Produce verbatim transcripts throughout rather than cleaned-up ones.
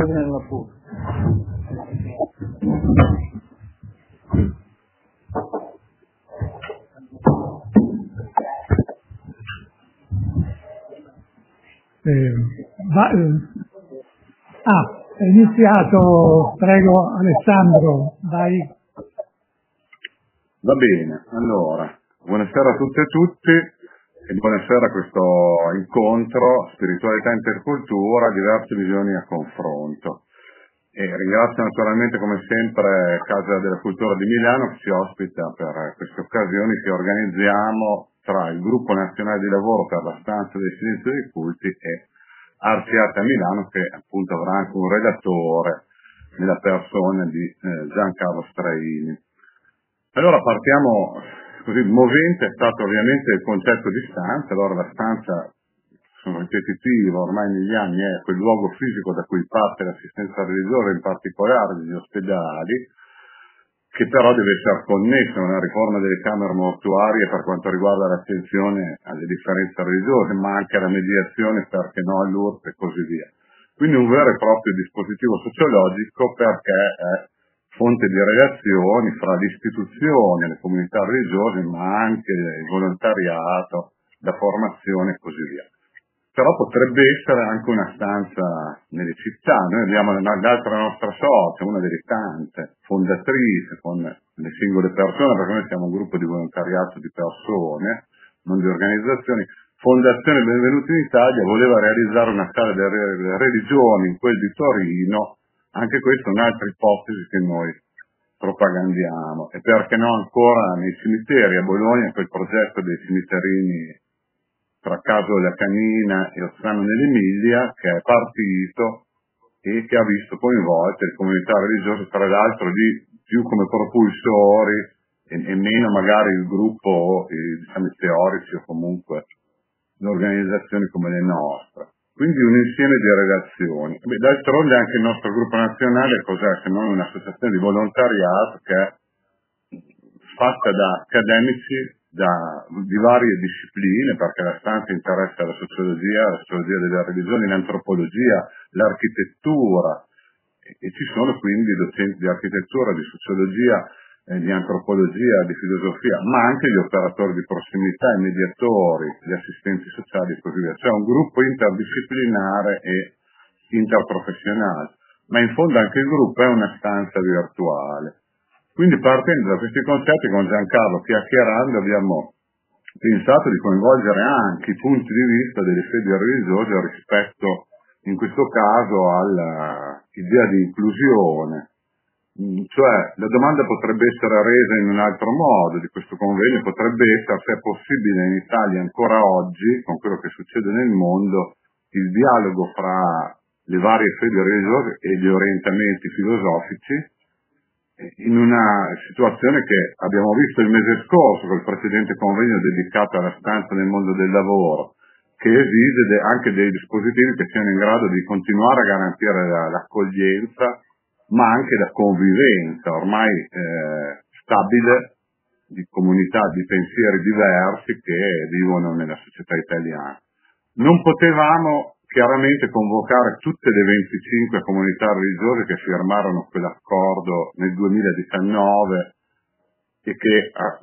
nella pure. Eh, va, eh, ah, è iniziato, prego Alessandro, vai. Va bene, allora, buonasera a tutte e tutti e buonasera a questo incontro Spiritualità e Intercultura, diverse visioni a confronto. E ringrazio naturalmente come sempre Casa della Cultura di Milano che ci ospita per queste occasioni che organizziamo tra il Gruppo Nazionale di Lavoro per la Stanza del Silenzio dei Culti e Arciate a Milano, che appunto avrà anche un relatore nella persona di eh, Giancarlo Straini. Allora partiamo così, movente è stato ovviamente il concetto di stanza. Allora la stanza, sono ripetitivo, ormai negli anni è quel luogo fisico da cui parte l'assistenza religiosa, in particolare degli ospedali, che però deve essere connesso a una riforma delle camere mortuarie per quanto riguarda l'attenzione alle differenze religiose, ma anche alla mediazione, perché no, all'U R S S e così via. Quindi un vero e proprio dispositivo sociologico, perché è fonte di relazioni fra le istituzioni, le comunità religiose, ma anche il volontariato, la formazione e così via. Però potrebbe essere anche una stanza nelle città. Noi abbiamo l'altra nostra socia, una delle tante, fondatrice con le singole persone, perché noi siamo un gruppo di volontariato di persone, non di organizzazioni. Fondazione Benvenuti in Italia voleva realizzare una sala delle religioni in quel di Torino. Anche questa è un'altra ipotesi che noi propagandiamo. E perché no ancora nei cimiteri a Bologna, quel progetto dei cimiterini tra Caso della Canina e Ozzano nell'Emilia, che è partito e che ha visto coinvolte le comunità religiose, tra l'altro di più come propulsori e, e meno magari il gruppo, eh, diciamo, teorici o comunque le organizzazioni come le nostre. Quindi un insieme di relazioni. Beh, d'altronde anche il nostro gruppo nazionale cos'è se non un'associazione di volontariato che è fatta da accademici da, di varie discipline, perché la stanza interessa la sociologia, la sociologia delle religioni, l'antropologia, l'architettura, e, e ci sono quindi docenti di architettura, di sociologia, eh, di antropologia, di filosofia, ma anche gli operatori di prossimità, i mediatori, gli assistenti sociali e così via. Cioè un gruppo interdisciplinare e interprofessionale, ma in fondo anche il gruppo è una stanza virtuale. Quindi partendo da questi concetti con Giancarlo chiacchierando abbiamo pensato di coinvolgere anche i punti di vista delle fedi religiose rispetto in questo caso all'idea di inclusione. Cioè la domanda potrebbe essere resa in un altro modo di questo convegno, potrebbe essere se è possibile in Italia ancora oggi, con quello che succede nel mondo, il dialogo fra le varie fedi religiose e gli orientamenti filosofici, in una situazione che abbiamo visto il mese scorso col precedente convegno dedicato alla stanza nel mondo del lavoro, che esige de- anche dei dispositivi che siano in grado di continuare a garantire la- l'accoglienza, ma anche la convivenza ormai eh, stabile di comunità di pensieri diversi che vivono nella società italiana. Non potevamo chiaramente convocare tutte le venticinque comunità religiose che firmarono quell'accordo nel duemiladiciannove e che ha,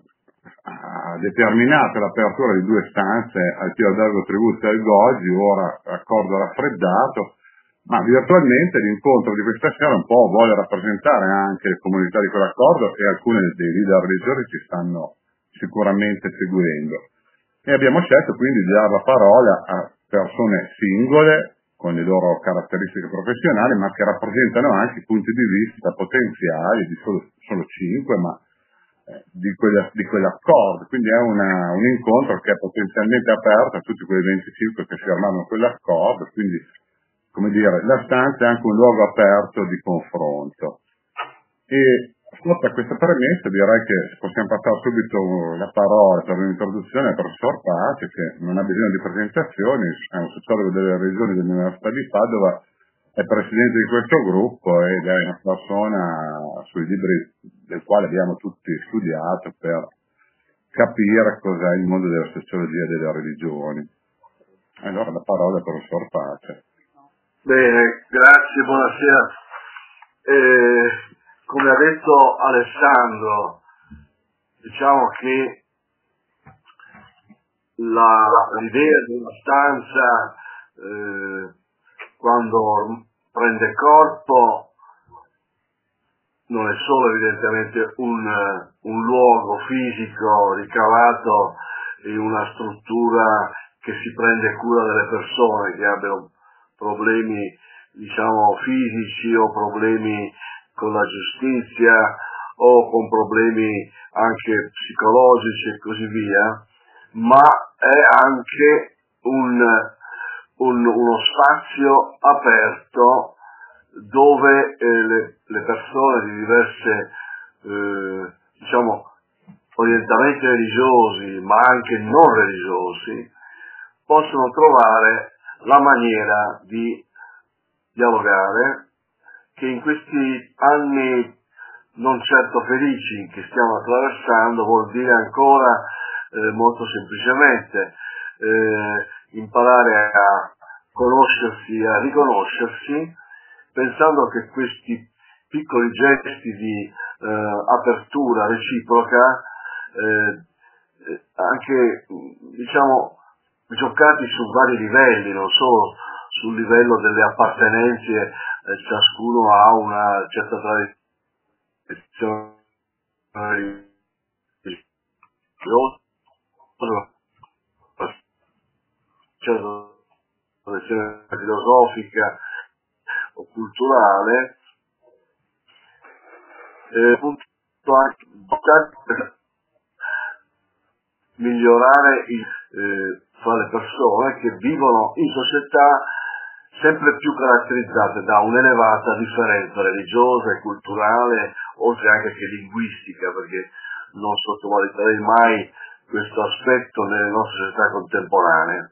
ha determinato l'apertura di due stanze al Pio d'Argo Tributi e al Goggi, ora accordo raffreddato, ma virtualmente l'incontro di questa sera un po' vuole rappresentare anche le comunità di quell'accordo e alcune dei leader religiosi ci stanno sicuramente seguendo. E abbiamo scelto quindi di dare la parola a persone singole con le loro caratteristiche professionali, ma che rappresentano anche punti di vista potenziali di solo, solo cinque, ma eh, di, quella, di quell'accordo. Quindi è una, un incontro che è potenzialmente aperto a tutti quei venticinque che firmarono quell'accordo, quindi come dire, la stanza è anche un luogo aperto di confronto. E fatta questa premessa direi che possiamo passare subito la parola per un'introduzione al professor Pace, che non ha bisogno di presentazioni, è un sociologo delle religioni dell'Università di Padova, è presidente di questo gruppo ed è una persona sui libri del quale abbiamo tutti studiato per capire cos'è il mondo della sociologia delle religioni. Allora la parola al professor Pace. Bene, grazie, buonasera. Eh, come ha detto Alessandro, diciamo che la, l'idea di una stanza eh, quando prende corpo non è solo evidentemente un, un luogo fisico ricavato in una struttura che si prende cura delle persone che abbiano problemi, diciamo, fisici o problemi con la giustizia o con problemi anche psicologici e così via, ma è anche un, un, uno spazio aperto dove eh, le, le persone di diverse, eh, diciamo, orientamenti religiosi, ma anche non religiosi, possono trovare la maniera di dialogare, che in questi anni non certo felici che stiamo attraversando vuol dire ancora eh, molto semplicemente eh, imparare a conoscersi, a riconoscersi, pensando che questi piccoli gesti di eh, apertura reciproca, eh, anche diciamo giocati su vari livelli, non solo sul livello delle appartenenze, eh, ciascuno ha una certa tradizione religiosa, certa tradizione filosofica o culturale, eh, appunto anche per migliorare il, eh, fra le persone che vivono in società sempre più caratterizzate da un'elevata differenza religiosa e culturale, oltre anche che linguistica, perché non sottovaluterei mai questo aspetto nelle nostre società contemporanee.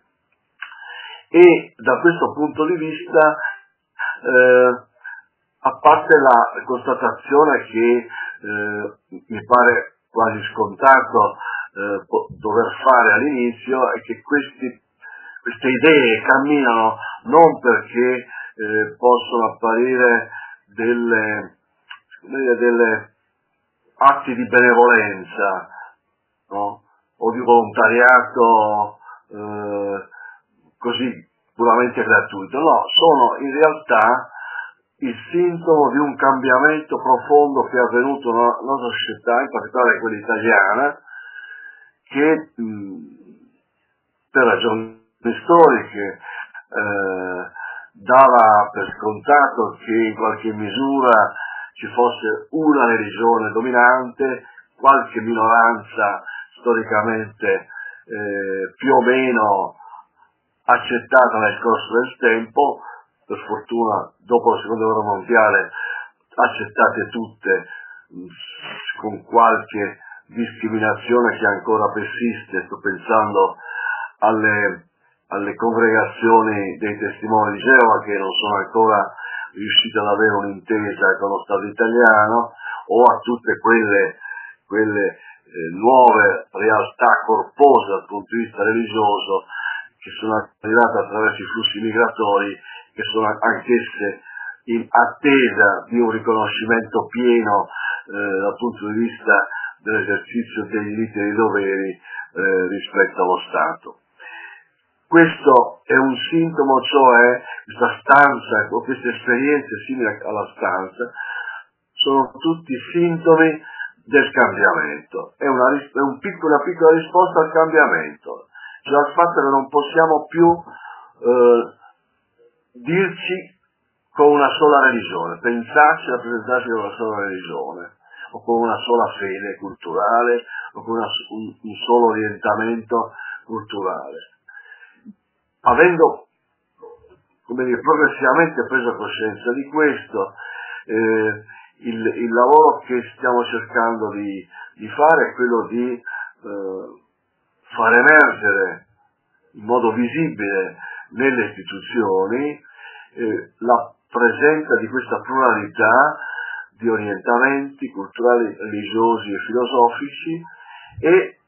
E da questo punto di vista, eh, a parte la constatazione che eh, mi pare quasi scontato eh, po- dover fare all'inizio, è che questi, queste idee camminano non perché eh, possono apparire delle, delle atti di benevolenza, no? O di volontariato eh, così puramente gratuito, no, sono in realtà il sintomo di un cambiamento profondo che è avvenuto nella nostra società, in particolare quella italiana, che mh, per ragioni storiche eh, dava per scontato che in qualche misura ci fosse una religione dominante, qualche minoranza storicamente eh, più o meno accettata nel corso del tempo, per fortuna dopo la seconda guerra mondiale accettate tutte, mh, con qualche discriminazione che ancora persiste. Sto pensando alle, alle congregazioni dei testimoni di Geova che non sono ancora riuscite ad avere un'intesa con lo Stato italiano, o a tutte quelle, quelle eh, nuove realtà corpose dal punto di vista religioso che sono arrivate attraverso i flussi migratori, che sono anch'esse in attesa di un riconoscimento pieno eh, dal punto di vista dell'esercizio dei diritti e dei doveri eh, rispetto allo Stato. Questo è un sintomo, cioè questa stanza o queste esperienze simili alla stanza sono tutti sintomi del cambiamento. È una, è un piccolo, una piccola risposta al cambiamento, cioè al fatto che non possiamo più eh, dirci con una sola religione, pensarci e rappresentarci con una sola religione, o con una sola fede culturale, o con una, un, un solo orientamento culturale. Avendo, come dire, progressivamente preso coscienza di questo, eh, il, il lavoro che stiamo cercando di, di fare è quello di eh, far emergere in modo visibile nelle istituzioni eh, la presenza di questa pluralità di orientamenti culturali, religiosi e filosofici, e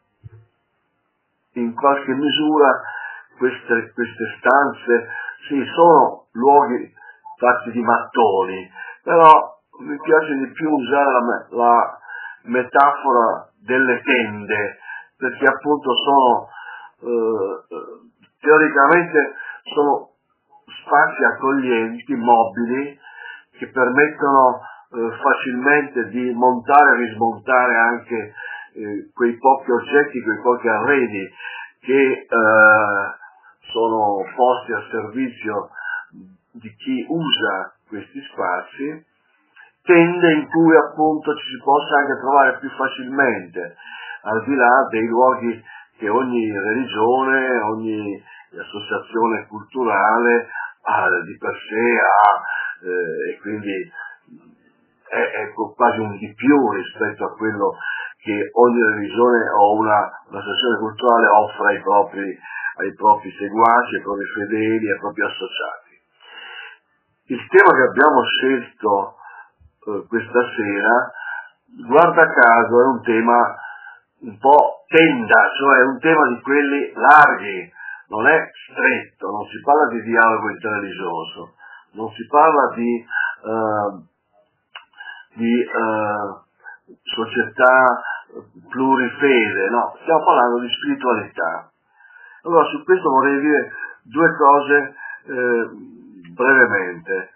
in qualche misura queste, queste stanze sì, sono luoghi fatti di mattoni, però mi piace di più usare la, me- la metafora delle tende, perché appunto sono eh, teoricamente sono spazi accoglienti, mobili, che permettono eh, facilmente di montare e rismontare anche eh, quei pochi oggetti, quei pochi arredi che eh, sono posti a servizio di chi usa questi spazi, tende in cui appunto ci si possa anche trovare più facilmente, al di là dei luoghi che ogni religione, ogni associazione culturale ha di per sé ha, eh, e quindi è, è quasi un di più rispetto a quello che ogni religione o una, un'associazione culturale offre ai propri, ai propri seguaci, ai propri fedeli, ai propri associati. Il tema che abbiamo scelto eh, questa sera, guarda caso, è un tema un po' tenda, cioè è un tema di quelli larghi, non è stretto, non si parla di dialogo interreligioso, non si parla di, eh, di eh, società plurifede, no, stiamo parlando di spiritualità. Allora su questo vorrei dire due cose eh, brevemente.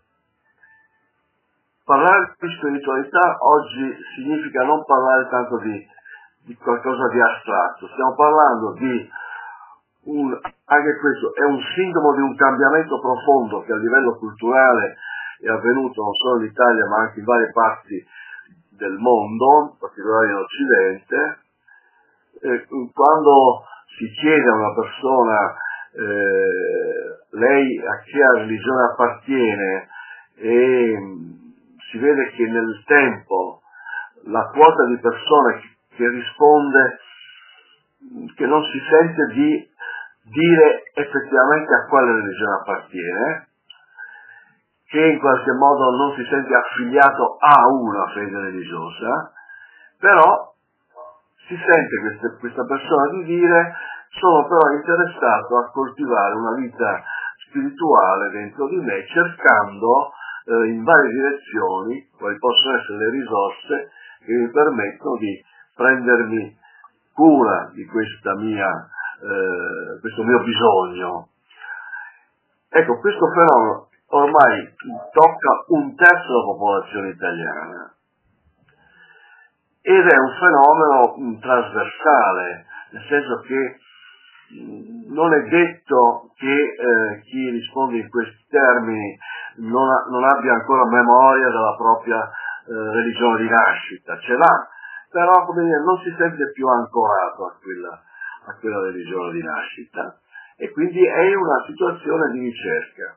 Parlare di spiritualità oggi significa non parlare tanto di, di qualcosa di astratto, stiamo parlando di un, anche questo è un sintomo di un cambiamento profondo che a livello culturale è avvenuto non solo in Italia ma anche in varie parti del mondo, in particolare in Occidente. Eh, quando si chiede a una persona eh, lei a che religione appartiene e si vede che nel tempo la quota di persone che risponde che non si sente di dire effettivamente a quale religione appartiene, che in qualche modo non si sente affiliato a una fede religiosa, però si sente queste, questa persona di dire sono però interessato a coltivare una vita spirituale dentro di me, cercando eh, in varie direzioni quali possono essere le risorse che mi permettono di prendermi cura di questa mia, eh, questo mio bisogno. Ecco, questo fenomeno ormai tocca un terzo della popolazione italiana ed è un fenomeno mh, trasversale, nel senso che mh, non è detto che eh, chi risponde in questi termini non, ha, non abbia ancora memoria della propria eh, religione di nascita, ce l'ha, però come dire, non si sente più ancorato a quella, a quella religione di nascita e quindi è in una situazione di ricerca.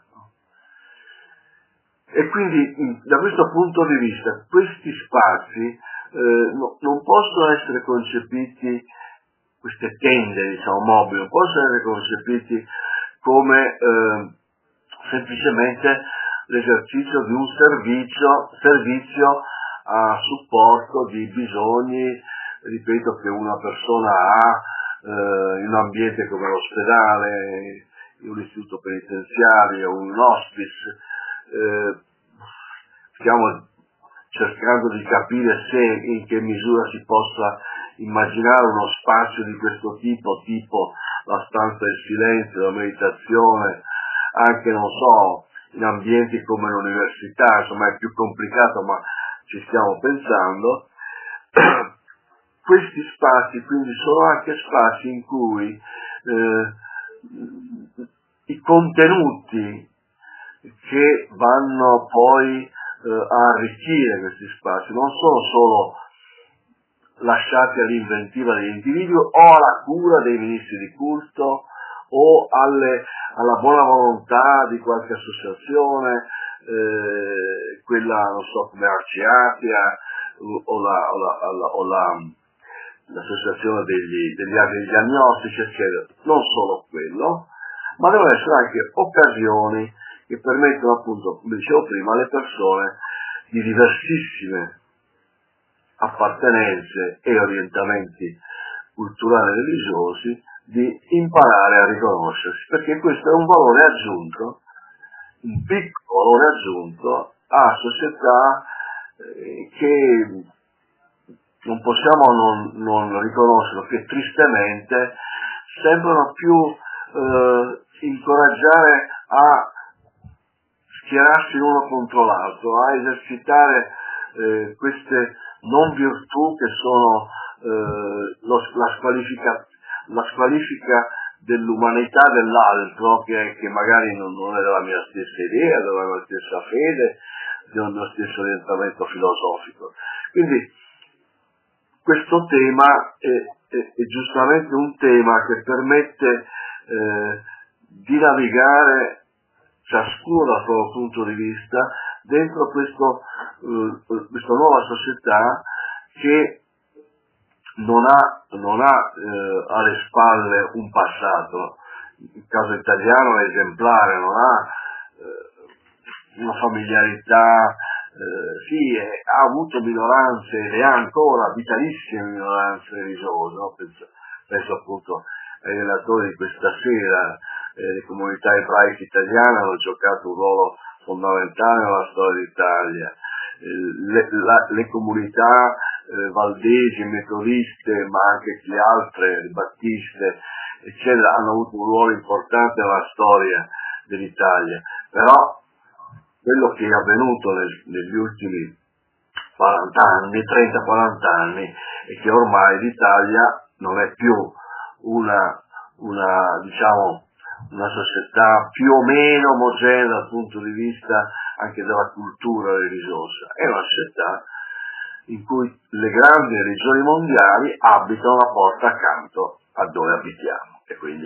E quindi da questo punto di vista questi spazi eh, no, non possono essere concepiti, queste tende diciamo mobili, non possono essere concepiti come eh, semplicemente l'esercizio di un servizio, servizio a supporto di bisogni, ripeto, che una persona ha eh, in un ambiente come l'ospedale, in un istituto penitenziario, un hospice. Eh, stiamo cercando di capire se in che misura si possa immaginare uno spazio di questo tipo, tipo la stanza del silenzio, la meditazione, anche non so, in ambienti come l'università, insomma è più complicato ma ci stiamo pensando. Questi spazi quindi sono anche spazi in cui eh, i contenuti che vanno poi eh, a arricchire questi spazi non sono solo lasciati all'inventiva degli individui o alla cura dei ministri di culto o alle, alla buona volontà di qualche associazione, eh, quella non so come Arciatia o, la, o, la, o, la, o la, l'associazione degli, degli agri diagnostici, eccetera. Non solo quello, ma devono essere anche occasioni che permettono appunto, come dicevo prima, alle persone di diversissime appartenenze e orientamenti culturali e religiosi di imparare a riconoscersi, perché questo è un valore aggiunto un piccolo valore aggiunto a società eh, che non possiamo non, non riconoscerlo, che tristemente sembrano più eh, incoraggiare a schierarsi l'uno contro l'altro, a esercitare eh, queste non virtù che sono eh, lo, la, squalifica, la squalifica dell'umanità dell'altro, che, che magari non, non è della mia stessa idea, della mia stessa fede, del mio stesso orientamento filosofico. Quindi questo tema è, è, è giustamente un tema che permette eh, di navigare ciascuno dal proprio punto di vista dentro questo, uh, questa nuova società che non ha, non ha uh, alle spalle un passato. Il caso italiano è esemplare, non ha uh, una familiarità, uh, sì, è, ha avuto minoranze ed ha ancora vitalissime minoranze religiose, no? penso, penso appunto ai relatori di questa sera. Eh, le comunità ebraiche italiane hanno giocato un ruolo fondamentale nella storia d'Italia, eh, le, la, le comunità eh, valdesi, metodiste, ma anche chi altre, le battiste, eccetera, hanno avuto un ruolo importante nella storia dell'Italia. Però quello che è avvenuto nel, negli ultimi quaranta anni, trenta quaranta anni, è che ormai l'Italia non è più una, una diciamo, una società più o meno omogenea dal punto di vista anche della cultura religiosa, è una società in cui le grandi religioni mondiali abitano la porta accanto a dove abitiamo e quindi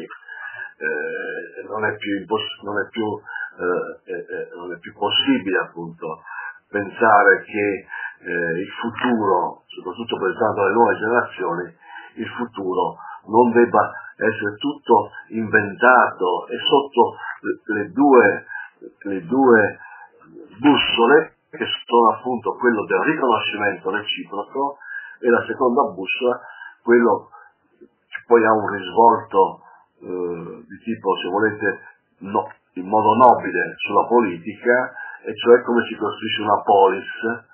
eh, non è più, imposs- non è più, eh, eh, non è più possibile appunto pensare che eh, il futuro, soprattutto pensando alle nuove generazioni, il futuro non debba essere tutto inventato e sotto le due, le due bussole che sono appunto quello del riconoscimento reciproco e la seconda bussola, quello che poi ha un risvolto eh, di tipo, se volete, no, in modo nobile sulla politica, e cioè come si costruisce una polis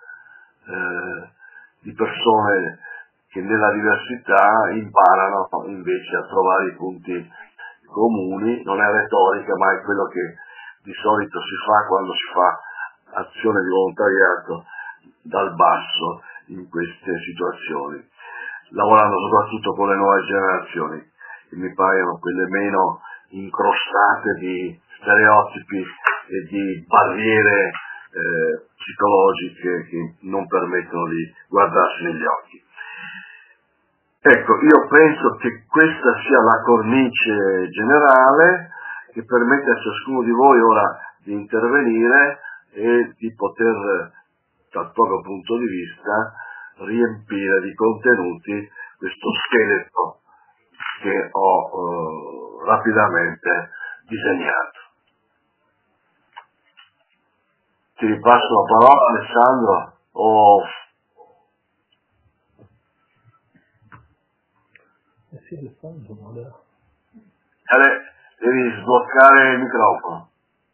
eh, di persone che nella diversità imparano invece a trovare i punti comuni. Non è retorica, ma è quello che di solito si fa quando si fa azione di volontariato dal basso in queste situazioni, lavorando soprattutto con le nuove generazioni, che mi paiono quelle meno incrostate di stereotipi e di barriere eh, psicologiche che non permettono di guardarsi negli occhi. Ecco, io penso che questa sia la cornice generale che permette a ciascuno di voi ora di intervenire e di poter, dal proprio punto di vista, riempire di contenuti questo scheletro che ho eh, rapidamente disegnato. Ti ripasso la parola, Alessandro, o... Devi sbloccare il microfono.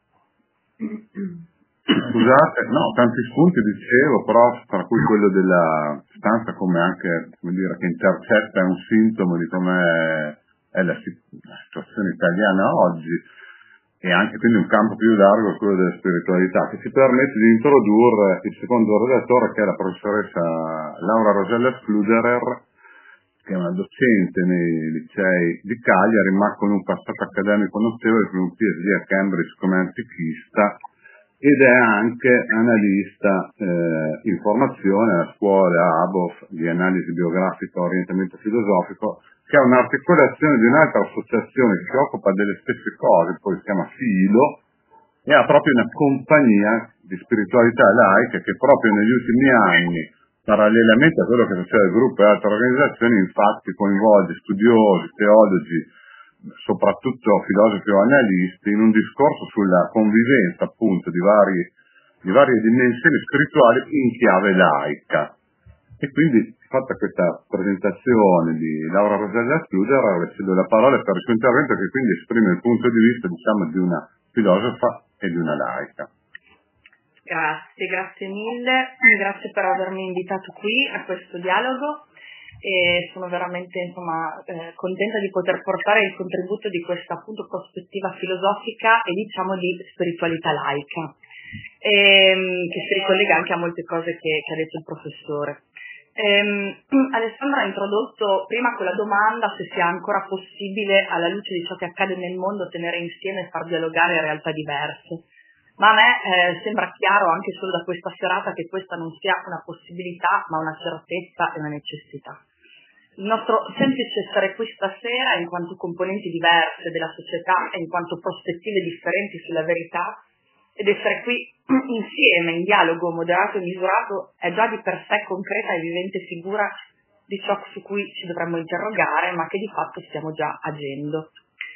Scusate, no, tanti spunti dicevo, però tra cui quello della stanza come anche, come dire, che intercetta un sintomo di come è la, la situazione italiana oggi, e anche quindi un campo più largo, quello della spiritualità, che ci permette di introdurre il secondo relatore, che è la professoressa Laura Rosella Schluderer, che è una docente nei licei di Cagliari, ma con un passato accademico notevole, con un P H D a Cambridge come antichista, ed è anche analista eh, in formazione alla scuola A B O F di analisi biografica e orientamento filosofico, che è un'articolazione di un'altra associazione che si occupa delle stesse cose, poi si chiama Filo, e ha proprio una compagnia di spiritualità laica che proprio negli ultimi anni, parallelamente a quello che succede al gruppo e altre organizzazioni, infatti coinvolge studiosi, teologi, soprattutto filosofi o analisti, in un discorso sulla convivenza appunto di, vari, di varie dimensioni spirituali in chiave laica. E quindi, fatta questa presentazione di Laura Rosella Schluderer, le cedo la parola per il suo intervento, che quindi esprime il punto di vista, diciamo, di una filosofa e di una laica. Grazie, grazie mille, grazie per avermi invitato qui a questo dialogo e sono veramente insomma, eh, contenta di poter portare il contributo di questa appunto prospettiva filosofica e diciamo di spiritualità laica, e, che si ricollega anche a molte cose che, che ha detto il professore. Ehm, Alessandra ha introdotto prima con la domanda se sia ancora possibile, alla luce di ciò che accade nel mondo, tenere insieme e far dialogare realtà diverse. Ma a me eh, sembra chiaro anche solo da questa serata che questa non sia una possibilità, ma una certezza e una necessità. Il nostro semplice essere qui stasera, in quanto componenti diverse della società e in quanto prospettive differenti sulla verità, ed essere qui insieme, in dialogo moderato e misurato, è già di per sé concreta e vivente figura di ciò su cui ci dovremmo interrogare, ma che di fatto stiamo già agendo.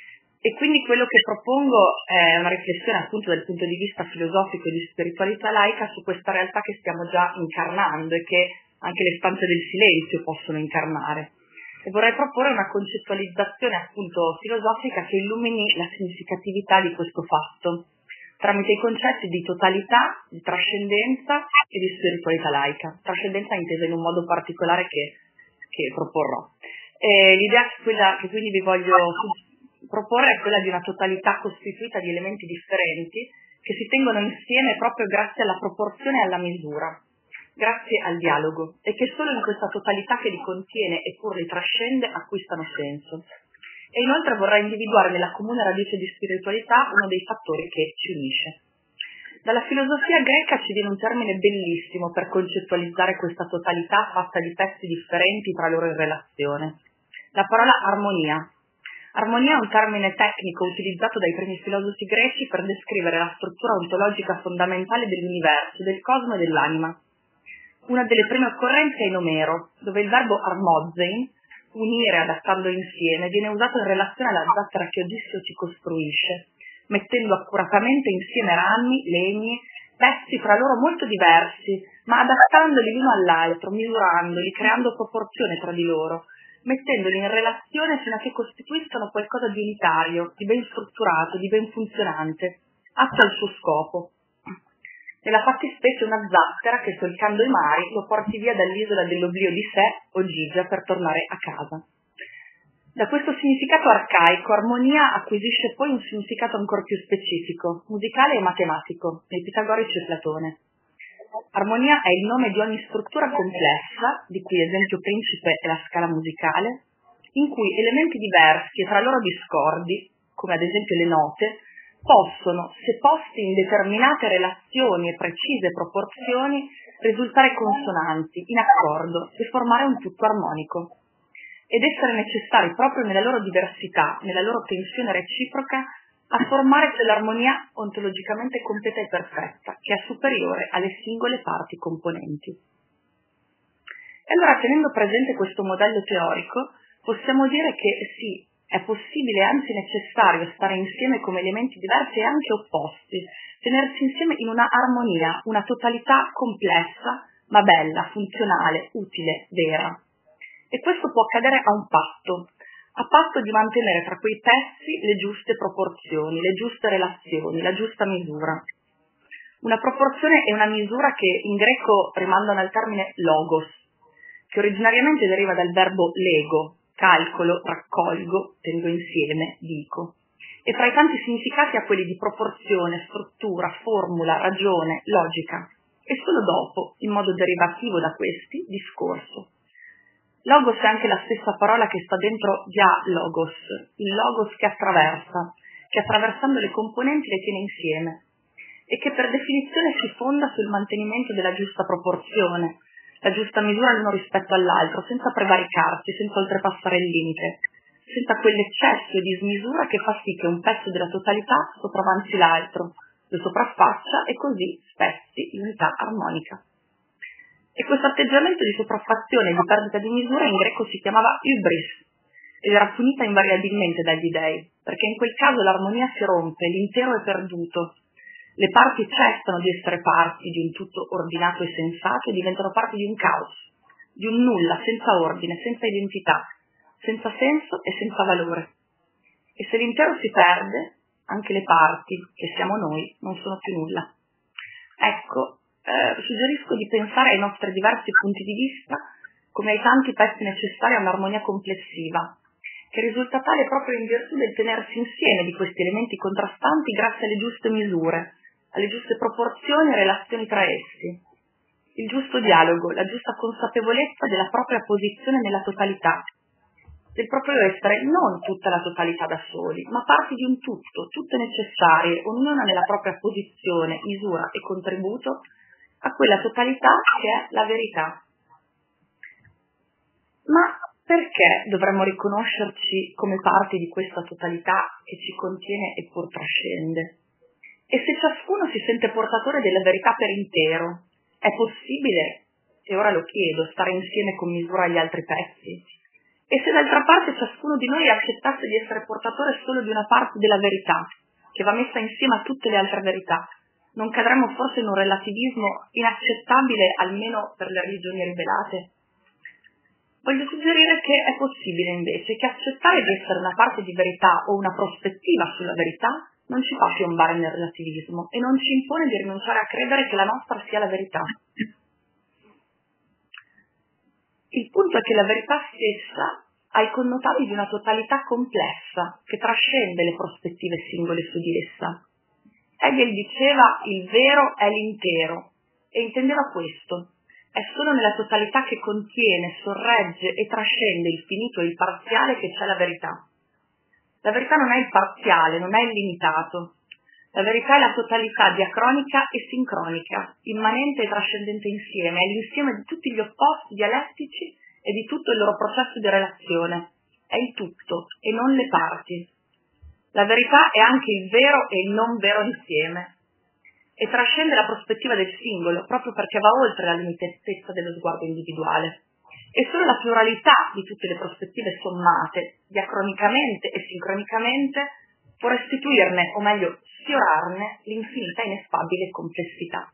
E quindi quello che propongo è una riflessione appunto dal punto di vista filosofico e di spiritualità laica su questa realtà che stiamo già incarnando e che anche le stanze del silenzio possono incarnare. E vorrei proporre una concettualizzazione appunto filosofica che illumini la significatività di questo fatto, tramite i concetti di totalità, di trascendenza e di spiritualità laica. Trascendenza intesa in un modo particolare che, che proporrò. E l'idea che, quella, che quindi vi voglio proporre è quella di una totalità costituita di elementi differenti che si tengono insieme proprio grazie alla proporzione e alla misura, grazie al dialogo, e che solo in questa totalità che li contiene e pur li trascende acquistano senso. E inoltre vorrei individuare nella comune radice di spiritualità uno dei fattori che ci unisce. Dalla filosofia greca ci viene un termine bellissimo per concettualizzare questa totalità fatta di pezzi differenti tra loro in relazione. La parola armonia. Armonia è un termine tecnico utilizzato dai primi filosofi greci per descrivere la struttura ontologica fondamentale dell'universo, del cosmo e dell'anima. Una delle prime occorrenze è in Omero, dove il verbo armozein, unire adattando insieme, viene usato in relazione alla zattera che Odisseo ci costruisce, mettendo accuratamente insieme rami, legni, pezzi fra loro molto diversi, ma adattandoli l'uno all'altro, misurandoli, creando proporzione tra di loro, mettendoli in relazione fino a che costituiscano qualcosa di unitario, di ben strutturato, di ben funzionante, atto al suo scopo. Nella fattispecie una zattera che, solcando i mari, lo porti via dall'isola dell'oblio di sé, o Gigia, per tornare a casa. Da questo significato arcaico, armonia acquisisce poi un significato ancora più specifico, musicale e matematico, nei Pitagorici e Platone. Armonia è il nome di ogni struttura complessa, di cui esempio principe è la scala musicale, in cui elementi diversi e tra loro discordi, come ad esempio le note, possono, se posti in determinate relazioni e precise proporzioni, risultare consonanti, in accordo e formare un tutto armonico. Ed essere necessari proprio nella loro diversità, nella loro tensione reciproca, a formare quell'armonia ontologicamente completa e perfetta, che è superiore alle singole parti componenti. E allora, tenendo presente questo modello teorico, possiamo dire che sì, è possibile, anzi necessario, stare insieme come elementi diversi e anche opposti, tenersi insieme in una armonia, una totalità complessa, ma bella, funzionale, utile, vera. E questo può accadere a un patto, a patto di mantenere tra quei pezzi le giuste proporzioni, le giuste relazioni, la giusta misura. Una proporzione e una misura che in greco rimandano al termine logos, che originariamente deriva dal verbo lego, calcolo, raccolgo, tengo insieme, dico. E fra i tanti significati ha quelli di proporzione, struttura, formula, ragione, logica. E solo dopo, in modo derivativo da questi, discorso. Logos è anche la stessa parola che sta dentro dialogos, il logos che attraversa, che attraversando le componenti le tiene insieme, e che per definizione si fonda sul mantenimento della giusta proporzione, la giusta misura l'uno rispetto all'altro, senza prevaricarsi, senza oltrepassare il limite, senza quell'eccesso di smisura che fa sì che un pezzo della totalità sopravanzi l'altro, lo sopraffaccia e così spezzi l'unità armonica. E questo atteggiamento di sopraffazione e di perdita di misura in greco si chiamava hybris ed era punita invariabilmente dagli dei, perché in quel caso l'armonia si rompe, l'intero è perduto, le parti cessano di essere parti di un tutto ordinato e sensato e diventano parti di un caos, di un nulla, senza ordine, senza identità, senza senso e senza valore. E se l'intero si perde, anche le parti, che siamo noi, non sono più nulla. Ecco, eh, suggerisco di pensare ai nostri diversi punti di vista come ai tanti pezzi necessari a un'armonia complessiva, che risulta tale proprio in virtù del tenersi insieme di questi elementi contrastanti grazie alle giuste misure, alle giuste proporzioni e relazioni tra essi. Il giusto dialogo, la giusta consapevolezza della propria posizione nella totalità, del proprio essere non tutta la totalità da soli, ma parti di un tutto, tutte necessarie, ognuna nella propria posizione, misura e contributo a quella totalità che è la verità. Ma perché dovremmo riconoscerci come parti di questa totalità che ci contiene e pur trascende? E se ciascuno si sente portatore della verità per intero, è possibile, e ora lo chiedo, stare insieme con misura agli altri pezzi? E se d'altra parte ciascuno di noi accettasse di essere portatore solo di una parte della verità, che va messa insieme a tutte le altre verità, non cadremmo forse in un relativismo inaccettabile almeno per le religioni rivelate? Voglio suggerire che è possibile invece che accettare di essere una parte di verità o una prospettiva sulla verità non ci fa piombare nel relativismo e non ci impone di rinunciare a credere che la nostra sia la verità. Il punto è che la verità stessa ha i connotati di una totalità complessa che trascende le prospettive singole su di essa. Hegel diceva il vero è l'intero e intendeva questo. È solo nella totalità che contiene, sorregge e trascende il finito e il parziale che c'è la verità. La verità non è il parziale, non è il limitato. La verità è la totalità diacronica e sincronica, immanente e trascendente insieme, è l'insieme di tutti gli opposti dialettici e di tutto il loro processo di relazione. È il tutto e non le parti. La verità è anche il vero e il non vero insieme. E trascende la prospettiva del singolo, proprio perché va oltre la limitatezza dello sguardo individuale. E solo la pluralità di tutte le prospettive sommate, diacronicamente e sincronicamente, può restituirne, o meglio, sfiorarne, l'infinita e ineffabile complessità.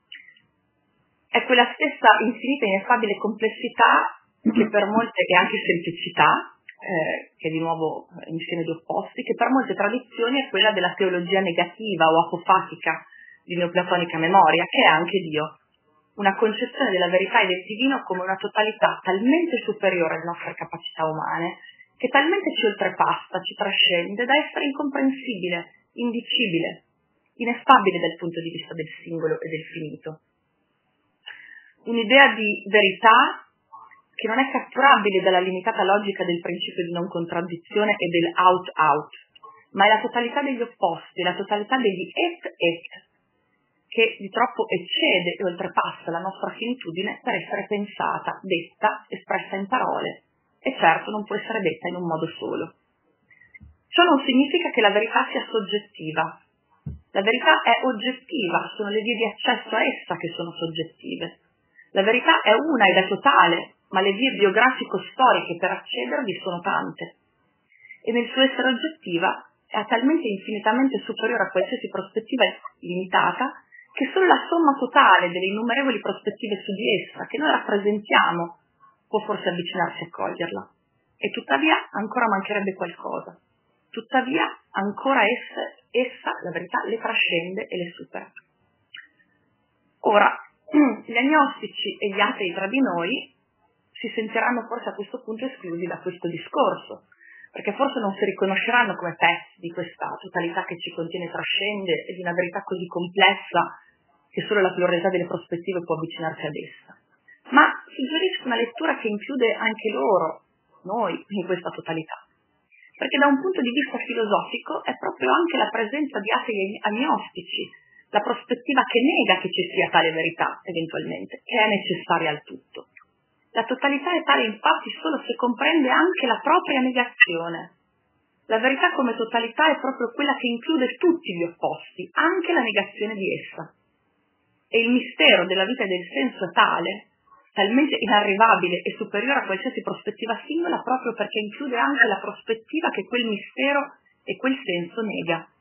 È quella stessa infinita e ineffabile complessità che per molte, e anche semplicità, eh, che è di nuovo insieme di opposti, che per molte tradizioni è quella della teologia negativa o apofatica, di neoplatonica memoria, che è anche Dio, una concezione della verità e del divino come una totalità talmente superiore alle nostre capacità umane, che talmente ci oltrepassa, ci trascende, da essere incomprensibile, indicibile, ineffabile dal punto di vista del singolo e del finito. Un'idea di verità che non è catturabile dalla limitata logica del principio di non contraddizione e del out-out, ma è la totalità degli opposti, la totalità degli et-et, che di troppo eccede e oltrepassa la nostra finitudine per essere pensata, detta, espressa in parole, e certo non può essere detta in un modo solo. Ciò non significa che la verità sia soggettiva. La verità è oggettiva, sono le vie di accesso a essa che sono soggettive. La verità è una ed è totale, ma le vie biografico-storiche per accedervi sono tante. E nel suo essere oggettiva è talmente infinitamente superiore a qualsiasi prospettiva limitata che solo la somma totale delle innumerevoli prospettive su di essa che noi rappresentiamo può forse avvicinarsi a coglierla. E tuttavia ancora mancherebbe qualcosa. Tuttavia ancora essa, essa, la verità, le trascende e le supera. Ora, gli agnostici e gli atei tra di noi si sentiranno forse a questo punto esclusi da questo discorso, perché forse non si riconosceranno come pezzi di questa totalità che ci contiene e trascende e di una verità così complessa che solo la pluralità delle prospettive può avvicinarsi ad essa. Ma suggerisco una lettura che include anche loro, noi, in questa totalità. Perché da un punto di vista filosofico è proprio anche la presenza di atei agnostici, la prospettiva che nega che ci sia tale verità, eventualmente, che è necessaria al tutto. La totalità è tale infatti solo se comprende anche la propria negazione. La verità come totalità è proprio quella che include tutti gli opposti, anche la negazione di essa. E il mistero della vita e del senso è tale, talmente inarrivabile e superiore a qualsiasi prospettiva singola, proprio perché include anche la prospettiva che quel mistero e quel senso nega.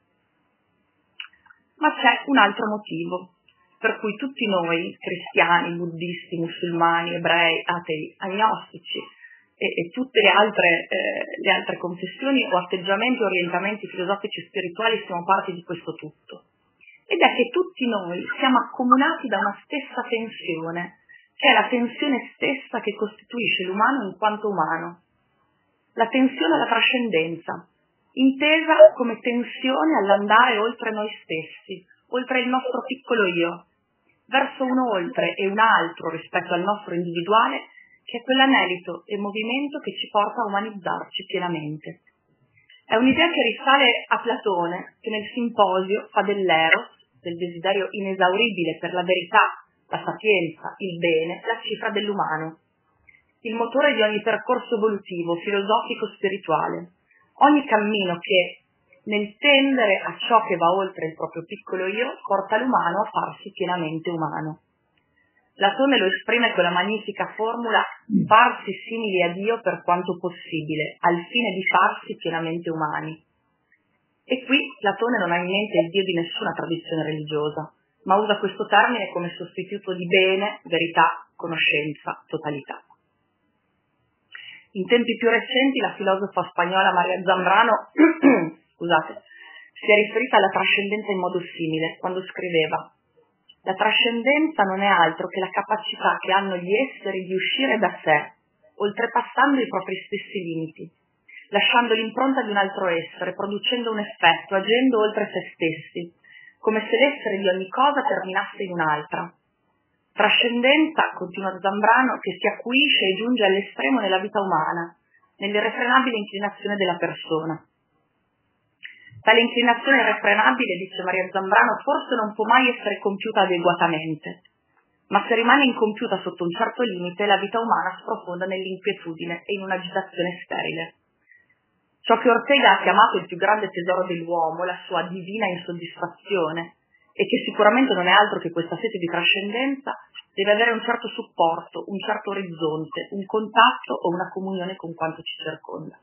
Ma c'è un altro motivo per cui tutti noi, cristiani, buddisti, musulmani, ebrei, atei, agnostici, e, e tutte le altre, eh, le altre confessioni o atteggiamenti o orientamenti filosofici e spirituali siamo parte di questo tutto. Ed è che tutti noi siamo accomunati da una stessa tensione, che è la tensione stessa che costituisce l'umano in quanto umano. La tensione alla trascendenza, intesa come tensione all'andare oltre noi stessi, oltre il nostro piccolo io, verso un oltre e un altro rispetto al nostro individuale, che è quell'anelito e movimento che ci porta a umanizzarci pienamente. È un'idea che risale a Platone, che nel Simposio fa dell'eros, del desiderio inesauribile per la verità, la sapienza, il bene, la cifra dell'umano, il motore di ogni percorso evolutivo, filosofico, spirituale, ogni cammino che, nel tendere a ciò che va oltre il proprio piccolo io, porta l'umano a farsi pienamente umano. Platone lo esprime con la magnifica formula farsi simili a Dio per quanto possibile, al fine di farsi pienamente umani. E qui Platone non ha in mente il Dio di nessuna tradizione religiosa, ma usa questo termine come sostituto di bene, verità, conoscenza, totalità. In tempi più recenti la filosofa spagnola Maria Zambrano scusate, si è riferita alla trascendenza in modo simile, quando scriveva: la trascendenza non è altro che la capacità che hanno gli esseri di uscire da sé, oltrepassando i propri stessi limiti, lasciando l'impronta di un altro essere, producendo un effetto, agendo oltre se stessi, come se l'essere di ogni cosa terminasse in un'altra. Trascendenza, continua Zambrano, che si acuisce e giunge all'estremo nella vita umana, nell'irrefrenabile inclinazione della persona. Tale inclinazione irrefrenabile, dice Maria Zambrano, forse non può mai essere compiuta adeguatamente, ma se rimane incompiuta sotto un certo limite, la vita umana sprofonda nell'inquietudine e in un'agitazione sterile. Ciò che Ortega ha chiamato il più grande tesoro dell'uomo, la sua divina insoddisfazione, e che sicuramente non è altro che questa sete di trascendenza, deve avere un certo supporto, un certo orizzonte, un contatto o una comunione con quanto ci circonda.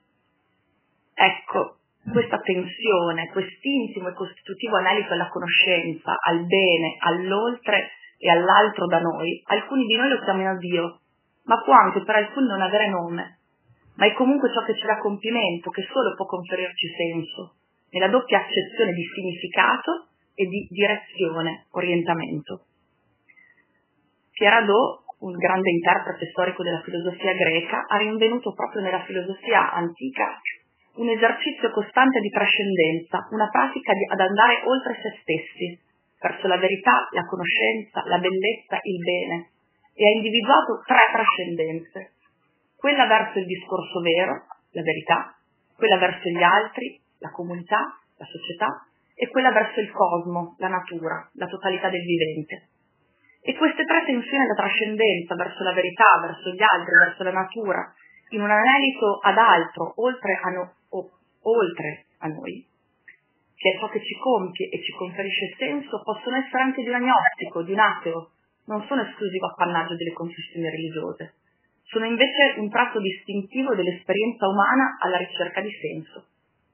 Ecco, questa tensione, quest'intimo e costitutivo anelito alla conoscenza, al bene, all'oltre e all'altro da noi, alcuni di noi lo chiamano Dio, ma può anche per alcuni non avere nome, ma è comunque ciò che ci dà compimento, che solo può conferirci senso, nella doppia accezione di significato e di direzione, orientamento. Pierre Hadot, un grande interprete storico della filosofia greca, ha rinvenuto proprio nella filosofia antica un esercizio costante di trascendenza, una pratica di, ad andare oltre se stessi, verso la verità, la conoscenza, la bellezza, il bene, e ha individuato tre trascendenze: quella verso il discorso vero, la verità, quella verso gli altri, la comunità, la società, e quella verso il cosmo, la natura, la totalità del vivente. E queste tre tensioni alla trascendenza, verso la verità, verso gli altri, verso la natura, in un anelito ad altro, oltre a, no, o, oltre a noi, che è ciò che ci compie e ci conferisce senso, possono essere anche di un agnostico, di un ateo, non sono esclusivo appannaggio delle confessioni religiose. Sono invece un tratto distintivo dell'esperienza umana alla ricerca di senso.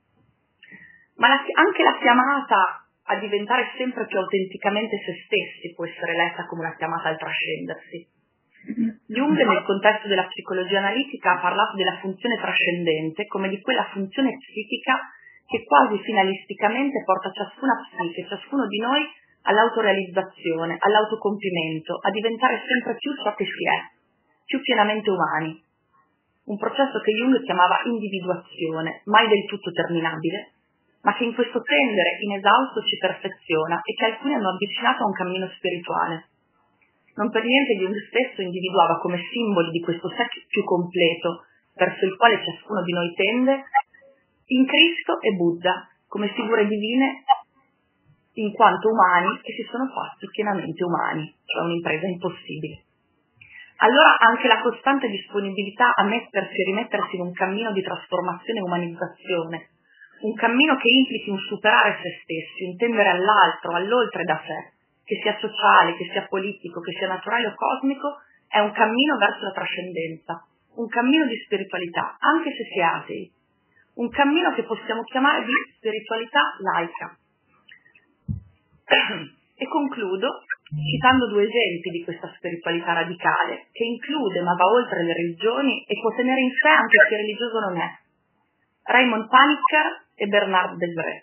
Ma la, anche la chiamata a diventare sempre più autenticamente se stessi può essere letta come una chiamata al trascendersi. Jung, nel contesto della psicologia analitica, ha parlato della funzione trascendente come di quella funzione psichica che quasi finalisticamente porta ciascuna psiche, ciascuno di noi, all'autorealizzazione, all'autocompimento, a diventare sempre più ciò che si è, più pienamente umani. Un processo che Jung chiamava individuazione, mai del tutto terminabile, ma che in questo tendere inesausto ci perfeziona e che alcuni hanno avvicinato a un cammino spirituale. Non per niente Jung stesso individuava come simboli di questo sé più completo, verso il quale ciascuno di noi tende, in Cristo e Buddha, come figure divine in quanto umani che si sono fatti pienamente umani, cioè un'impresa impossibile. Allora anche la costante disponibilità a mettersi e rimettersi in un cammino di trasformazione e umanizzazione, un cammino che implichi un superare se stessi, un tendere all'altro, all'oltre da sé, che sia sociale, che sia politico, che sia naturale o cosmico, è un cammino verso la trascendenza, un cammino di spiritualità, anche se si è atei, un cammino che possiamo chiamare di spiritualità laica. E concludo citando due esempi di questa spiritualità radicale, che include ma va oltre le religioni e può tenere in sé anche chi religioso non è. Raymond Panikkar e Bernard Desvray.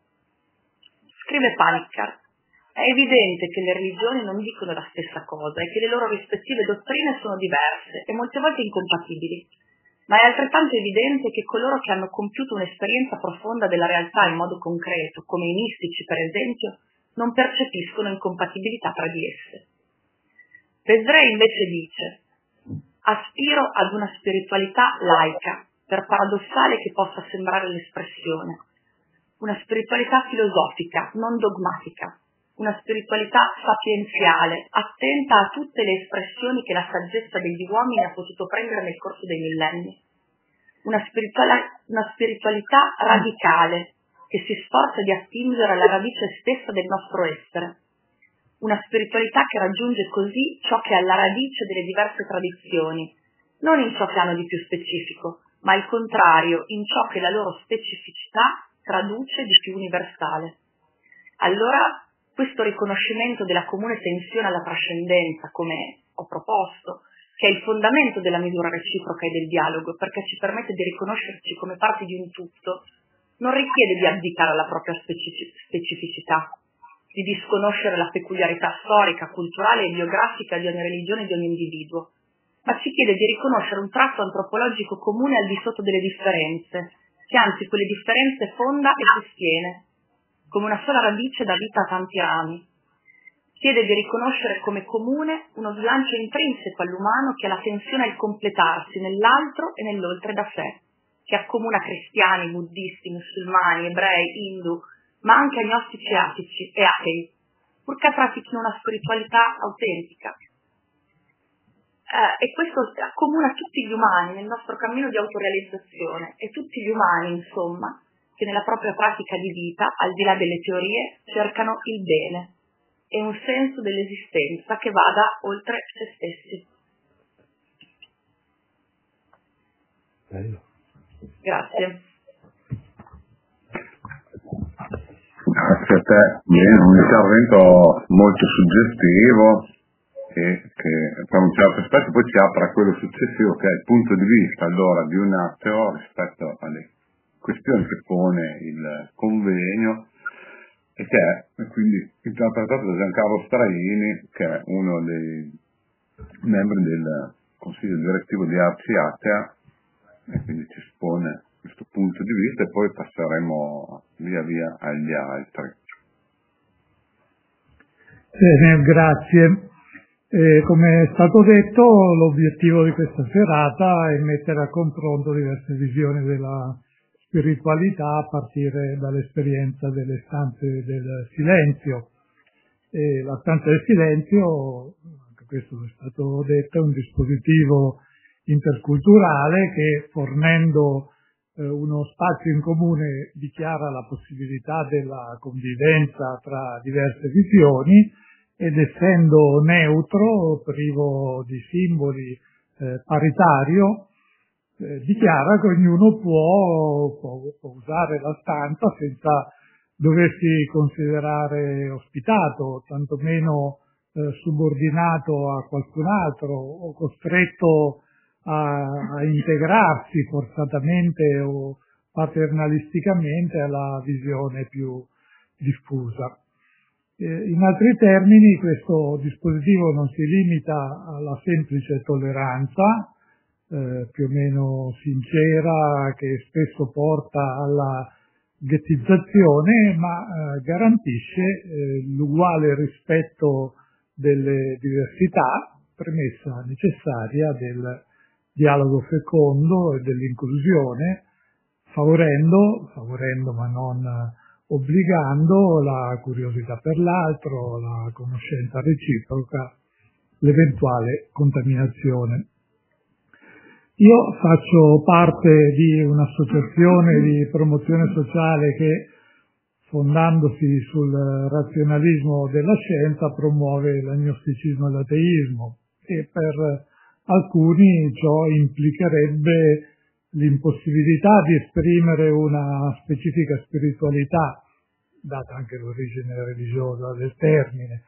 Scrive Panikkar: è evidente che le religioni non dicono la stessa cosa e che le loro rispettive dottrine sono diverse e molte volte incompatibili, ma è altrettanto evidente che coloro che hanno compiuto un'esperienza profonda della realtà in modo concreto, come i mistici per esempio, non percepiscono incompatibilità tra di esse. Desvray invece dice: aspiro ad una spiritualità laica, per paradossale che possa sembrare l'espressione, una spiritualità filosofica, non dogmatica, una spiritualità sapienziale, attenta a tutte le espressioni che la saggezza degli uomini ha potuto prendere nel corso dei millenni, una spiritualità, una spiritualità radicale, che si sforza di attingere alla radice stessa del nostro essere, una spiritualità che raggiunge così ciò che è alla radice delle diverse tradizioni, non in ciò che hanno di più specifico, ma al contrario, in ciò che la loro specificità traduce di più universale. Allora, questo riconoscimento della comune tensione alla trascendenza, come ho proposto, che è il fondamento della misura reciproca e del dialogo, perché ci permette di riconoscerci come parti di un tutto, non richiede di abdicare alla propria specificità, di disconoscere la peculiarità storica, culturale e biografica di ogni religione e di ogni individuo, ma ci chiede di riconoscere un tratto antropologico comune al di sotto delle differenze, che anzi quelle differenze fonda e sostiene, come una sola radice dà vita a tanti rami. Chiede di riconoscere come comune uno slancio intrinseco all'umano che è la tensione al completarsi nell'altro e nell'oltre da sé, che accomuna cristiani, buddisti, musulmani, ebrei, hindu, ma anche agnostici e atici e atei, purché pratichino una spiritualità autentica. Eh, e questo accomuna tutti gli umani nel nostro cammino di autorealizzazione e tutti gli umani, insomma, che nella propria pratica di vita, al di là delle teorie, cercano il bene e un senso dell'esistenza che vada oltre se stessi. Bello. Grazie. Grazie a te. Bene, un intervento molto suggestivo e che per un certo aspetto poi ci apre a quello successivo, che è il punto di vista allora di un ateo rispetto alle questioni che pone il convegno, e che è quindi interpretato da Giancarlo Straini, che è uno dei membri del consiglio direttivo di Arci Atea, e quindi ci espone questo punto di vista e poi passeremo via via agli altri. Bene, grazie. Eh, come è stato detto, l'obiettivo di questa serata è mettere a confronto diverse visioni della spiritualità a partire dall'esperienza delle stanze del silenzio. E la stanza del silenzio, anche questo è stato detto, è un dispositivo interculturale che, fornendo eh, uno spazio in comune, dichiara la possibilità della convivenza tra diverse visioni ed, essendo neutro, privo di simboli, eh, paritario, eh, dichiara che ognuno può, può, può usare la stanza senza doversi considerare ospitato, tantomeno eh, subordinato a qualcun altro o costretto a, a integrarsi forzatamente o paternalisticamente alla visione più diffusa. Eh, in altri termini, questo dispositivo non si limita alla semplice tolleranza, eh, più o meno sincera, che spesso porta alla ghettizzazione, ma eh, garantisce eh, l'uguale rispetto delle diversità, premessa necessaria del dialogo fecondo e dell'inclusione, favorendo, favorendo ma non obbligando la curiosità per l'altro, la conoscenza reciproca, l'eventuale contaminazione. Io faccio parte di un'associazione di promozione sociale che, fondandosi sul razionalismo della scienza, promuove l'agnosticismo e l'ateismo, e per alcuni ciò implicherebbe l'impossibilità di esprimere una specifica spiritualità, data anche l'origine religiosa del termine,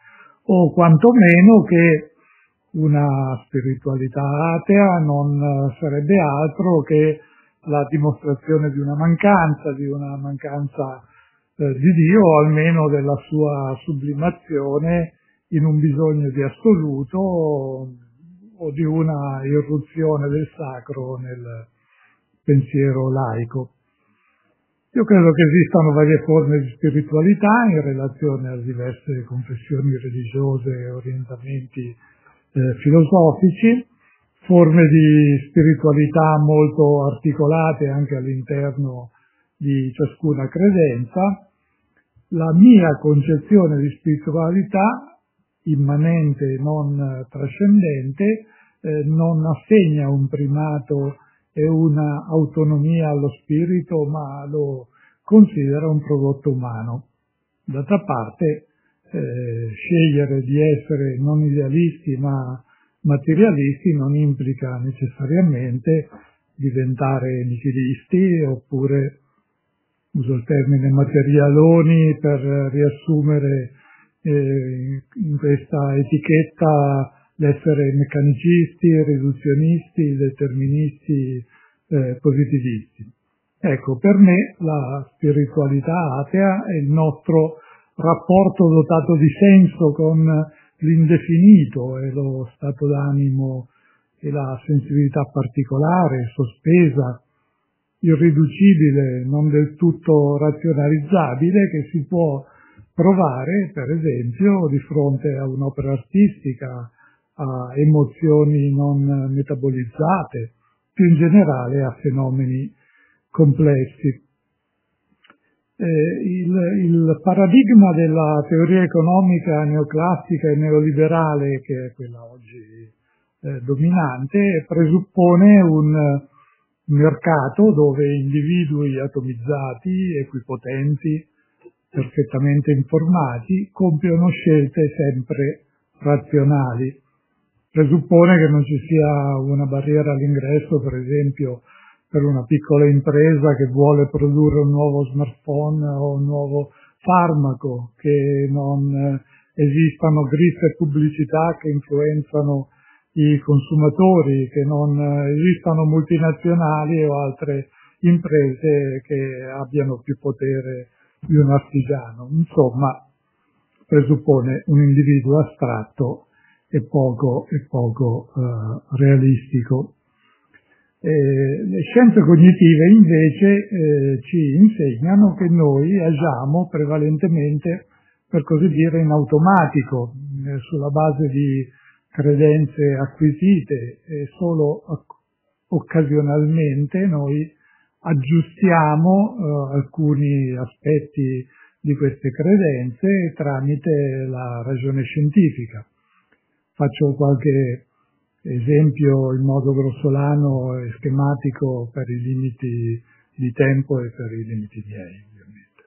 o quantomeno che una spiritualità atea non sarebbe altro che la dimostrazione di una mancanza, di una mancanza eh, di Dio, o almeno della sua sublimazione in un bisogno di assoluto o, o di una irruzione del sacro nel pensiero laico. Io credo che esistano varie forme di spiritualità in relazione a diverse confessioni religiose e orientamenti eh, filosofici, forme di spiritualità molto articolate anche all'interno di ciascuna credenza. La mia concezione di spiritualità, immanente, non trascendente, eh, non assegna un primato e una autonomia allo spirito, ma lo considera un prodotto umano. D'altra parte, eh, scegliere di essere non idealisti ma materialisti non implica necessariamente diventare nihilisti, oppure, uso il termine materialoni per riassumere eh, in questa etichetta l'essere meccanicisti, riduzionisti, deterministi, eh, positivisti. Ecco, per me la spiritualità atea è il nostro rapporto dotato di senso con l'indefinito e lo stato d'animo e la sensibilità particolare, sospesa, irriducibile, non del tutto razionalizzabile, che si può provare, per esempio, di fronte a un'opera artistica, a emozioni non metabolizzate, più in generale a fenomeni complessi. Eh, il, il paradigma della teoria economica neoclassica e neoliberale, che è quella oggi eh, dominante, presuppone un mercato dove individui atomizzati, equipotenti, perfettamente informati, compiono scelte sempre razionali. Presuppone che non ci sia una barriera all'ingresso, per esempio, per una piccola impresa che vuole produrre un nuovo smartphone o un nuovo farmaco, che non esistano griffe pubblicità che influenzano i consumatori, che non esistano multinazionali o altre imprese che abbiano più potere di un artigiano. Insomma, presuppone un individuo astratto e poco, e poco uh, realistico. Eh, le scienze cognitive invece eh, ci insegnano che noi agiamo prevalentemente, per così dire, in automatico, eh, sulla base di credenze acquisite, e solo occasionalmente noi aggiustiamo eh, alcuni aspetti di queste credenze tramite la ragione scientifica. Faccio qualche esempio in modo grossolano e schematico per i limiti di tempo e per i limiti miei, ovviamente.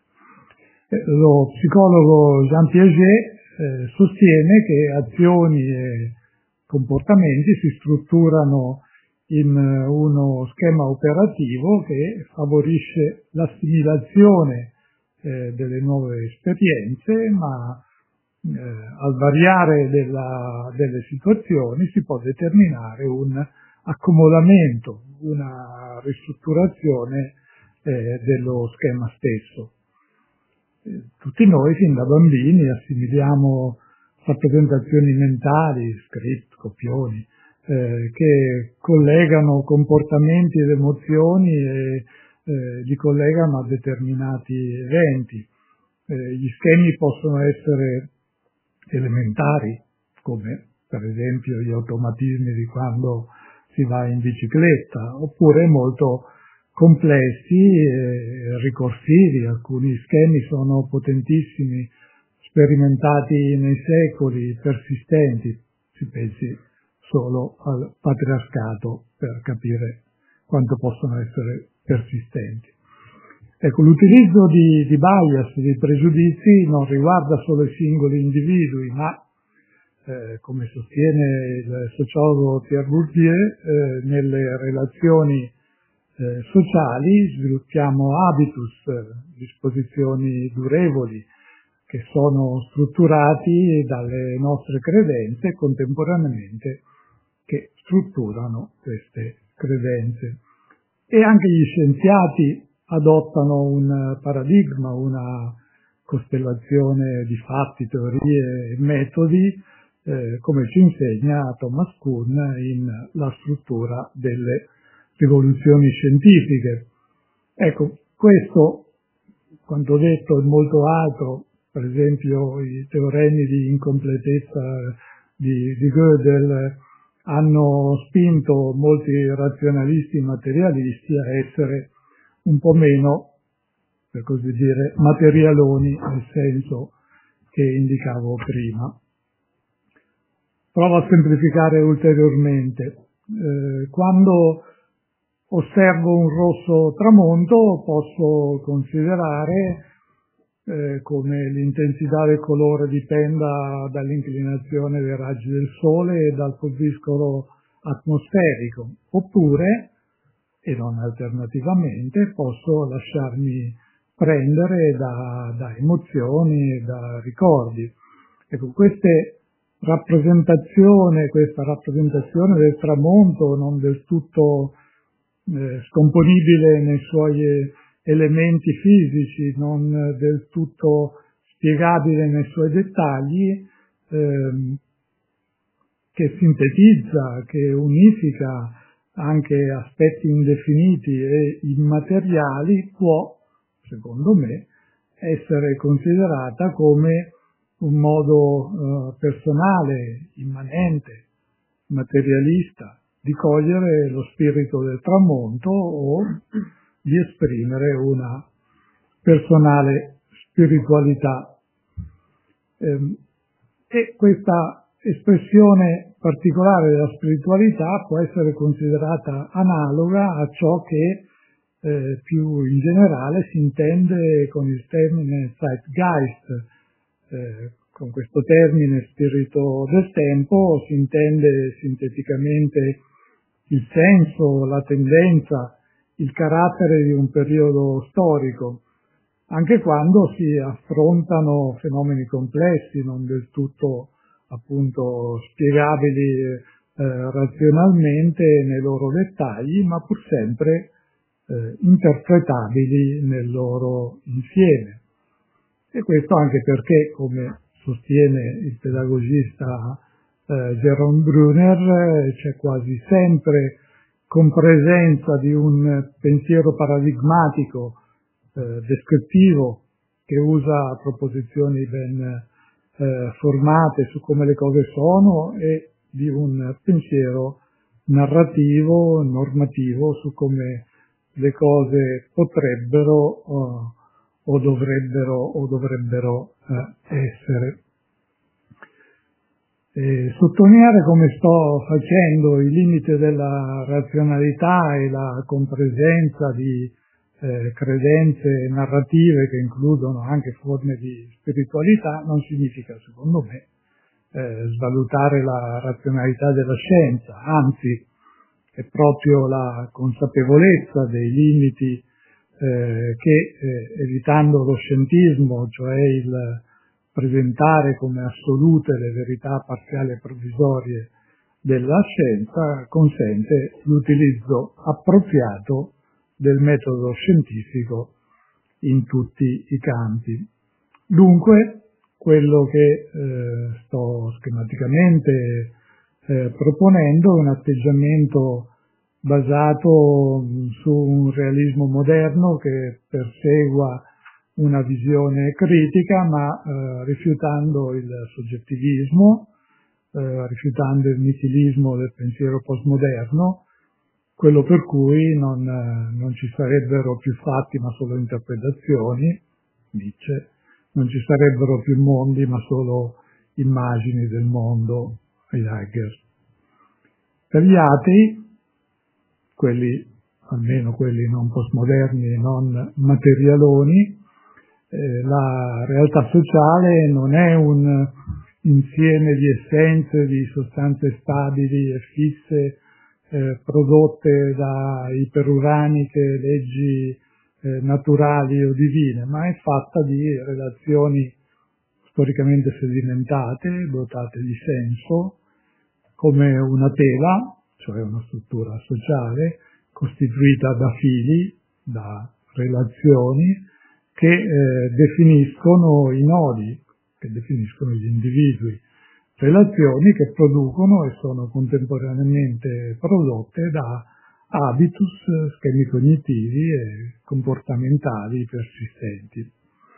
Lo psicologo Jean Piaget eh, sostiene che azioni e comportamenti si strutturano in uno schema operativo che favorisce l'assimilazione eh, delle nuove esperienze, ma Eh, al variare della, delle situazioni si può determinare un accomodamento, una ristrutturazione eh, dello schema stesso. Eh, tutti noi fin da bambini assimiliamo rappresentazioni mentali, script, copioni, eh, che collegano comportamenti ed emozioni e eh, li collegano a determinati eventi. Eh, gli schemi possono essere elementari, come per esempio gli automatismi di quando si va in bicicletta, oppure molto complessi e ricorsivi. Alcuni schemi sono potentissimi, sperimentati nei secoli, persistenti. Si pensi solo al patriarcato per capire quanto possono essere persistenti. Ecco, l'utilizzo di, di bias, di pregiudizi, non riguarda solo i singoli individui, ma, eh, come sostiene il sociologo Pierre Bourdieu, eh, nelle relazioni eh, sociali sviluppiamo habitus, eh, disposizioni durevoli, che sono strutturati dalle nostre credenze e contemporaneamente che strutturano queste credenze. E anche gli scienziati adottano un paradigma, una costellazione di fatti, teorie e metodi, eh, come ci insegna Thomas Kuhn in La struttura delle rivoluzioni scientifiche. Ecco, questo, quanto detto, e molto altro, per esempio i teoremi di incompletezza di, di Gödel, hanno spinto molti razionalisti materialisti a essere un po' meno, per così dire, materialoni nel senso che indicavo prima. Provo a semplificare ulteriormente. Eh, quando osservo un rosso tramonto posso considerare eh, come l'intensità del colore dipenda dall'inclinazione dei raggi del sole e dal pulviscolo atmosferico, oppure, e non alternativamente, posso lasciarmi prendere da, da emozioni e da ricordi. Ecco, queste rappresentazione, questa rappresentazione del tramonto non del tutto eh, scomponibile nei suoi elementi fisici, non del tutto spiegabile nei suoi dettagli, ehm, che sintetizza, che unifica anche aspetti indefiniti e immateriali, può, secondo me, essere considerata come un modo eh, personale, immanente, materialista, di cogliere lo spirito del tramonto o di esprimere una personale spiritualità. Ehm, e questa espressione particolare della spiritualità può essere considerata analoga a ciò che eh, più in generale si intende con il termine Zeitgeist. Eh, con questo termine spirito del tempo si intende sinteticamente il senso, la tendenza, il carattere di un periodo storico, anche quando si affrontano fenomeni complessi, non del tutto appunto spiegabili eh, razionalmente nei loro dettagli, ma pur sempre eh, interpretabili nel loro insieme. E questo anche perché, come sostiene il pedagogista eh, Jerome Brunner, eh, c'è quasi sempre compresenza di un pensiero paradigmatico eh, descrittivo che usa proposizioni ben eh, formate su come le cose sono e di un pensiero narrativo, normativo su come le cose potrebbero eh, o dovrebbero, o dovrebbero eh, essere. E sottolineare come sto facendo i limiti della razionalità e la compresenza di eh, credenze narrative che includono anche forme di spiritualità non significa, secondo me, eh, svalutare la razionalità della scienza, anzi è proprio la consapevolezza dei limiti eh, che, eh, evitando lo scientismo, cioè il presentare come assolute le verità parziali e provvisorie della scienza, consente l'utilizzo appropriato del metodo scientifico in tutti i campi. Dunque, quello che eh, sto schematicamente eh, proponendo è un atteggiamento basato su un realismo moderno che persegua una visione critica, ma eh, rifiutando il soggettivismo, eh, rifiutando il nichilismo del pensiero postmoderno, quello per cui non, eh, non ci sarebbero più fatti ma solo interpretazioni, Nietzsche, non ci sarebbero più mondi ma solo immagini del mondo, Heidegger. Per gli atei, quelli, almeno quelli non postmoderni e non materialoni, eh, la realtà sociale non è un insieme di essenze, di sostanze stabili e fisse eh, prodotte da iperuraniche leggi eh, naturali o divine, ma è fatta di relazioni storicamente sedimentate, dotate di senso, come una tela, cioè una struttura sociale, costituita da fili, da relazioni, che eh, definiscono i nodi, che definiscono gli individui, relazioni che producono e sono contemporaneamente prodotte da habitus, schemi cognitivi e comportamentali persistenti.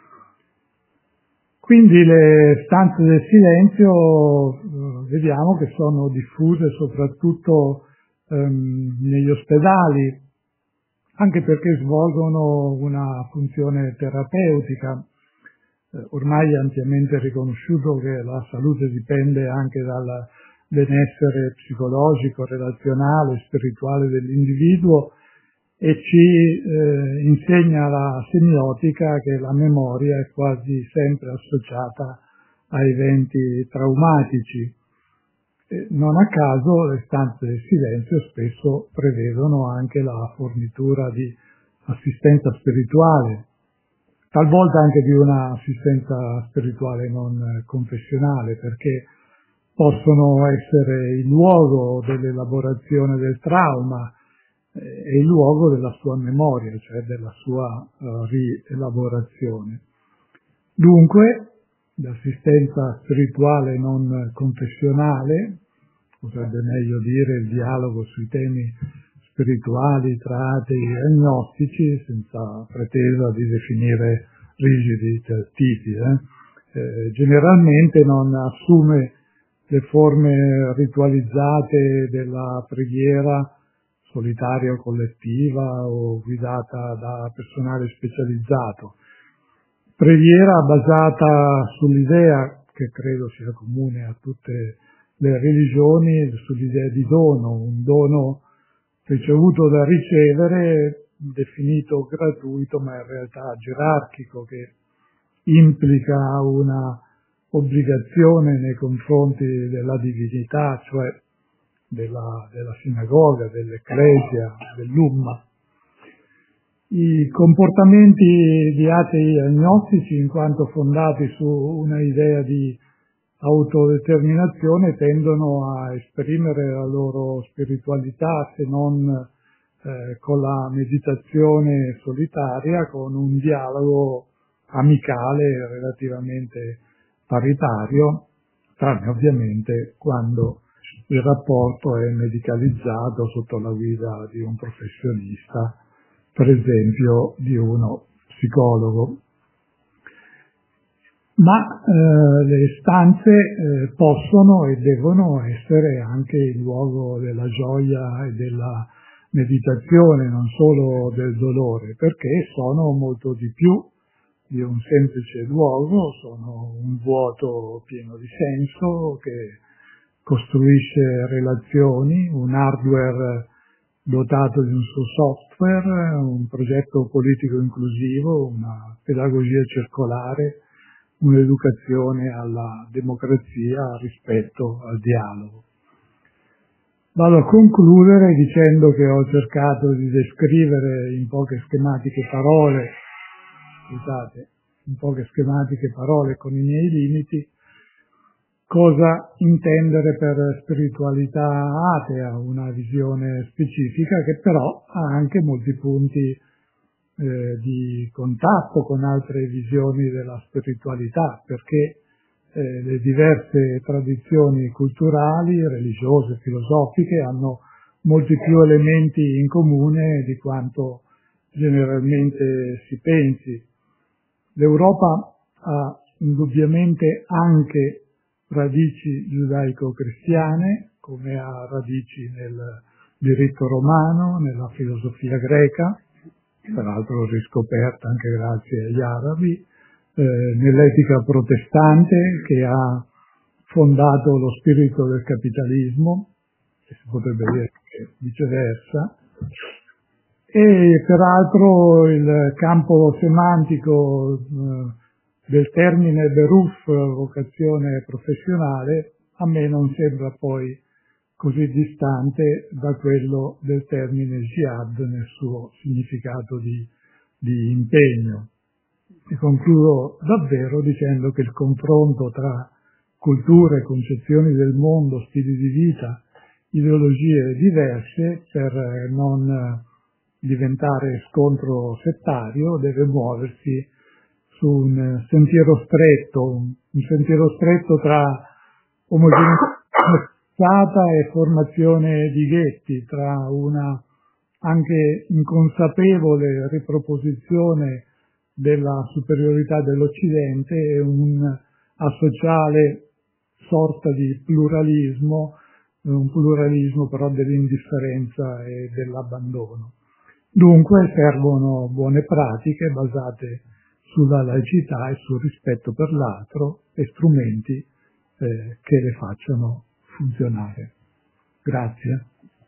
Quindi le stanze del silenzio eh, vediamo che sono diffuse soprattutto ehm, negli ospedali, anche perché svolgono una funzione terapeutica. Eh, ormai è ampiamente riconosciuto che la salute dipende anche dal benessere psicologico, relazionale, spirituale dell'individuo, e ci eh, insegna la semiotica che la memoria è quasi sempre associata a eventi traumatici. E non a caso le stanze del silenzio spesso prevedono anche la fornitura di assistenza spirituale, talvolta anche di una assistenza spirituale non confessionale, perché possono essere il luogo dell'elaborazione del trauma e il luogo della sua memoria, cioè della sua uh, rielaborazione. Dunque, l'assistenza spirituale non confessionale, potrebbe meglio dire il dialogo sui temi spirituali tra atei e agnostici, senza pretesa di definire rigidi tipi, eh? Eh, generalmente non assume le forme ritualizzate della preghiera solitaria o collettiva o guidata da personale specializzato. Preghiera basata sull'idea, che credo sia comune a tutte le religioni, sull'idea di dono, un dono ricevuto da ricevere, definito gratuito ma in realtà gerarchico, che implica una obbligazione nei confronti della divinità, cioè della, della sinagoga, dell'ecclesia, dell'umma. I comportamenti di atei agnostici, in quanto fondati su una idea di autodeterminazione, tendono a esprimere la loro spiritualità, se non eh, con la meditazione solitaria, con un dialogo amicale relativamente paritario, tranne ovviamente quando il rapporto è medicalizzato sotto la guida di un professionista, per esempio di uno psicologo. Ma eh, le stanze eh, possono e devono essere anche il luogo della gioia e della meditazione, non solo del dolore, perché sono molto di più di un semplice luogo, sono un vuoto pieno di senso che costruisce relazioni, un hardware dotato di un suo software, un progetto politico inclusivo, una pedagogia circolare, un'educazione alla democrazia rispetto al dialogo. Vado a concludere dicendo che ho cercato di descrivere in poche schematiche parole, scusate, in poche schematiche parole con i miei limiti, cosa intendere per spiritualità atea, una visione specifica che però ha anche molti punti eh, di contatto con altre visioni della spiritualità, perché eh, le diverse tradizioni culturali, religiose, filosofiche hanno molti più elementi in comune di quanto generalmente si pensi. L'Europa ha indubbiamente anche radici giudaico-cristiane, come ha radici nel diritto romano, nella filosofia greca, peraltro riscoperta anche grazie agli arabi, eh, nell'etica protestante che ha fondato lo spirito del capitalismo, e si potrebbe dire che viceversa, e peraltro il campo semantico eh, del termine beruf, vocazione professionale, a me non sembra poi così distante da quello del termine jihad nel suo significato di, di impegno. E concludo davvero dicendo che il confronto tra culture, concezioni del mondo, stili di vita, ideologie diverse, per non diventare scontro settario, deve muoversi su un sentiero stretto, un sentiero stretto tra omogeneità e formazione di ghetti, tra una anche inconsapevole riproposizione della superiorità dell'Occidente e un associale sorta di pluralismo, un pluralismo però dell'indifferenza e dell'abbandono. Dunque servono buone pratiche basate sulla laicità e sul rispetto per l'altro e strumenti eh, che le facciano funzionare. Grazie.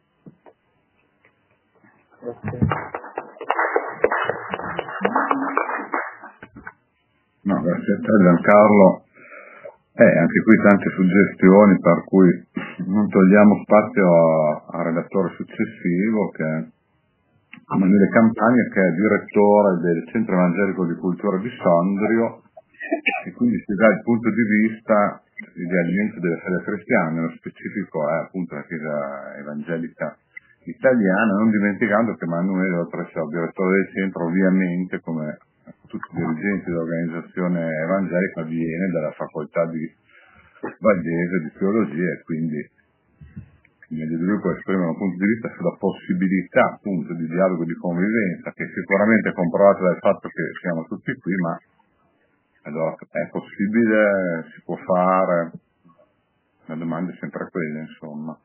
No, grazie a te Giancarlo. Eh, anche qui tante suggestioni, per cui non togliamo spazio al redattore successivo, che è Emanuele Campagna, che è direttore del Centro Evangelico di Cultura di Sondrio, e quindi si dà il punto di vista di alimento della fede cristiana, nello specifico è appunto la Chiesa Evangelica Italiana, non dimenticando che Emanuele, oltre a essere direttore del centro, ovviamente, come tutti i dirigenti dell'organizzazione evangelica, viene dalla facoltà di Valdese di teologia, e quindi meglio di lui può esprimere un punto di vista sulla possibilità appunto di dialogo, di convivenza, che sicuramente è comprovato dal fatto che siamo tutti qui, ma allora è possibile, si può fare? La domanda è sempre quella, insomma.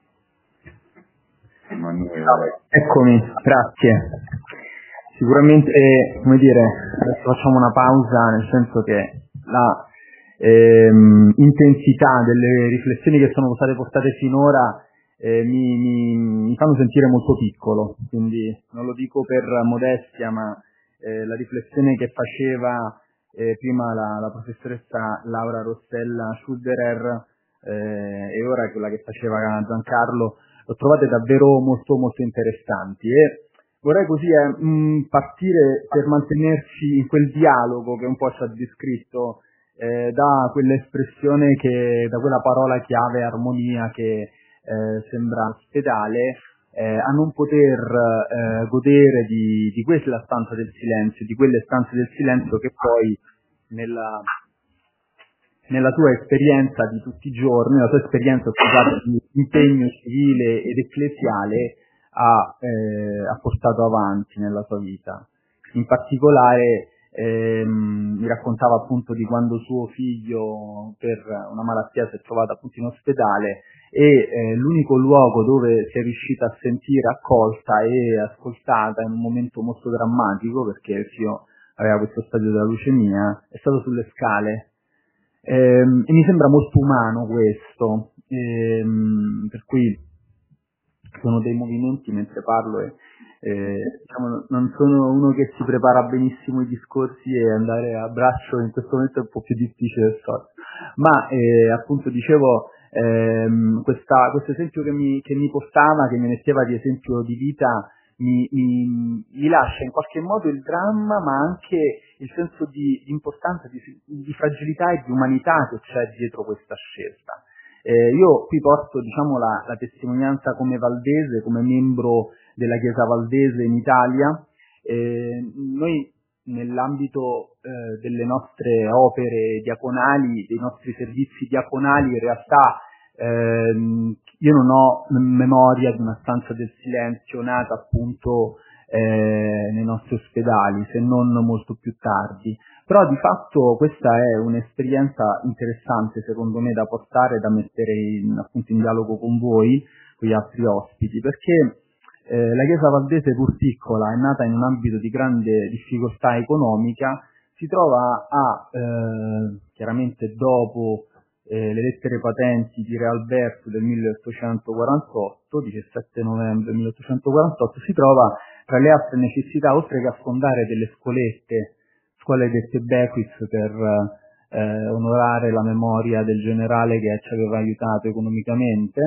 Emanuele. Eccomi, grazie. Sicuramente, eh, come dire, adesso facciamo una pausa, nel senso che la ehm, intensità delle riflessioni che sono state portate finora eh, mi, mi, mi fanno sentire molto piccolo, quindi non lo dico per modestia, ma eh, la riflessione che faceva eh, prima la, la professoressa Laura Rossella Schulderer eh, e ora quella che faceva Giancarlo, l'ho trovate davvero molto molto interessanti, e vorrei così eh, mh, partire per mantenerci in quel dialogo che un po' ci ha descritto eh, da quell'espressione, che da quella parola chiave armonia che eh, sembra ospedale, eh, a non poter eh, godere di, di quella stanza del silenzio, di quelle stanze del silenzio che poi nella nella tua esperienza di tutti i giorni, nella tua esperienza scusate, di impegno civile ed ecclesiale ha, eh, ha portato avanti nella tua vita. In particolare ehm, mi raccontava appunto di quando suo figlio per una malattia si è trovato appunto in ospedale, e eh, l'unico luogo dove si è riuscita a sentire accolta e ascoltata in un momento molto drammatico, perché il figlio aveva questo stadio della leucemia, è stato sulle scale. Ehm, e mi sembra molto umano questo, ehm, per cui sono dei movimenti, mentre parlo e eh, diciamo, non sono uno che si prepara benissimo i discorsi, e andare a braccio in questo momento è un po' più difficile del solito, ma eh, appunto dicevo ehm, questa, questo esempio che mi, che mi portava, che mi metteva di esempio di vita, Mi, mi, mi lascia in qualche modo il dramma, ma anche il senso di, di importanza, di, di fragilità e di umanità che c'è dietro questa scelta. Eh, io qui porto diciamo, la, la testimonianza come valdese, come membro della Chiesa Valdese in Italia. Eh, noi nell'ambito eh, delle nostre opere diaconali, dei nostri servizi diaconali, in realtà Eh, io non ho memoria di una stanza del silenzio nata appunto eh, nei nostri ospedali, se non molto più tardi, però di fatto questa è un'esperienza interessante secondo me da portare, da mettere in, appunto in dialogo con voi, con gli altri ospiti, perché eh, la Chiesa Valdese, pur piccola, è nata in un ambito di grande difficoltà economica, si trova a eh, chiaramente dopo Eh, le lettere patenti di Re Alberto del milleottocentoquarantotto, diciassette novembre milleottocentoquarantotto, si trova tra le altre necessità, oltre che a fondare delle scolette, scuole dette Bequis, per eh, onorare la memoria del generale che ci aveva aiutato economicamente,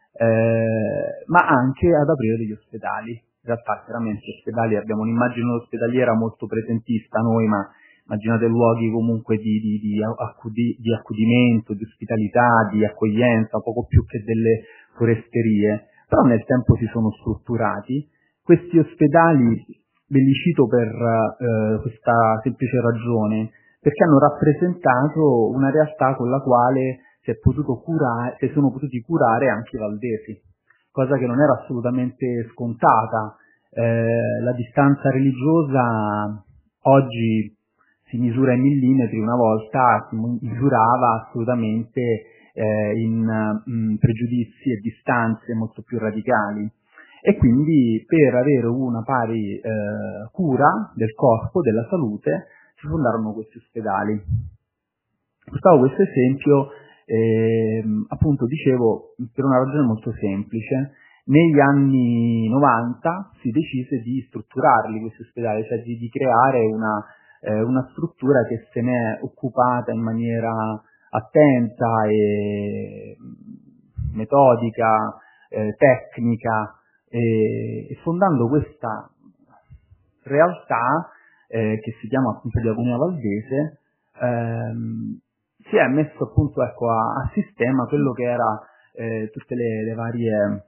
eh, ma anche ad aprire degli ospedali. In realtà chiaramente ospedali, abbiamo un'immagine ospedaliera molto presentista noi, ma immaginate luoghi comunque di, di, di, accudi, di accudimento, di ospitalità, di accoglienza, poco più che delle foresterie, però nel tempo si sono strutturati. Questi ospedali ve li cito per eh, questa semplice ragione, perché hanno rappresentato una realtà con la quale si è potuto curare, si sono potuti curare anche i valdesi, cosa che non era assolutamente scontata. Eh, la distanza religiosa oggi si misura in millimetri, una volta si misurava assolutamente eh, in mh, pregiudizi e distanze molto più radicali. E quindi per avere una pari eh, cura del corpo, della salute, si fondarono questi ospedali. Portavo questo esempio, eh, appunto dicevo, per una ragione molto semplice. Negli anni novanta si decise di strutturarli questi ospedali, cioè di, di creare una, eh, una struttura che se ne è occupata in maniera attenta e metodica, eh, tecnica, e, e fondando questa realtà eh, che si chiama appunto Diaconia Valdese, ehm, si è messo appunto ecco, a, a sistema quello che era eh, tutte le, le varie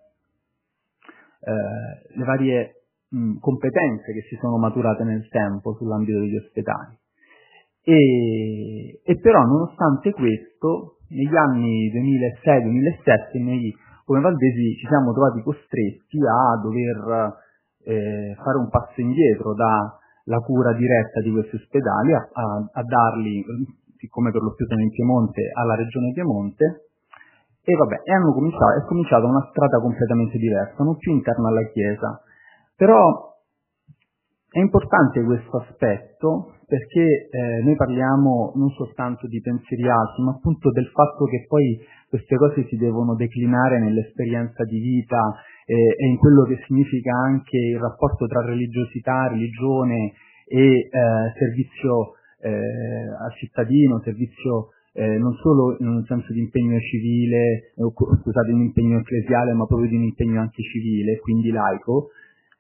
Eh, le varie mh, competenze che si sono maturate nel tempo sull'ambito degli ospedali. E, e però nonostante questo, negli anni duemilasei duemilasette noi come valdesi ci siamo trovati costretti a dover eh, fare un passo indietro dalla cura diretta di questi ospedali, a, a, a darli, siccome per lo più sono in Piemonte, alla regione Piemonte. E vabbè, e hanno cominciato, è cominciata una strada completamente diversa, non più interna alla Chiesa. Però è importante questo aspetto perché eh, noi parliamo non soltanto di pensieri alti, ma appunto del fatto che poi queste cose si devono declinare nell'esperienza di vita eh, e in quello che significa anche il rapporto tra religiosità, religione e eh, servizio eh, al cittadino, servizio Eh, non solo in un senso di impegno civile, eh, scusate, di un impegno ecclesiale, ma proprio di un impegno anche civile, quindi laico,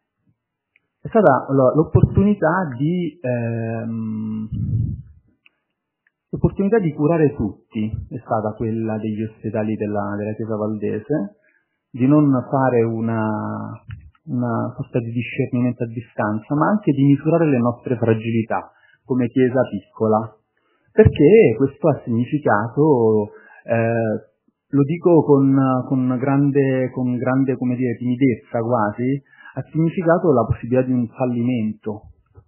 è stata l'opportunità di ehm, l'opportunità di curare tutti, è stata quella degli ospedali della, della Chiesa Valdese, di non fare una, una sorta di discernimento a distanza, ma anche di misurare le nostre fragilità come Chiesa piccola. Perché questo ha significato, eh, lo dico con, con grande, con grande come dire, timidezza quasi, ha significato la possibilità di un fallimento.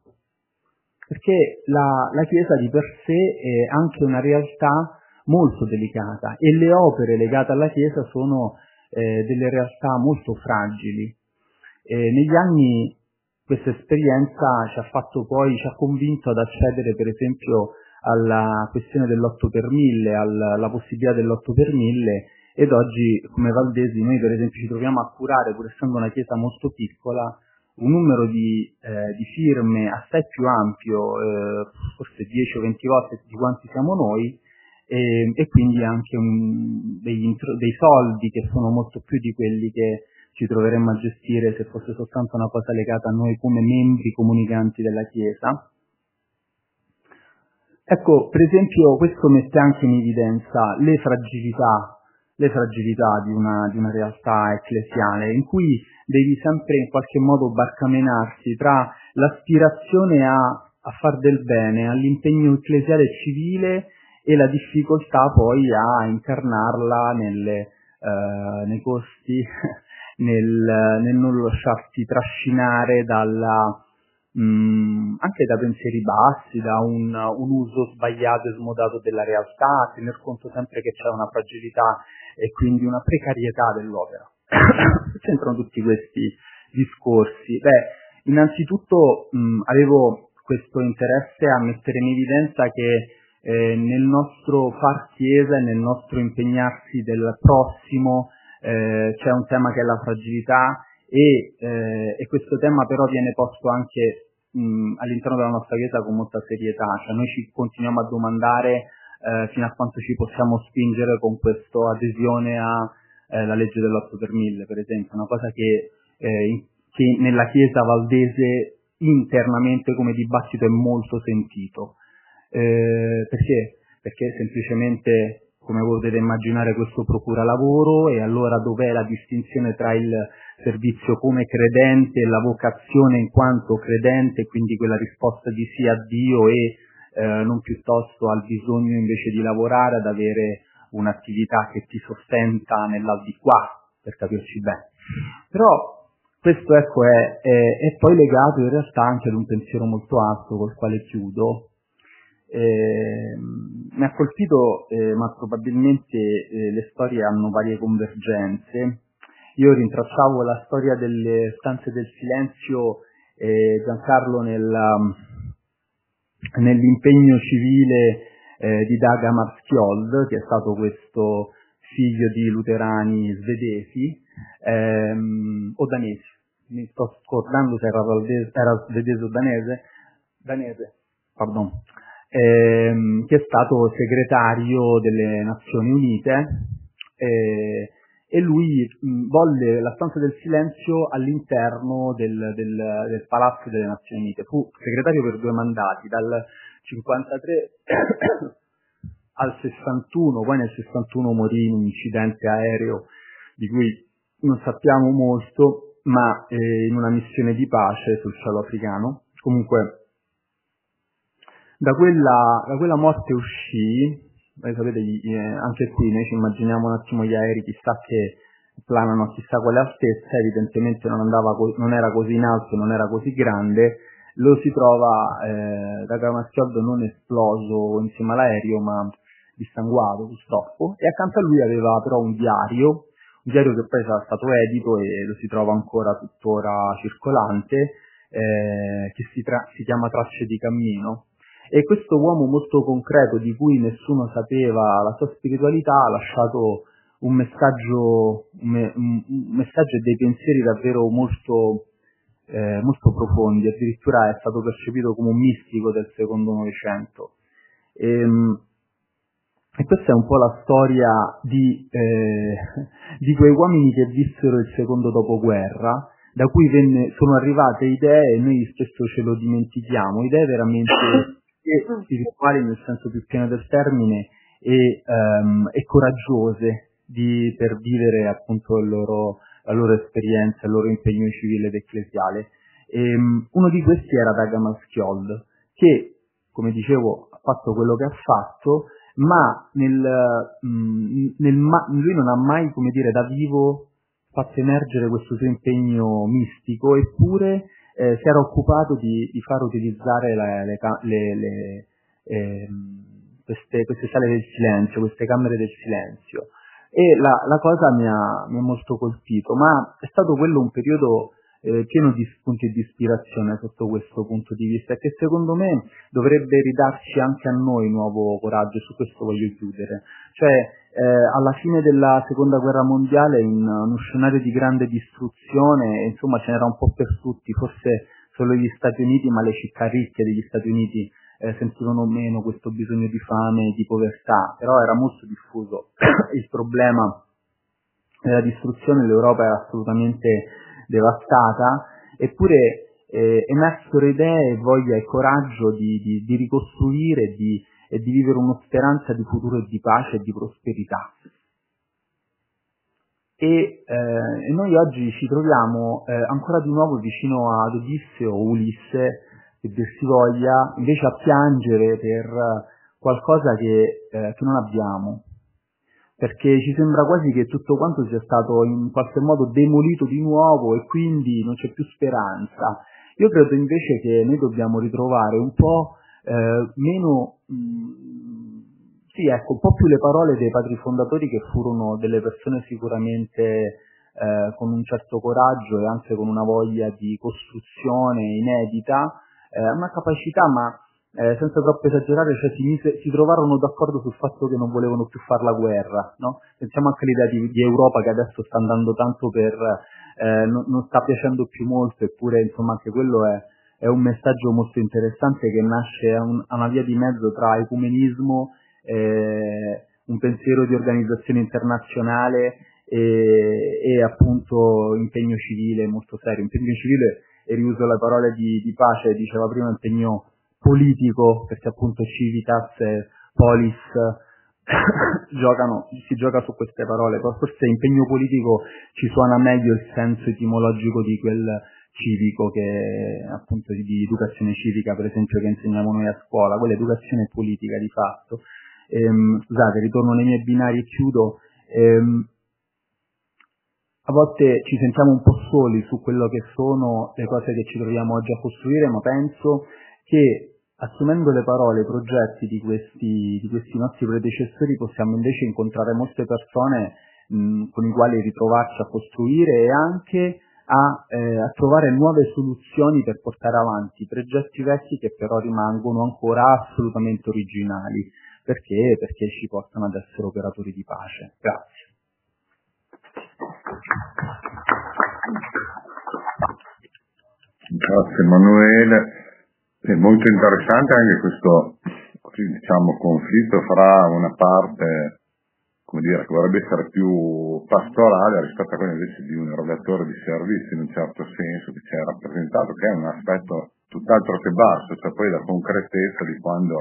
Perché la, la Chiesa di per sé è anche una realtà molto delicata e le opere legate alla Chiesa sono eh, delle realtà molto fragili. E negli anni questa esperienza ci ha fatto poi, ci ha convinto ad accedere per esempio alla questione dell'otto per mille, alla possibilità dell'otto per mille, ed oggi come valdesi noi per esempio ci troviamo a curare, pur essendo una chiesa molto piccola, un numero di, eh, di firme assai più ampio, eh, forse dieci o venti volte di quanti siamo noi, e, e quindi anche un, degli intro, dei soldi che sono molto più di quelli che ci troveremmo a gestire se fosse soltanto una cosa legata a noi come membri comunicanti della Chiesa. Ecco, per esempio, questo mette anche in evidenza le fragilità, le fragilità di una, di una realtà ecclesiale, in cui devi sempre in qualche modo barcamenarsi tra l'aspirazione a, a far del bene, all'impegno ecclesiale e civile, e la difficoltà poi a incarnarla nelle, eh, nei costi, nel, nel non lasciarsi trascinare dalla... Mm, anche da pensieri bassi, da un, un uso sbagliato e smodato della realtà, tener conto sempre che c'è una fragilità e quindi una precarietà dell'opera. C'entrano tutti questi discorsi. Beh, innanzitutto mh, avevo questo interesse a mettere in evidenza che eh, nel nostro far chiesa e nel nostro impegnarsi del prossimo eh, c'è un tema che è la fragilità. E, eh, e questo tema però viene posto anche mh, all'interno della nostra Chiesa con molta serietà, cioè noi ci continuiamo a domandare eh, fino a quanto ci possiamo spingere con questa adesione alla eh, legge dell'otto per mille, per esempio, una cosa che, eh, che nella Chiesa valdese internamente come dibattito è molto sentito. Eh, perché? Perché semplicemente, come potete immaginare, questo procura lavoro, e allora dov'è la distinzione tra il servizio come credente e la vocazione in quanto credente, quindi quella risposta di sì a Dio e eh, non piuttosto al bisogno invece di lavorare, ad avere un'attività che ti sostenta nell'aldilà, per capirci bene. Però questo ecco è, è, è poi legato in realtà anche ad un pensiero molto alto col quale chiudo. Eh, mi ha colpito, eh, ma probabilmente eh, le storie hanno varie convergenze. Io rintracciavo la storia delle stanze del silenzio, eh, Giancarlo, nel, nell'impegno civile eh, di Daga Marskjold, che è stato questo figlio di luterani svedesi, ehm, o danesi, mi sto scordando se era, valdese, era svedese o danese, danese, pardon. Ehm, che è stato segretario delle Nazioni Unite, eh, e lui mh, volle la stanza del silenzio all'interno del, del, del Palazzo delle Nazioni Unite. Fu segretario per due mandati, dal cinquantatré al sessantuno, poi nel sessantuno morì in un incidente aereo di cui non sappiamo molto, ma eh, in una missione di pace sul cielo africano. Comunque, Da quella, da quella morte uscì, voi sapete, eh, anche qui noi ci immaginiamo un attimo gli aerei, chissà che planano a chissà quale altezza, evidentemente non, andava co- non era così in alto, non era così grande, lo si trova eh, da Marskjold non esploso insieme all'aereo, ma dissanguato, purtroppo, e accanto a lui aveva però un diario, un diario che poi sarà stato edito e lo si trova ancora tuttora circolante, eh, che si, tra- si chiama Tracce di cammino. E questo uomo molto concreto, di cui nessuno sapeva la sua spiritualità, ha lasciato un messaggio, un, me, un, un messaggio e dei pensieri davvero molto, eh, molto profondi. Addirittura è stato percepito come un mistico del secondo Novecento. E, e questa è un po' la storia di, eh, di quei uomini che vissero il secondo dopoguerra, da cui venne, sono arrivate idee, e noi spesso ce lo dimentichiamo, idee veramente spirituali nel senso più pieno del termine e, um, e coraggiose di, per vivere appunto il loro, la loro esperienza, il loro impegno civile ed ecclesiale. E, um, uno di questi era Daga Marskjold, che, come dicevo, ha fatto quello che ha fatto, ma nel, um, nel ma- lui non ha mai, come dire, da vivo fatto emergere questo suo impegno mistico, eppure Eh, si era occupato di, di far utilizzare le, le, le, le, eh, queste, queste sale del silenzio, queste camere del silenzio. E la, la cosa mi ha, mi ha molto colpito, ma è stato quello un periodo eh, pieno di spunti di ispirazione sotto questo punto di vista, e che secondo me dovrebbe ridarci anche a noi nuovo coraggio. Su questo voglio chiudere. Cioè, Eh, alla fine della seconda guerra mondiale, in uno scenario di grande distruzione, insomma ce n'era un po' per tutti, forse solo gli Stati Uniti, ma le città ricche degli Stati Uniti eh, sentivano meno questo bisogno di fame e di povertà, però era molto diffuso il problema della distruzione, l'Europa era assolutamente devastata, eppure eh, emersero idee, voglia e coraggio di, di, di ricostruire, di e di vivere una speranza di futuro e di pace e di prosperità. E, eh, e noi oggi ci troviamo eh, ancora di nuovo vicino ad Odisseo o Ulisse, che dir si voglia, invece a piangere per qualcosa che, eh, che non abbiamo, perché ci sembra quasi che tutto quanto sia stato in qualche modo demolito di nuovo e quindi non c'è più speranza. Io credo invece che noi dobbiamo ritrovare un po' Eh, meno, mh, sì, ecco, un po' più le parole dei padri fondatori, che furono delle persone sicuramente eh, con un certo coraggio e anche con una voglia di costruzione inedita, eh, una capacità, ma eh, senza troppo esagerare, cioè si, mise, si trovarono d'accordo sul fatto che non volevano più fare la guerra, no? Pensiamo anche all'idea di, di Europa, che adesso sta andando tanto per, eh, non, non sta piacendo più molto, eppure insomma anche quello è È un messaggio molto interessante che nasce a, un, a una via di mezzo tra ecumenismo, eh, un pensiero di organizzazione internazionale e, e appunto impegno civile molto serio. Impegno civile, e riuso le parole di, di Pace, diceva prima impegno politico, perché appunto civitas e polis giocano, si gioca su queste parole, però forse impegno politico ci suona meglio il senso etimologico di quel civico, che appunto di educazione civica, per esempio, che insegniamo noi a scuola, quella educazione politica di fatto. Ehm, scusate, ritorno nei miei binari e chiudo. Ehm, a volte ci sentiamo un po' soli su quello che sono le cose che ci troviamo oggi a costruire, ma penso che assumendo le parole, i progetti di questi, di questi nostri predecessori, possiamo invece incontrare molte persone mh, con i quali ritrovarci a costruire e anche a, eh, a trovare nuove soluzioni per portare avanti progetti vecchi che però rimangono ancora assolutamente originali. Perché? Perché ci portano ad essere operatori di pace. Grazie. Grazie Emanuele. È molto interessante anche questo, diciamo, conflitto fra una parte, come dire, che vorrebbe essere più pastorale rispetto a quella invece di un erogatore di servizi in un certo senso che ci è rappresentato, che è un aspetto tutt'altro che basso, cioè poi la concretezza di quando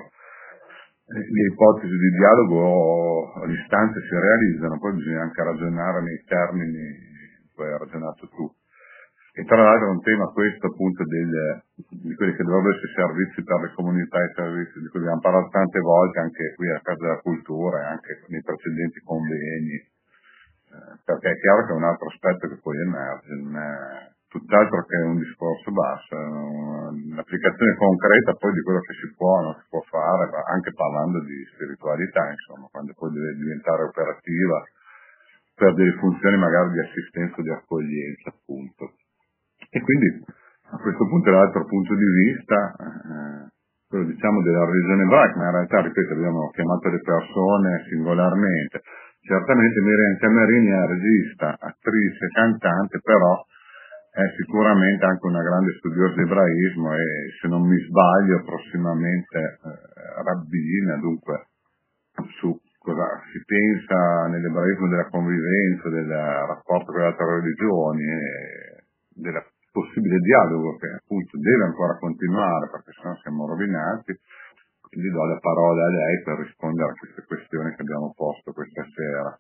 le ipotesi di dialogo o le istanze si realizzano, poi bisogna anche ragionare nei termini in cui hai ragionato tu. E tra l'altro è un tema questo appunto del, di quelli che dovrebbero essere servizi per le comunità e servizi di cui abbiamo parlato tante volte anche qui a Casa della Cultura e anche nei precedenti convegni, eh, perché è chiaro che è un altro aspetto che poi emerge, non è tutt'altro che un discorso basso, è un'applicazione concreta poi di quello che si può o non si può fare, anche parlando di spiritualità, insomma, quando poi deve diventare operativa per delle funzioni magari di assistenza o di accoglienza, appunto. E quindi a questo punto l'altro punto di vista, eh, quello diciamo della religione ebraica, ma in realtà, ripeto, abbiamo chiamato le persone singolarmente. Certamente Miriam Camerini è regista, attrice, cantante, però è sicuramente anche una grande studiosa di ebraismo e, se non mi sbaglio, prossimamente eh, rabbina, dunque su cosa si pensa nell'ebraismo della convivenza, del rapporto con le altre religioni e della possibile dialogo che appunto deve ancora continuare, perché sennò siamo rovinati. Quindi do la parola a lei per rispondere a queste questioni che abbiamo posto questa sera.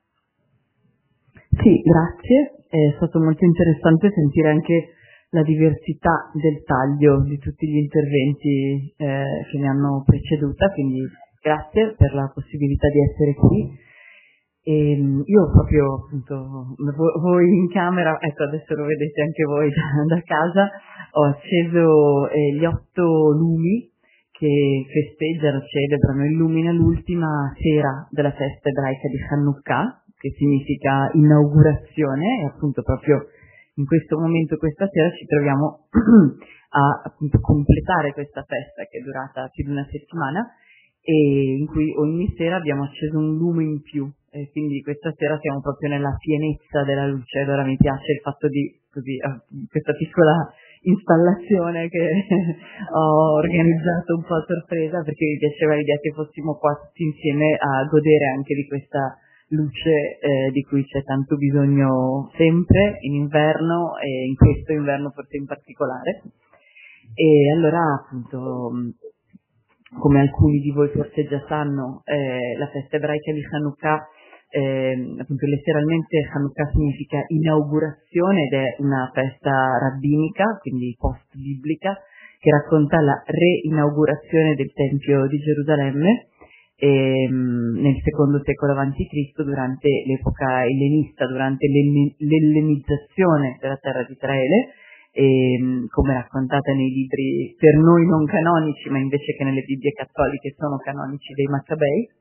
Sì, grazie. È stato molto interessante sentire anche la diversità del taglio di tutti gli interventi eh, che mi hanno preceduta, quindi grazie per la possibilità di essere qui. E io proprio, appunto, voi in camera, ecco adesso lo vedete anche voi da, da casa, ho acceso eh, gli otto lumi che festeggiano, celebrano, illumina l'ultima sera della festa ebraica di Hanukkah, che significa inaugurazione, e appunto proprio in questo momento, questa sera, ci troviamo a appunto completare questa festa che è durata più di una settimana e in cui ogni sera abbiamo acceso un lume in più. E quindi questa sera siamo proprio nella pienezza della luce. Allora mi piace il fatto di così, questa piccola installazione che ho organizzato un po' a sorpresa, perché mi piaceva l'idea che fossimo qua tutti insieme a godere anche di questa luce eh, di cui c'è tanto bisogno sempre in inverno e in questo inverno forse in particolare. E allora appunto, come alcuni di voi forse già sanno, eh, la festa ebraica di Hanukkah, eh, appunto letteralmente Hanukkah significa inaugurazione ed è una festa rabbinica, quindi post-biblica, che racconta la reinaugurazione del Tempio di Gerusalemme ehm, nel secondo secolo avanti Cristo, durante l'epoca ellenista, durante l'ellenizzazione della terra di Israele, e, come raccontata nei libri per noi non canonici, ma invece che nelle Bibbie cattoliche sono canonici, dei Maccabei,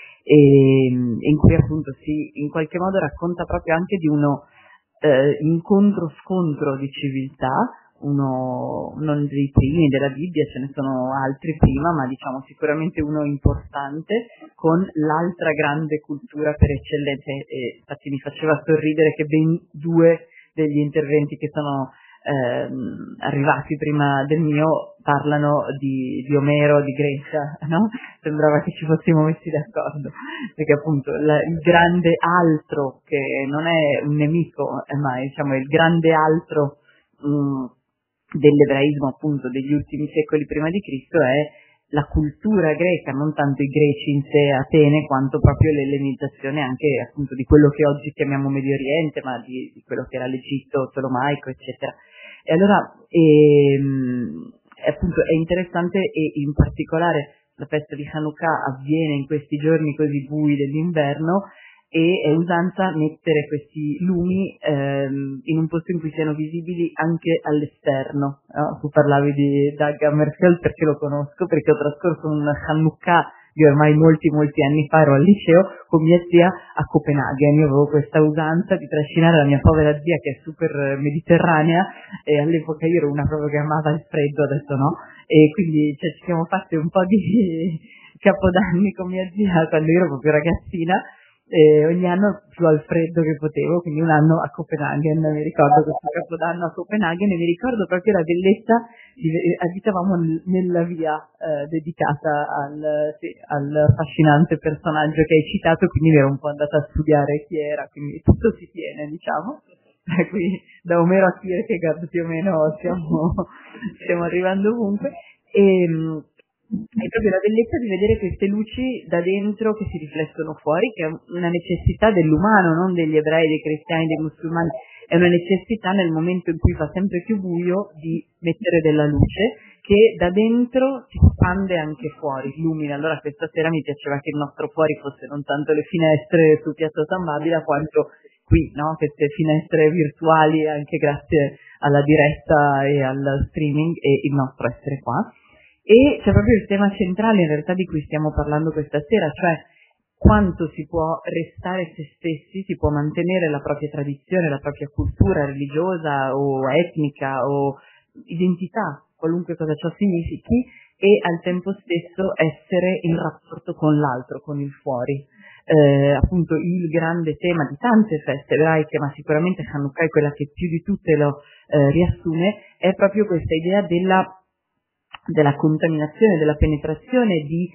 e, in cui appunto si in qualche modo racconta proprio anche di uno eh, incontro-scontro di civiltà, uno non dei primi della Bibbia, ce ne sono altri prima, ma diciamo sicuramente uno importante, con l'altra grande cultura per eccellenza. E infatti mi faceva sorridere che ben due degli interventi che sono ehm, arrivati prima del mio parlano di, di Omero, di Grecia, no? Sembrava che ci fossimo messi d'accordo, perché appunto la, il grande altro, che non è un nemico, ma diciamo il grande altro mh, dell'ebraismo appunto degli ultimi secoli prima di Cristo, è la cultura greca, non tanto i greci in sé, Atene, quanto proprio l'ellenizzazione anche appunto di quello che oggi chiamiamo Medio Oriente, ma di, di quello che era l'Egitto tolomaico, eccetera. E allora ehm, appunto è interessante, e in particolare la festa di Hanukkah avviene in questi giorni così bui dell'inverno, e è usanza mettere questi lumi ehm, in un posto in cui siano visibili anche all'esterno. No? Tu parlavi di Dag Hammarskjöld perché lo conosco, perché ho trascorso un Hanukkah di ormai molti molti anni fa, ero al liceo con mia zia a Copenaghen. Io avevo questa usanza di trascinare la mia povera zia, che è super mediterranea, e all'epoca io ero una proprio che amava il freddo, adesso no, e quindi cioè, ci siamo fatti un po' di capodanni con mia zia quando io ero proprio ragazzina, e ogni anno più al freddo che potevo, quindi un anno a Copenaghen, mi ricordo questo capodanno a Copenaghen, e mi ricordo proprio la bellezza di, abitavamo nella via eh, dedicata al, sì, al affascinante personaggio che hai citato, quindi ero un po' andata a studiare chi era, quindi tutto si tiene, diciamo. Qui da Omero a Kierkegaard più o meno stiamo, stiamo arrivando ovunque, e è proprio la bellezza di vedere queste luci da dentro che si riflettono fuori, che è una necessità dell'umano, non degli ebrei, dei cristiani, dei musulmani, è una necessità nel momento in cui fa sempre più buio di mettere della luce che da dentro si spande anche fuori, illumina. Allora questa sera mi piaceva che il nostro fuori fosse non tanto le finestre su Piazza San Babila quanto qui, no? Queste finestre virtuali, anche grazie alla diretta e al streaming, e il nostro essere qua. E c'è proprio il tema centrale in realtà di cui stiamo parlando questa sera, cioè quanto si può restare se stessi, si può mantenere la propria tradizione, la propria cultura religiosa o etnica o identità, qualunque cosa ciò significhi, e al tempo stesso essere in rapporto con l'altro, con il fuori. Eh, appunto il grande tema di tante feste ebraiche, ma sicuramente Hanukkah è quella che più di tutte lo eh, riassume, è proprio questa idea della della contaminazione, della penetrazione di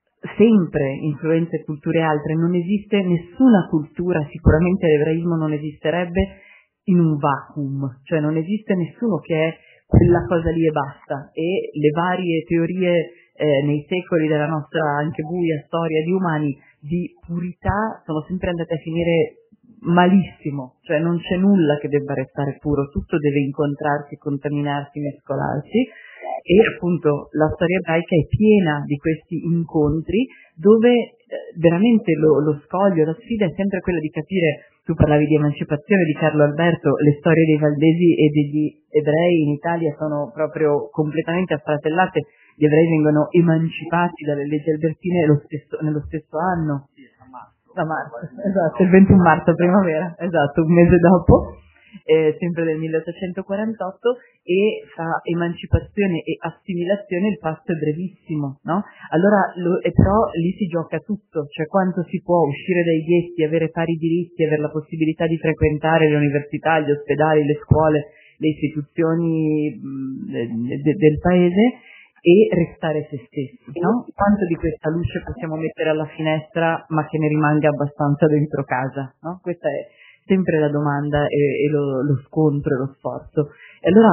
sempre influenze culture altre. Non esiste nessuna cultura, sicuramente l'ebraismo non esisterebbe in un vacuum, cioè non esiste nessuno che è quella cosa lì e basta, e le varie teorie eh, nei secoli della nostra anche buia storia di umani di purità sono sempre andate a finire malissimo, cioè non c'è nulla che debba restare puro, tutto deve incontrarsi, contaminarsi, mescolarsi. E appunto la storia ebraica è piena di questi incontri dove eh, veramente lo, lo scoglio, la sfida è sempre quella di capire. Tu parlavi di emancipazione di Carlo Alberto, le storie dei valdesi e degli ebrei in Italia sono proprio completamente affratellate. Gli ebrei vengono emancipati dalle leggi albertine lo stesso, nello stesso anno, da marzo, esatto, il ventuno marzo, primavera, esatto, un mese dopo. Eh, sempre del milleottocentoquarantotto, e fra emancipazione e assimilazione il passo è brevissimo, no? Allora, lo, e però lì si gioca tutto, cioè quanto si può uscire dai ghetti, avere pari diritti, avere la possibilità di frequentare le università, gli ospedali, le scuole, le istituzioni mh, de, de, del paese, e restare se stessi, no? Quanto di questa luce possiamo mettere alla finestra ma che ne rimanga abbastanza dentro casa, no? Questa è sempre la domanda e, e lo, lo scontro e lo sforzo. E allora,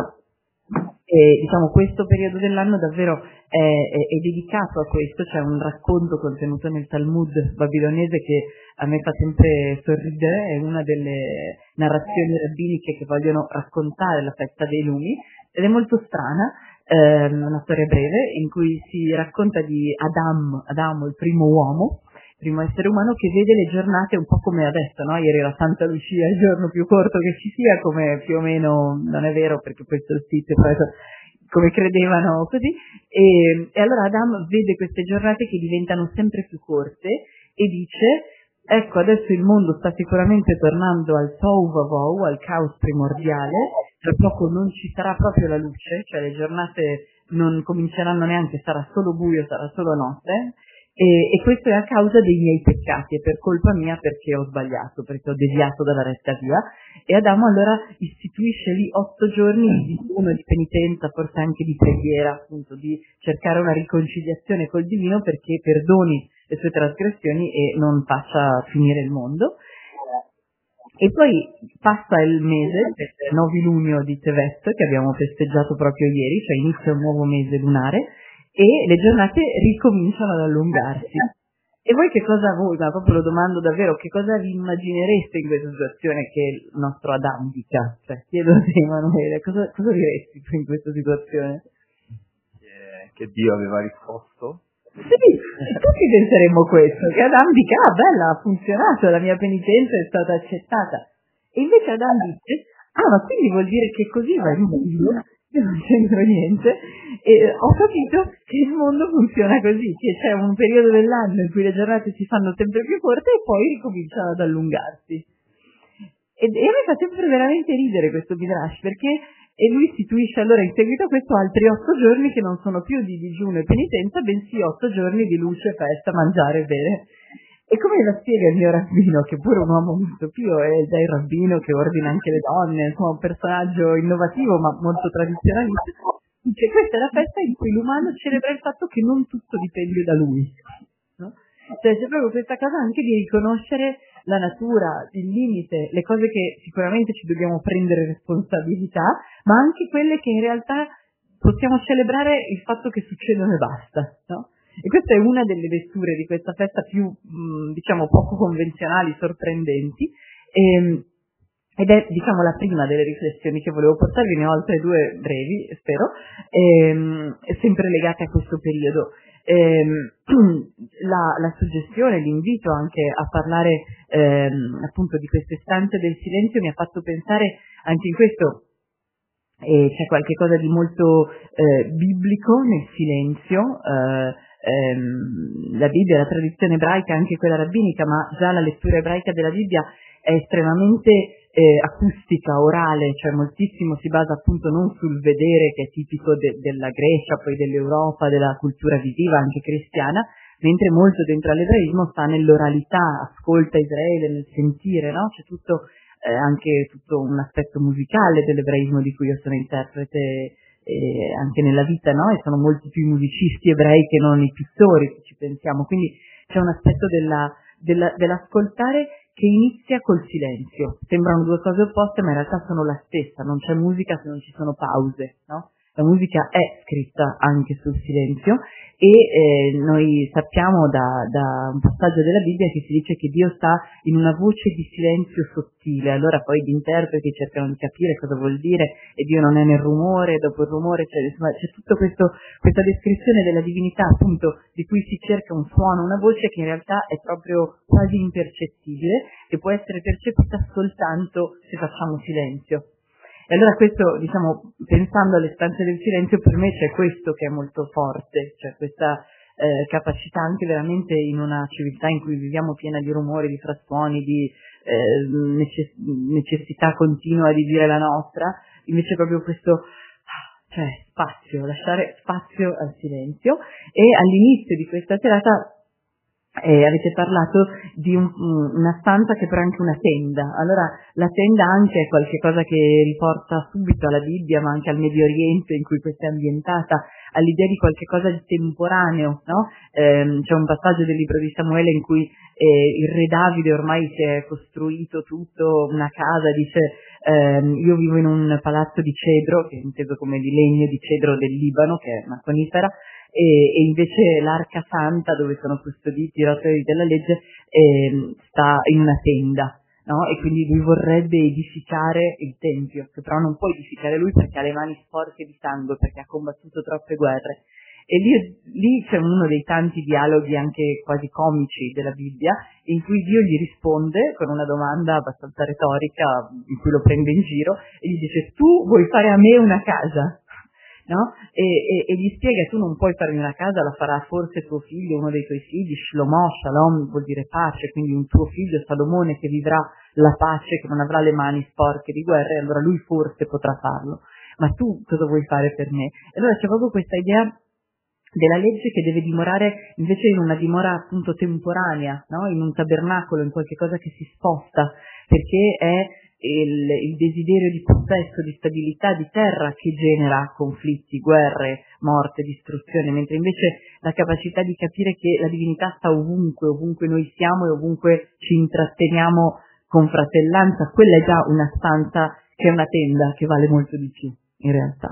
eh, diciamo, questo periodo dell'anno davvero è, è, è dedicato a questo. C'è un racconto contenuto nel Talmud babilonese che a me fa sempre sorridere, è una delle narrazioni rabbiniche che vogliono raccontare la festa dei lumi, ed è molto strana, ehm, una storia breve in cui si racconta di Adam, Adamo, il primo uomo, primo essere umano, che vede le giornate un po' come adesso, no? Ieri era Santa Lucia, il giorno più corto che ci sia, come più o meno, non è vero perché poi il solstizio, come credevano così, e, e allora Adam vede queste giornate che diventano sempre più corte e dice: ecco, adesso il mondo sta sicuramente tornando al tohu vavohu, al caos primordiale, tra poco non ci sarà proprio la luce, cioè le giornate non cominceranno neanche, sarà solo buio, sarà solo notte. E, e questo è a causa dei miei peccati, è per colpa mia perché ho sbagliato, perché ho deviato dalla retta via. E Adamo allora istituisce lì otto giorni di digiuno, di penitenza, forse anche di preghiera, appunto di cercare una riconciliazione col divino perché perdoni le sue trasgressioni e non faccia finire il mondo. E poi passa il mese, il novilunio di Tevet, che abbiamo festeggiato proprio ieri, cioè inizia un nuovo mese lunare, e le giornate ricominciano ad allungarsi. E voi che cosa voi, ma proprio lo domando davvero, che cosa vi immaginereste in questa situazione che il nostro Adam dica? Cioè, chiedo a te Emanuele, cosa, cosa diresti tu in questa situazione? Che, che Dio aveva risposto? Sì, tutti penseremmo questo, che Adam dica, ah bella, ha funzionato, la mia penitenza è stata accettata. E invece Adam dice, ah ma quindi vuol dire che così va il mondo? Io non c'entro niente e ho capito che il mondo funziona così, che c'è un periodo dell'anno in cui le giornate si fanno sempre più corte e poi ricominciano ad allungarsi. E, e a me fa sempre veramente ridere questo Midrash, perché e lui istituisce allora in seguito a questo altri otto giorni che non sono più di digiuno e penitenza, bensì otto giorni di luce, festa, mangiare e bere. E come la spiega il mio rabbino, che pure un uomo molto pio, è già il rabbino che ordina anche le donne, insomma un personaggio innovativo ma molto tradizionalista, dice questa è la festa in cui l'umano celebra il fatto che non tutto dipende da lui. No? Cioè c'è proprio questa cosa anche di riconoscere la natura, il limite, le cose che sicuramente ci dobbiamo prendere responsabilità, ma anche quelle che in realtà possiamo celebrare il fatto che succedono e basta, no? E questa è una delle letture di questa festa più, mh, diciamo, poco convenzionali, sorprendenti, e, ed è, diciamo, la prima delle riflessioni che volevo portarvi, ne ho altre due brevi, spero, e, sempre legate a questo periodo. E, la, la suggestione, l'invito anche a parlare ehm, appunto di queste stanze del silenzio mi ha fatto pensare anche in questo. E c'è qualche cosa di molto eh, biblico nel silenzio, eh, ehm, la Bibbia, la tradizione ebraica, anche quella rabbinica, ma già la lettura ebraica della Bibbia è estremamente eh, acustica, orale, cioè moltissimo si basa appunto non sul vedere, che è tipico de- della Grecia, poi dell'Europa, della cultura visiva anche cristiana, mentre molto dentro all'ebraismo sta nell'oralità, ascolta Israele, nel sentire, no? C'è tutto Eh, anche tutto un aspetto musicale dell'ebraismo di cui io sono interprete eh, anche nella vita, no? E sono molti più i musicisti ebrei che non i pittori, se ci pensiamo. Quindi c'è un aspetto della, della, dell'ascoltare che inizia col silenzio. Sembrano due cose opposte, ma in realtà sono la stessa. Non c'è musica se non ci sono pause, no? La musica è scritta anche sul silenzio e eh, noi sappiamo da, da un passaggio della Bibbia che si dice che Dio sta in una voce di silenzio sottile, allora poi gli interpreti cercano di capire cosa vuol dire e Dio non è nel rumore, dopo il rumore c'è, insomma, c'è tutta questa descrizione della divinità appunto di cui si cerca un suono, una voce che in realtà è proprio quasi impercettibile e può essere percepita soltanto se facciamo silenzio. E allora questo, diciamo, pensando alle stanze del silenzio, per me c'è questo che è molto forte, cioè questa eh, capacità anche veramente in una civiltà in cui viviamo piena di rumori, di frastuoni, di eh, necess- necessità continua di dire la nostra, invece proprio questo, cioè spazio, lasciare spazio al silenzio. E all'inizio di questa serata Eh, avete parlato di un, una stanza che però è anche una tenda. Allora la tenda anche è qualche cosa che riporta subito alla Bibbia, ma anche al Medio Oriente in cui questa è ambientata, all'idea di qualche cosa di temporaneo, no? Eh, c'è un passaggio del libro di Samuele in cui eh, il re Davide ormai si è costruito tutto, una casa, dice ehm, io vivo in un palazzo di cedro, che è inteso come di legno di cedro del Libano, che è una conifera, E, e invece l'Arca Santa, dove sono custoditi i rotoli della legge, eh, sta in una tenda, no? E quindi lui vorrebbe edificare il Tempio, che però non può edificare lui perché ha le mani sporche di sangue, perché ha combattuto troppe guerre. E lì, lì c'è uno dei tanti dialoghi anche quasi comici della Bibbia, in cui Dio gli risponde con una domanda abbastanza retorica, in cui lo prende in giro, e gli dice: tu vuoi fare a me una casa? No? E, e, e gli spiega: tu non puoi farmi una casa, la farà forse tuo figlio, uno dei tuoi figli, Shlomo, Shalom vuol dire pace, quindi un tuo figlio Salomone che vivrà la pace, che non avrà le mani sporche di guerra, e allora lui forse potrà farlo, ma tu cosa vuoi fare per me? E allora c'è proprio questa idea della legge che deve dimorare invece in una dimora appunto temporanea, no? In un tabernacolo, in qualche cosa che si sposta, perché è Il, il desiderio di possesso, di stabilità di terra che genera conflitti, guerre, morte, distruzione, mentre invece la capacità di capire che la divinità sta ovunque, ovunque noi siamo e ovunque ci intratteniamo con fratellanza, quella è già una stanza che è una tenda che vale molto di più in realtà.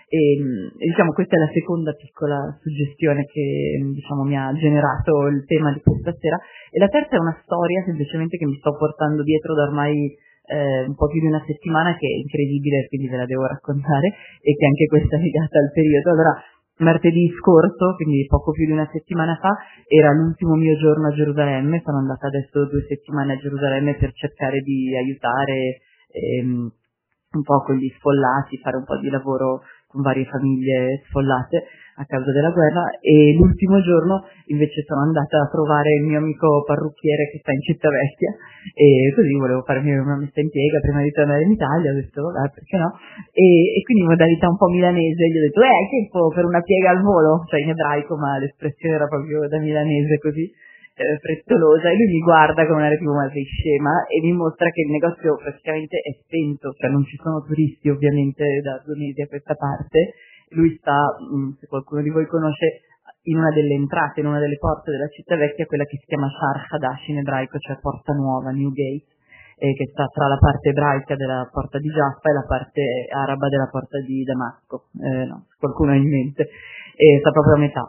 E, diciamo, questa è la seconda piccola suggestione che, diciamo, mi ha generato il tema di questa sera. E la terza è una storia semplicemente che mi sto portando dietro da ormai eh, un po' più di una settimana, che è incredibile, quindi ve la devo raccontare, e che anche questa è legata al periodo. Allora, martedì scorso, quindi poco più di una settimana fa, era l'ultimo mio giorno a Gerusalemme. Sono andata adesso due settimane a Gerusalemme per cercare di aiutare ehm, un po' con gli sfollati, fare un po' di lavoro con varie famiglie sfollate a causa della guerra, e l'ultimo giorno invece sono andata a trovare il mio amico parrucchiere che sta in Civitavecchia, e così volevo farmi una messa in piega prima di tornare in Italia. Ho detto vabbè, perché no, e, e quindi in modalità un po' milanese gli ho detto eh, hai tempo per una piega al volo, cioè in ebraico, ma l'espressione era proprio da milanese così eh, frettolosa, e lui mi guarda con un'aria tipo ma sei scema, e mi mostra che il negozio praticamente è spento, cioè non ci sono turisti ovviamente da due mesi a questa parte. Lui sta, mh, se qualcuno di voi conosce, in una delle entrate, in una delle porte della città vecchia, quella che si chiama Shar Hadash in ebraico, cioè porta nuova, New Gate, eh, che sta tra la parte ebraica della porta di Giaffa e la parte araba della porta di Damasco, eh, no, se qualcuno ha in mente, eh, sta proprio a metà.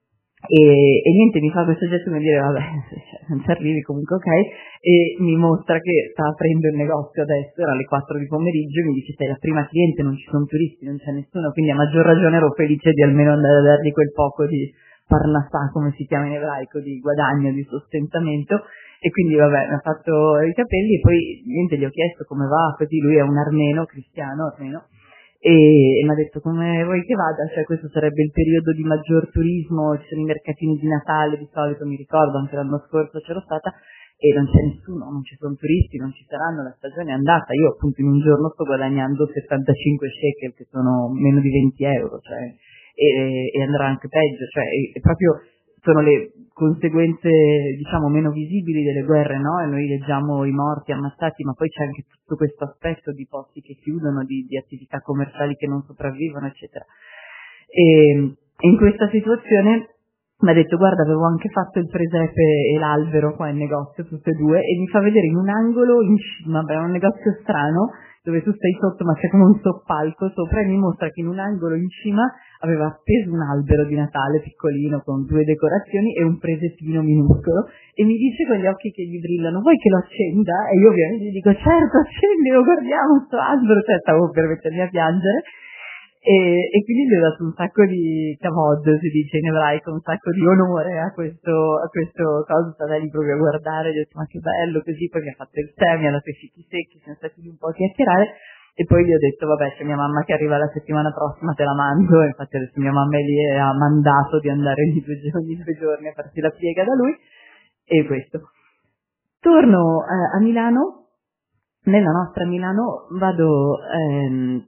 E, e niente, mi fa questo gesto come dire vabbè, non ci arrivi comunque, ok, e mi mostra che sta aprendo il negozio adesso, era alle quattro di pomeriggio, e mi dice sei la prima cliente, non ci sono turisti, non c'è nessuno, quindi a maggior ragione ero felice di almeno andare a dargli quel poco di parnassà, come si chiama in ebraico, di guadagno, di sostentamento. E quindi vabbè, mi ha fatto i capelli, e poi niente, gli ho chiesto come va, così. Lui è un armeno, cristiano armeno, e, e mi ha detto come vuoi che vada, cioè questo sarebbe il periodo di maggior turismo, ci sono i mercatini di Natale di solito, mi ricordo anche l'anno scorso c'ero stata, e non c'è nessuno, non ci sono turisti, non ci saranno, la stagione è andata. Io appunto in un giorno sto guadagnando settantacinque shekel, che sono meno di venti euro, cioè, e, e andrà anche peggio, cioè è, è proprio sono le conseguenze, diciamo, meno visibili delle guerre, no? E noi leggiamo i morti ammazzati, ma poi c'è anche tutto questo aspetto di posti che chiudono, di, di attività commerciali che non sopravvivono, eccetera. E in questa situazione mi ha detto guarda, avevo anche fatto il presepe e l'albero qua in negozio, tutte e due, e mi fa vedere in un angolo in cima, beh, è un negozio strano, dove tu stai sotto ma c'è come un soppalco sopra, e mi mostra che in un angolo in cima aveva appeso un albero di Natale piccolino con due decorazioni e un presepino minuscolo, e mi dice con gli occhi che gli brillano vuoi che lo accenda? E io ovviamente gli dico certo, accendilo, guardiamo sto albero, cioè stavo per mettermi a piangere. E, e quindi gli ho dato un sacco di kavod, si dice in ebraico, un sacco di onore a questo, a questo cosa, stava lì proprio a guardare, gli ho detto ma che bello, così. Poi mi ha fatto il tè, mi ha dato i fichi secchi, siamo stati lì un po' a chiacchierare, e poi gli ho detto vabbè, c'è mia mamma che arriva la settimana prossima, te la mando, e infatti adesso mia mamma è lì e ha mandato di andare ogni due, ogni due giorni a farsi la piega da lui, e questo. Torno eh, a Milano, nella nostra Milano vado ehm,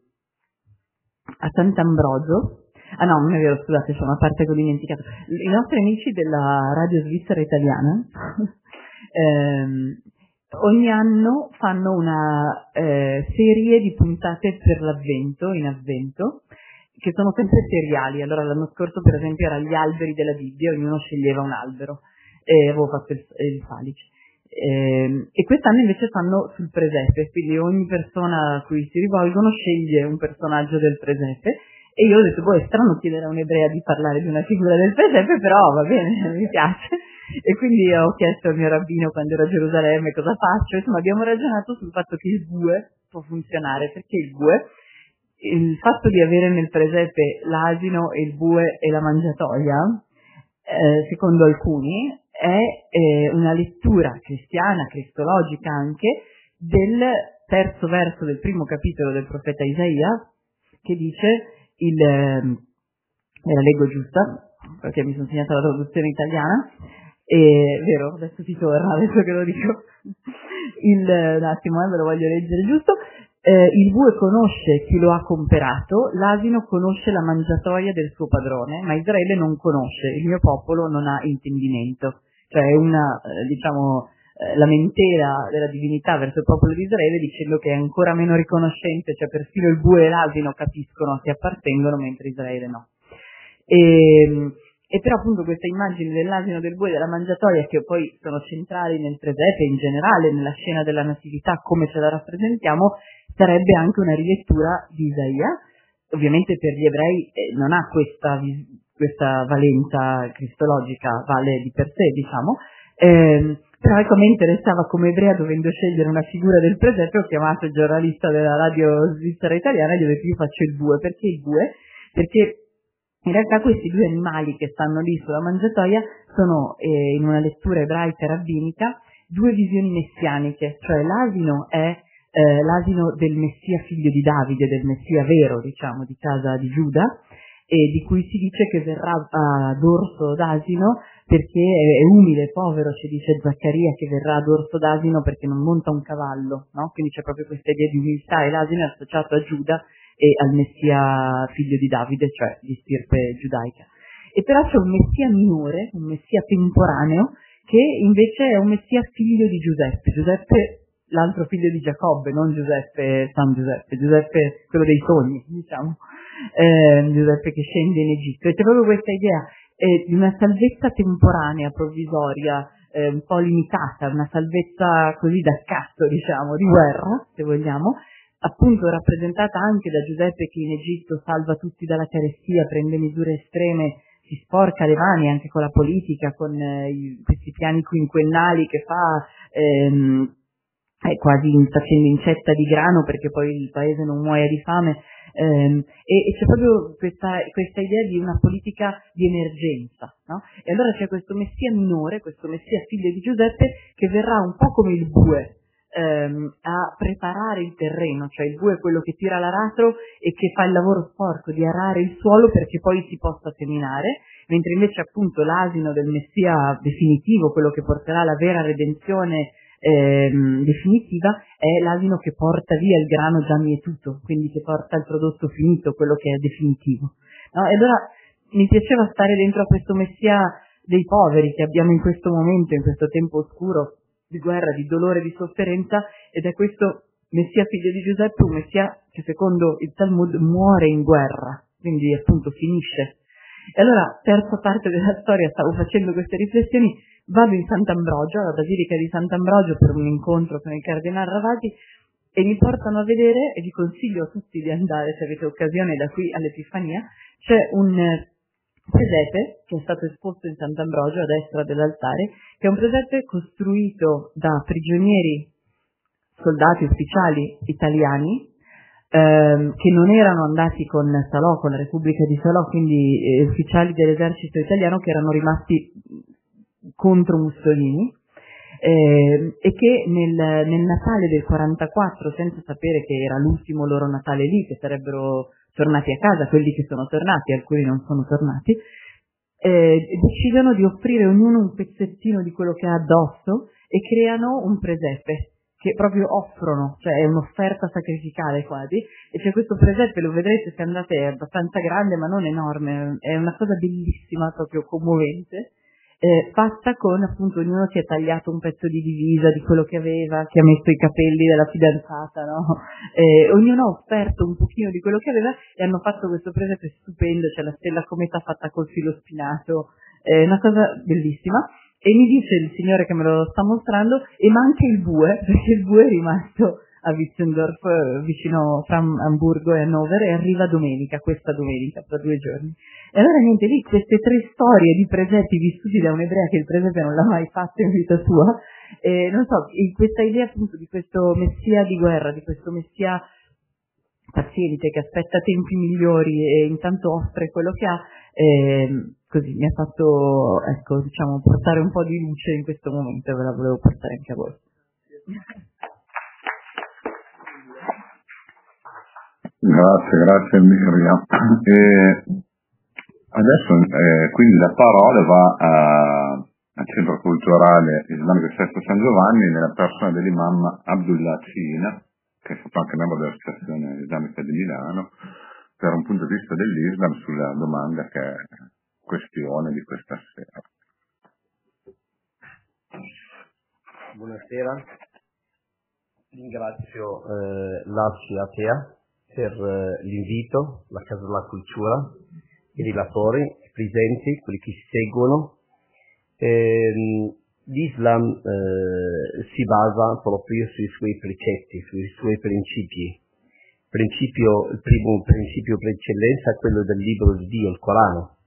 a Sant'Ambrogio. Ah no, non è vero, scusate, c'è una parte che ho dimenticato. I nostri amici della radio svizzera italiana ehm, ogni anno fanno una eh, serie di puntate per l'avvento, in avvento, che sono sempre seriali. Allora l'anno scorso per esempio era gli alberi della Bibbia, ognuno sceglieva un albero, e avevo fatto il, il salice. Eh, e quest'anno invece fanno sul presepe, quindi ogni persona a cui si rivolgono sceglie un personaggio del presepe, e io ho detto boh, è strano chiedere a un'ebrea di parlare di una figura del presepe, però va bene, mi piace. E quindi ho chiesto al mio rabbino quando ero a Gerusalemme cosa faccio, insomma abbiamo ragionato sul fatto che il bue può funzionare, perché il bue, il fatto di avere nel presepe l'asino e il bue e la mangiatoia, eh, secondo alcuni è eh, una lettura cristiana, cristologica anche, del terzo verso del primo capitolo del profeta Isaia, che dice, il, eh, me la leggo giusta, perché mi sono segnata la traduzione italiana, e, vero, adesso ti torna, adesso che lo dico, il, un attimo, eh, ve lo voglio leggere giusto. Eh, il bue conosce chi lo ha comperato, l'asino conosce la mangiatoia del suo padrone, ma Israele non conosce, il mio popolo non ha intendimento. Cioè è una, eh, diciamo, eh, lamentela della divinità verso il popolo di Israele, dicendo che è ancora meno riconoscente, cioè perfino il bue e l'asino capiscono a chi appartengono, mentre Israele no. E, e però appunto questa immagine dell'asino, del bue, della mangiatoia, che poi sono centrali nel presepe in generale, nella scena della natività come ce la rappresentiamo, sarebbe anche una rilettura di Isaia, ovviamente per gli ebrei eh, non ha questa, questa valenza cristologica, vale di per sé, diciamo, eh, però ecco, a me interessava come ebrea, dovendo scegliere una figura del presepe, ho chiamato il giornalista della radio svizzera italiana e gli ho detto: io faccio il bue. Perché il bue? Perché in realtà questi due animali che stanno lì sulla mangiatoia sono, eh, in una lettura ebraica rabbinica, due visioni messianiche, cioè l'asino è eh, l'asino del Messia figlio di Davide, del Messia vero, diciamo, di casa di Giuda, e di cui si dice che verrà a dorso d'asino perché è, è umile, povero, ci dice Zaccaria che verrà a dorso d'asino perché non monta un cavallo, no? Quindi c'è proprio questa idea di umiltà, e l'asino è associato a Giuda e al Messia figlio di Davide, cioè di stirpe giudaica. E però c'è un Messia minore, un Messia temporaneo, che invece è un Messia figlio di Giuseppe. Giuseppe, l'altro figlio di Giacobbe, non Giuseppe, San Giuseppe, Giuseppe quello dei sogni, diciamo, eh, Giuseppe che scende in Egitto. E c'è proprio questa idea eh, di una salvezza temporanea, provvisoria, eh, un po' limitata, una salvezza così da scatto, diciamo, di guerra, se vogliamo, appunto rappresentata anche da Giuseppe che in Egitto salva tutti dalla carestia, prende misure estreme, si sporca le mani anche con la politica, con eh, i, questi piani quinquennali che fa, ehm, eh, quasi facendo incetta di grano perché poi il paese non muoia di fame, ehm, e, e c'è proprio questa, questa idea di una politica di emergenza, no? E allora c'è questo Messia minore, questo Messia figlio di Giuseppe, che verrà un po' come il bue, ehm, a preparare il terreno, cioè il bue è quello che tira l'aratro e che fa il lavoro sporco di arare il suolo perché poi si possa seminare, mentre invece appunto l'asino del Messia definitivo, quello che porterà alla vera redenzione ehm, definitiva, è l'asino che porta via il grano già mietuto, quindi che porta il prodotto finito, quello che è definitivo, no? E allora mi piaceva stare dentro a questo Messia dei poveri che abbiamo in questo momento, in questo tempo oscuro di guerra, di dolore, di sofferenza, ed è questo Messia figlio di Giuseppe, un Messia che secondo il Talmud muore in guerra, quindi appunto finisce. E allora, terza parte della storia, stavo facendo queste riflessioni, vado in Sant'Ambrogio, alla Basilica di Sant'Ambrogio, per un incontro con il Cardinale Ravasi, e mi portano a vedere, e vi consiglio a tutti di andare se avete occasione da qui all'Epifania, c'è un presepe che è stato esposto in Sant'Ambrogio a destra dell'altare, che è un presepe costruito da prigionieri, soldati ufficiali italiani, ehm, che non erano andati con Salò, con la Repubblica di Salò, quindi eh, ufficiali dell'esercito italiano che erano rimasti contro Mussolini, eh, e che nel, nel Natale del quarantaquattro, senza sapere che era l'ultimo loro Natale lì, che sarebbero tornati a casa, quelli che sono tornati, alcuni non sono tornati, eh, decidono di offrire ognuno un pezzettino di quello che ha addosso e creano un presepe che proprio offrono, cioè è un'offerta sacrificale quasi, e c'è questo presepe, lo vedrete se andate, è abbastanza grande ma non enorme, è una cosa bellissima, proprio commovente, eh, fatta con appunto ognuno si è tagliato un pezzo di divisa di quello che aveva, che ha messo i capelli della fidanzata, no? Eh, ognuno ha offerto un pochino di quello che aveva e hanno fatto questo presepe stupendo, c'è la stella cometa fatta col filo spinato, è una cosa bellissima. E mi dice il signore che me lo sta mostrando, e manca il bue, perché il bue è rimasto a Witzendorf, vicino fra Amburgo e Hannover, e arriva domenica, questa domenica, tra due giorni. E allora niente, lì queste tre storie di presepi vissuti da un'ebrea che il presepe non l'ha mai fatto in vita sua, e non so, questa idea appunto di questo messia di guerra, di questo messia paziente che aspetta tempi migliori e intanto offre quello che ha, eh, così mi ha fatto, ecco, diciamo, portare un po' di luce in questo momento, e ve la volevo portare anche a voi. Grazie, grazie Miriam. E adesso eh, quindi la parola va a, al Centro Culturale Islamico Sesto San Giovanni nella persona dell'imam Abdullah Sina, che è stato anche membro dell'Associazione Islamica di Milano, per un punto di vista dell'Islam sulla domanda che è questione di questa sera. Buonasera, ringrazio eh, l'Arci Atea per eh, l'invito, la Casa della Cultura, i relatori, i presenti, quelli che ci seguono. Ehm, L'Islam eh, si basa proprio sui suoi precetti, sui suoi principi. principio, il primo principio per eccellenza è quello del libro di Dio, il Corano,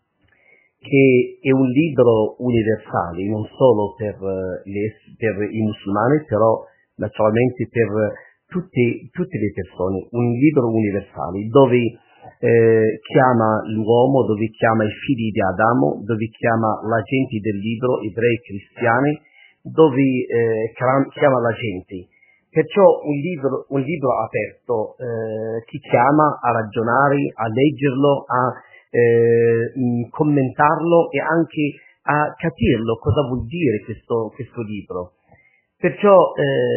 che è un libro universale, non solo per, le, per i musulmani, però naturalmente per tutti, tutte le persone, un libro universale dove eh, chiama l'uomo, dove chiama i figli di Adamo, dove chiama la gente del libro, ebrei, cristiani, dove eh, chiama la gente. Perciò un libro, un libro aperto eh, ti chiama a ragionare, a leggerlo, a eh, commentarlo e anche a capirlo, cosa vuol dire questo, questo libro. Perciò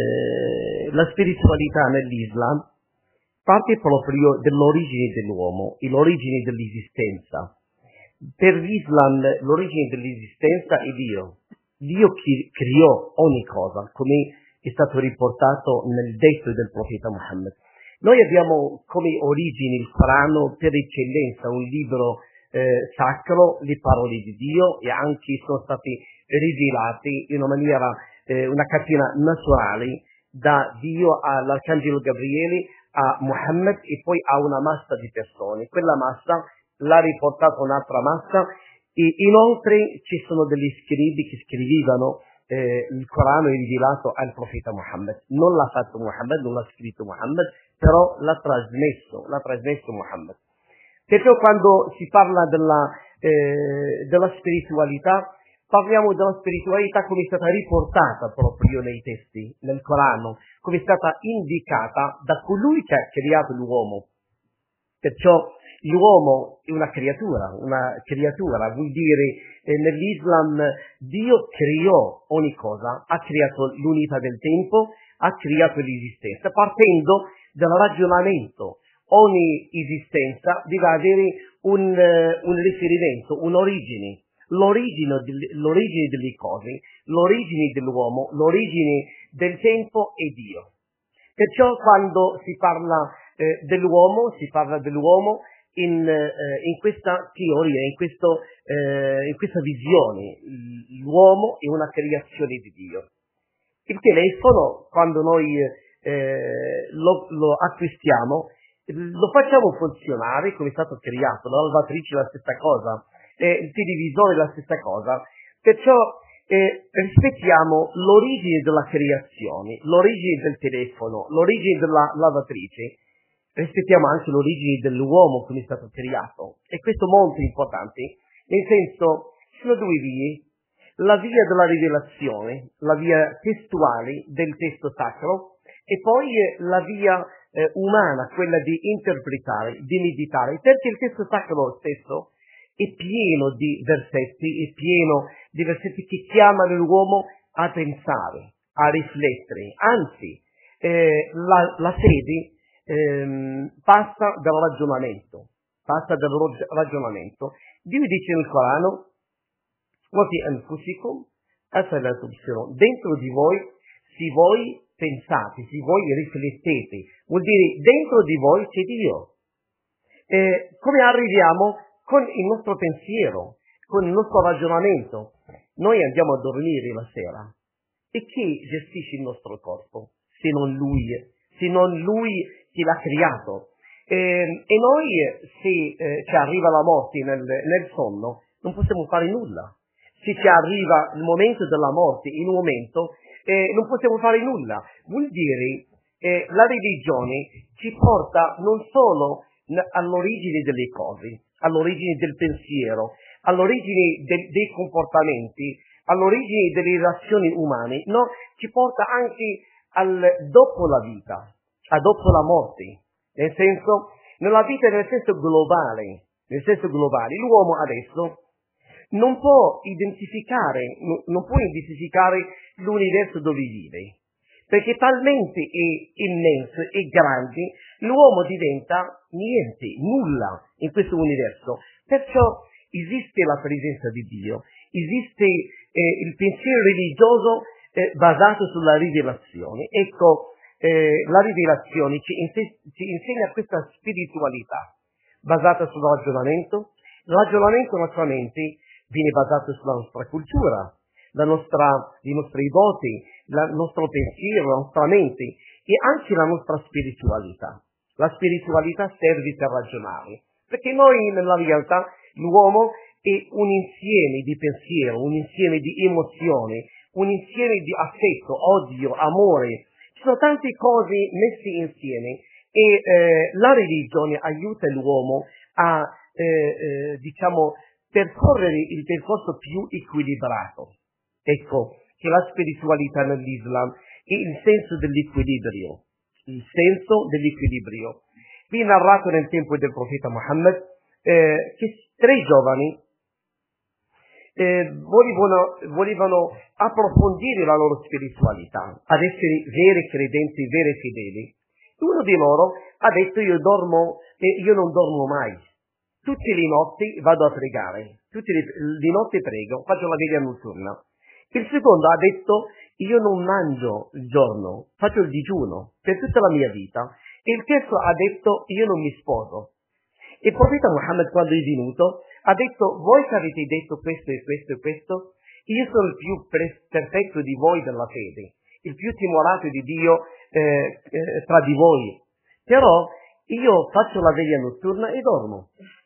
eh, la spiritualità nell'Islam parte proprio dell'origine dell'uomo e l'origine dell'esistenza. Per l'Islam l'origine dell'esistenza è Dio. Dio chi creò ogni cosa, come è stato riportato nel detto del profeta Muhammad. Noi abbiamo come origine il Corano per eccellenza, un libro eh, sacro, le parole di Dio, e anche sono stati rivelati in una maniera, eh, una catena naturale da Dio all'Arcangelo Gabriele, a Muhammad e poi a una massa di persone. Quella massa l'ha riportata un'altra massa e inoltre ci sono degli scribi che scrivevano eh, il Corano è rivelato al profeta Muhammad. Non l'ha fatto Muhammad, non l'ha scritto Muhammad, però l'ha trasmesso, l'ha trasmesso Muhammad. Perciò quando si parla della, eh, della spiritualità, parliamo della spiritualità come è stata riportata proprio nei testi, nel Corano, come è stata indicata da colui che ha creato l'uomo. Perciò l'uomo è una creatura, una creatura vuol dire eh, nell'Islam Dio creò ogni cosa, ha creato l'unità del tempo, ha creato l'esistenza, partendo dal ragionamento. Ogni esistenza deve avere un, uh, un riferimento, un'origine. L'origine, l'origine delle cose, l'origine dell'uomo, l'origine del tempo è Dio. Perciò quando si parla eh, dell'uomo, si parla dell'uomo in, eh, in questa teoria, in, questo, eh, in questa visione. L'uomo è una creazione di Dio. Il telefono, quando noi eh, lo, lo acquistiamo, lo facciamo funzionare come è stato creato, la lavatrice è la stessa cosa, eh, il televisore è la stessa cosa, perciò eh, rispettiamo l'origine della creazione, l'origine del telefono, l'origine della lavatrice, rispettiamo anche l'origine dell'uomo come è stato creato, e questo è molto importante, nel senso, ci sono due vie, la via della rivelazione, la via testuale del testo sacro, e poi eh, la via eh, umana, quella di interpretare, di meditare, perché il testo sacro stesso è pieno di versetti, è pieno di versetti che chiamano l'uomo a pensare, a riflettere, anzi eh, la, la fede ehm, passa dal ragionamento, passa dal ragionamento. Dio dice nel Corano, وَفِي أَنفُسِكُمْ أَفَلَا تُبْصِرُونَ, dentro di voi, se voi pensate, se voi riflettete, vuol dire dentro di voi c'è Dio. Eh, come arriviamo? Con il nostro pensiero, con il nostro ragionamento. Noi andiamo a dormire la sera e chi gestisce il nostro corpo se non Lui, se non Lui che l'ha creato? Eh, e noi se eh, ci arriva la morte nel, nel sonno non possiamo fare nulla. Se ci arriva il momento della morte in un momento eh, non possiamo fare nulla. Vuol dire eh, la religione ci porta non solo all'origine delle cose, all'origine del pensiero, all'origine de- dei comportamenti, all'origine delle relazioni umane, no, ci porta anche al dopo la vita, a dopo la morte, nel senso, nella vita nel senso globale, nel senso globale, l'uomo adesso non può identificare, non può identificare l'universo dove vive, perché talmente è immenso e grande, l'uomo diventa niente, nulla in questo universo. Perciò esiste la presenza di Dio, esiste eh, il pensiero religioso eh, basato sulla rivelazione. Ecco, eh, la rivelazione ci, inse- ci insegna questa spiritualità basata sul ragionamento. Il ragionamento naturalmente viene basato sulla nostra cultura, la nostra, i nostri doti, la, il nostro pensiero, la nostra mente e anche la nostra spiritualità. La spiritualità serve per ragionare, perché noi nella realtà l'uomo è un insieme di pensiero, un insieme di emozioni, un insieme di affetto, odio, amore. Ci sono tante cose messe insieme e eh, la religione aiuta l'uomo a, eh, eh, diciamo, percorrere il percorso più equilibrato. Ecco, che la spiritualità nell'Islam è il senso dell'equilibrio, il senso dell'equilibrio. Qui narrato nel tempo del profeta Muhammad eh, che tre giovani eh, volevano, volevano approfondire la loro spiritualità, ad essere veri credenti, veri fedeli. Uno di loro ha detto: io dormo e eh, io non dormo mai. Tutte le notti vado a pregare, tutte le, le notti prego, faccio la veglia notturna. Il secondo ha detto: io non mangio il giorno, faccio il digiuno per tutta la mia vita. E il terzo ha detto: io non mi sposo. Il profeta Muhammad, quando è venuto, ha detto: voi che avete detto questo e questo e questo, io sono il più pre- perfetto di voi della fede, il più timorato di Dio eh, eh, tra di voi. Però io faccio la veglia notturna e dormo,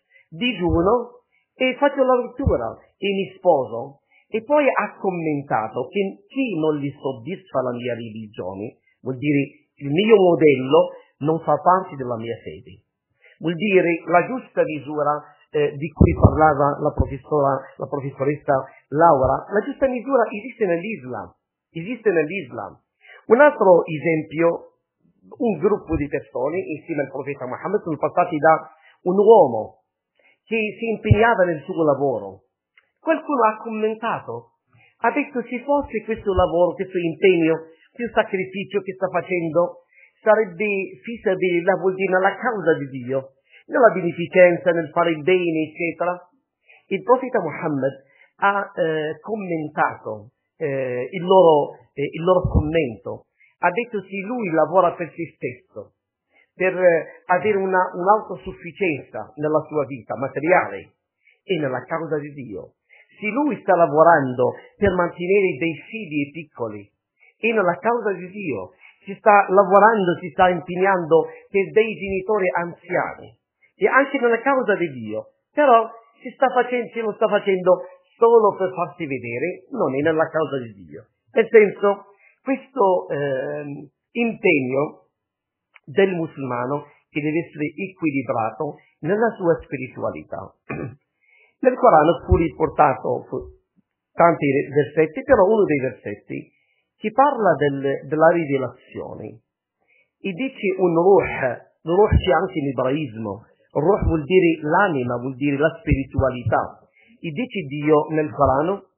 digiuno e faccio la lettura e mi sposo. E poi ha commentato che chi non gli soddisfa la mia religione, vuol dire il mio modello non fa parte della mia fede. Vuol dire la giusta misura eh, di cui parlava la professora, la professoressa Laura, la giusta misura esiste nell'Islam, esiste nell'Islam. Un altro esempio, un gruppo di persone insieme al profeta Muhammad sono passati da un uomo che si impegnava nel suo lavoro. Qualcuno ha commentato, ha detto: se fosse questo lavoro, questo impegno, questo sacrificio che sta facendo, sarebbe fisabilillah, vuol dire nella causa di Dio, nella beneficenza, nel fare il bene, eccetera. Il profeta Muhammad ha eh, commentato eh, il, loro, eh, il loro commento, ha detto: se lui lavora per se stesso, per eh, avere una, un'autosufficienza nella sua vita materiale e nella causa di Dio, se lui sta lavorando per mantenere dei figli piccoli e nella causa di Dio, si sta lavorando, si sta impegnando per dei genitori anziani e anche nella causa di Dio, però si sta facendo, si lo sta facendo solo per farsi vedere, non è nella causa di Dio. Nel senso, questo eh, impegno del musulmano che deve essere equilibrato nella sua spiritualità. Nel Corano fu riportato tanti versetti, però uno dei versetti che parla del, della rivelazione e dice un ruh, ruh c'è anche in ebraismo, ruh vuol dire l'anima, vuol dire la spiritualità, e dice Dio nel Corano: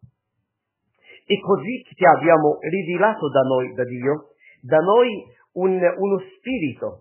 e così ti abbiamo rivelato da noi, da Dio, da noi un, uno spirito,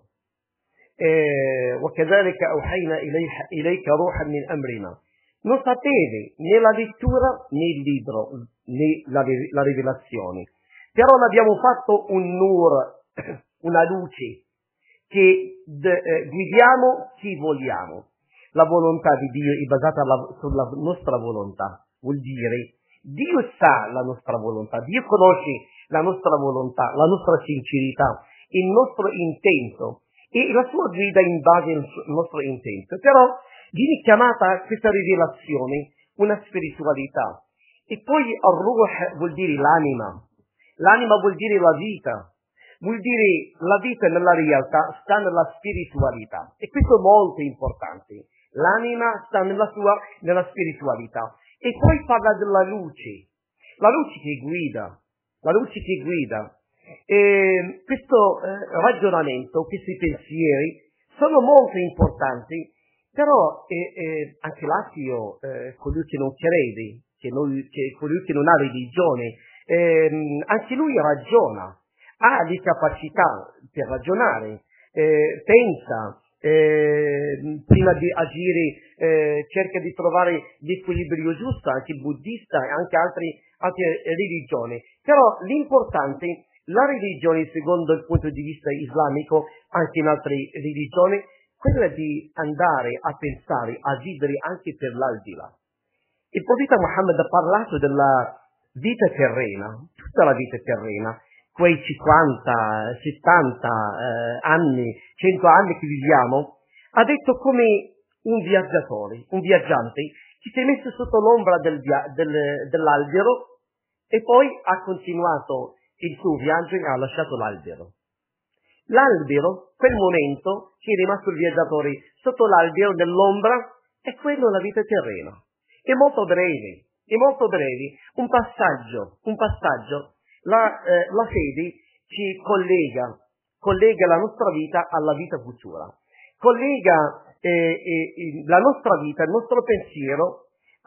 وَكَذَلِكَ أَوْحَيْنَا إِلَيْكَ رُوحًا مِنْ أَمْرِنَا. Non sapete né la lettura né il libro né la, la rivelazione, però l'abbiamo fatto un nur, una luce che de, eh, guidiamo chi vogliamo. La volontà di Dio è basata la, sulla nostra volontà, vuol dire Dio sa la nostra volontà, Dio conosce la nostra volontà, la nostra sincerità, il nostro intento e la sua guida in base al nostro intento. Però viene chiamata questa rivelazione una spiritualità. E poi al-ruh vuol dire l'anima, l'anima vuol dire la vita, vuol dire la vita nella realtà sta nella spiritualità, e questo è molto importante. L'anima sta nella sua, nella spiritualità. E poi parla della luce, la luce che guida, la luce che guida. E questo eh, ragionamento, questi pensieri sono molto importanti, però eh, eh, anche l'ateo, eh, colui che non crede, che non, che colui che non ha religione, eh, anche lui ragiona, ha le capacità per ragionare, eh, pensa, eh, prima di agire eh, cerca di trovare l'equilibrio giusto, anche il buddista e anche altri, altre religioni. Però l'importante, la religione secondo il punto di vista islamico, anche in altre religioni, quella di andare a pensare, a vivere anche per l'aldilà. Il profeta Muhammad ha parlato della vita terrena, tutta la vita terrena, quei cinquanta, settanta eh, anni, cento anni che viviamo, ha detto come un viaggiatore, un viaggiante, che si è messo sotto l'ombra del, del, dell'albero e poi ha continuato il suo viaggio e ha lasciato l'albero. L'albero, quel momento che è rimasto il viaggiatore sotto l'albero dell'ombra, è quello la vita terrena. È molto breve, è molto breve, un passaggio, un passaggio. La, eh, la fede ci collega, collega la nostra vita alla vita futura, collega eh, eh, la nostra vita, il nostro pensiero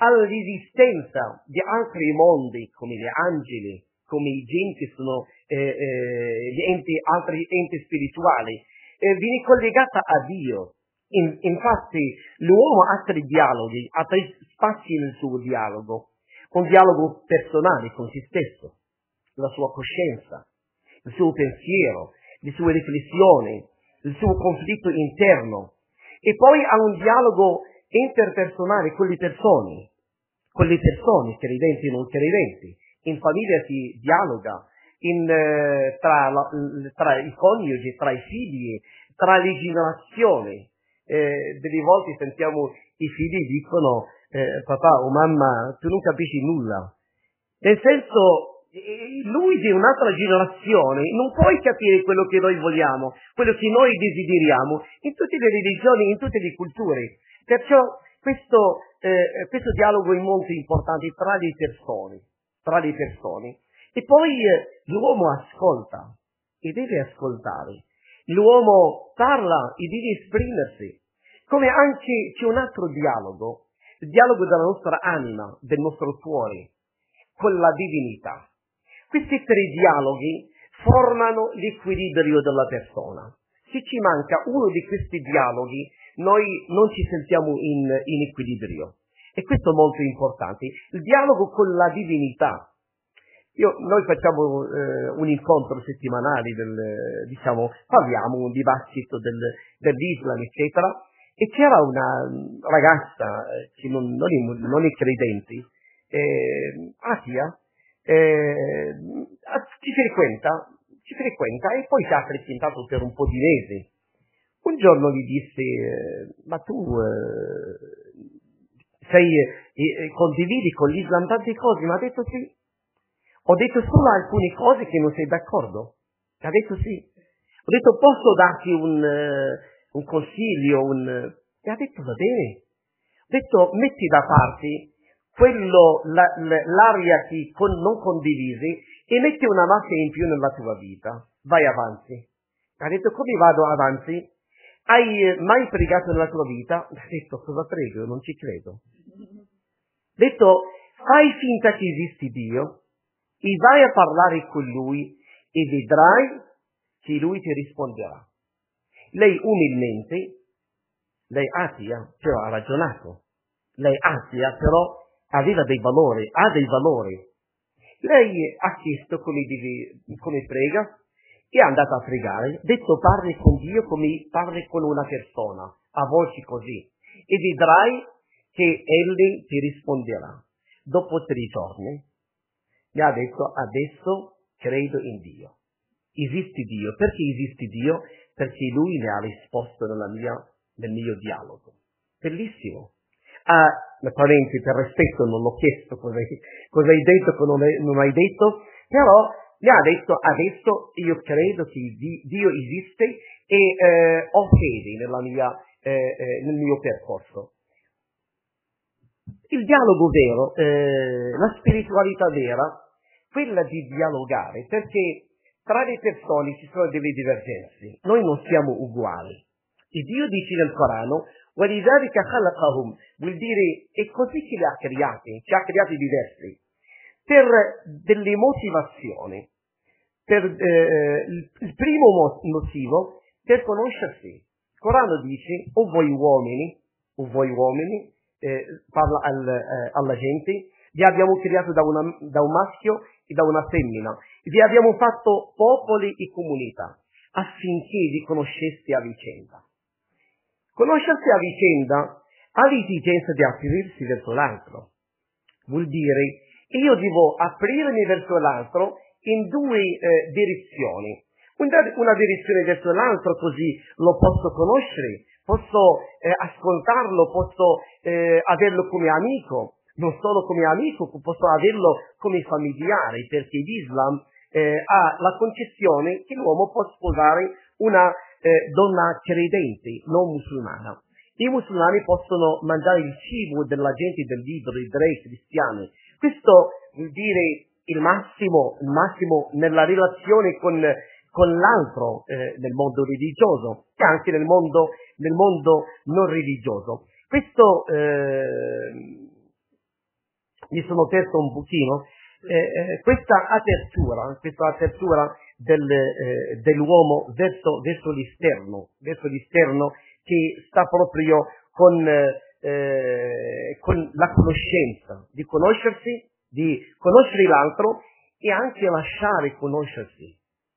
all'esistenza di altri mondi come gli angeli, come i genti sono eh, eh, gli enti, altri enti spirituali, eh, viene collegata a Dio. In, infatti l'uomo ha tre dialoghi, ha tre spazi nel suo dialogo, un dialogo personale con se stesso, la sua coscienza, il suo pensiero, le sue riflessioni, il suo conflitto interno, e poi ha un dialogo interpersonale con le persone, con le persone, credenti e non credenti. In famiglia si dialoga, in, eh, tra, la, tra i coniugi, tra i figli, tra le generazioni. Eh, delle volte sentiamo i figli dicono eh, papà o mamma, tu non capisci nulla. Nel senso, lui di un'altra generazione non puoi capire quello che noi vogliamo, quello che noi desideriamo, in tutte le religioni, in tutte le culture. Perciò questo, eh, questo dialogo è molto importante tra le persone, tra le persone. E poi eh, l'uomo ascolta e deve ascoltare. L'uomo parla e deve esprimersi. Come anche c'è un altro dialogo, il dialogo della nostra anima, del nostro cuore, con la divinità. Questi tre dialoghi formano l'equilibrio della persona. Se ci manca uno di questi dialoghi, noi non ci sentiamo in, in equilibrio. E questo è molto importante. Il dialogo con la divinità. Io, noi facciamo eh, un incontro settimanale, del, diciamo, parliamo, un dibattito del, dell'Islam, eccetera, e c'era una ragazza che non, non, è, non è credente, eh, atea, eh, ci frequenta, ci frequenta e poi ci ha frequentato per un po' di mesi. Un giorno gli disse, eh, ma tu eh, sei, eh, condividi con l'Islam tante cose? Ma ha detto sì. Ho detto solo alcune cose che non sei d'accordo. Ha detto sì. Ho detto posso darti un, uh, un consiglio, un... e ha detto va bene. Ho detto metti da parte quello, la, l'aria che con, non condivisi e metti una marcia in più nella tua vita. Vai avanti. Ha detto come vado avanti? Hai mai pregato nella tua vita? Ha detto cosa prego? Non ci credo. Ha detto fai finta che esisti Dio e vai a parlare con lui e vedrai che lui ti risponderà. Lei umilmente, lei atea, però ha ragionato. Lei atea, però aveva dei valori, ha dei valori. Lei ha chiesto come, devi, come prega e è andata a pregare. Detto parli con Dio come parli con una persona, a voce così. E vedrai che egli ti risponderà. Dopo tre giorni mi ha detto adesso credo in Dio. Esiste Dio. Perché esiste Dio? Perché lui mi ha risposto nella mia, nel mio dialogo. Bellissimo. Ah, naturalmente per rispetto non l'ho chiesto cosa, cosa hai detto, cosa non, non hai detto, però mi ha detto adesso io credo che Dio esiste e eh, ho fede nella mia, eh, eh, nel mio percorso. Il dialogo vero, eh, la spiritualità vera, quella di dialogare, perché tra le persone ci sono delle divergenze, noi non siamo uguali. E Dio dice nel Corano, وَلِذَلِكَ خَلَقَهُمْ, vuol dire è così che li ha creati, ci ha creati diversi, per delle motivazioni. Per, eh, il, il primo motivo, per conoscersi. Il Corano dice, o voi uomini, o voi uomini, eh, parla al, eh, alla gente, vi abbiamo creato da, una, da un maschio e da una femmina, vi abbiamo fatto popoli e comunità, affinché vi conosceste a vicenda. Conoscersi a vicenda ha l'esigenza di aprirsi verso l'altro. Vuol dire io devo aprirmi verso l'altro in due eh, direzioni. Una, una direzione verso l'altro, così lo posso conoscere, posso eh, ascoltarlo, posso eh, averlo come amico, non solo come amico, posso averlo come familiare, perché l'Islam eh, ha la concezione che l'uomo può sposare una eh, donna credente, non musulmana. I musulmani possono mangiare il cibo della gente del libro, i dei cristiani. Questo vuol dire il massimo, il massimo nella relazione con, con l'altro eh, nel mondo religioso e anche nel mondo, nel mondo non religioso. Questo eh, mi sono perso un pochino. Eh, eh, questa apertura, questa apertura del, eh, dell'uomo verso, verso l'esterno, verso l'esterno che sta proprio con, eh, con la conoscenza, di conoscersi, di conoscere l'altro e anche lasciare conoscersi.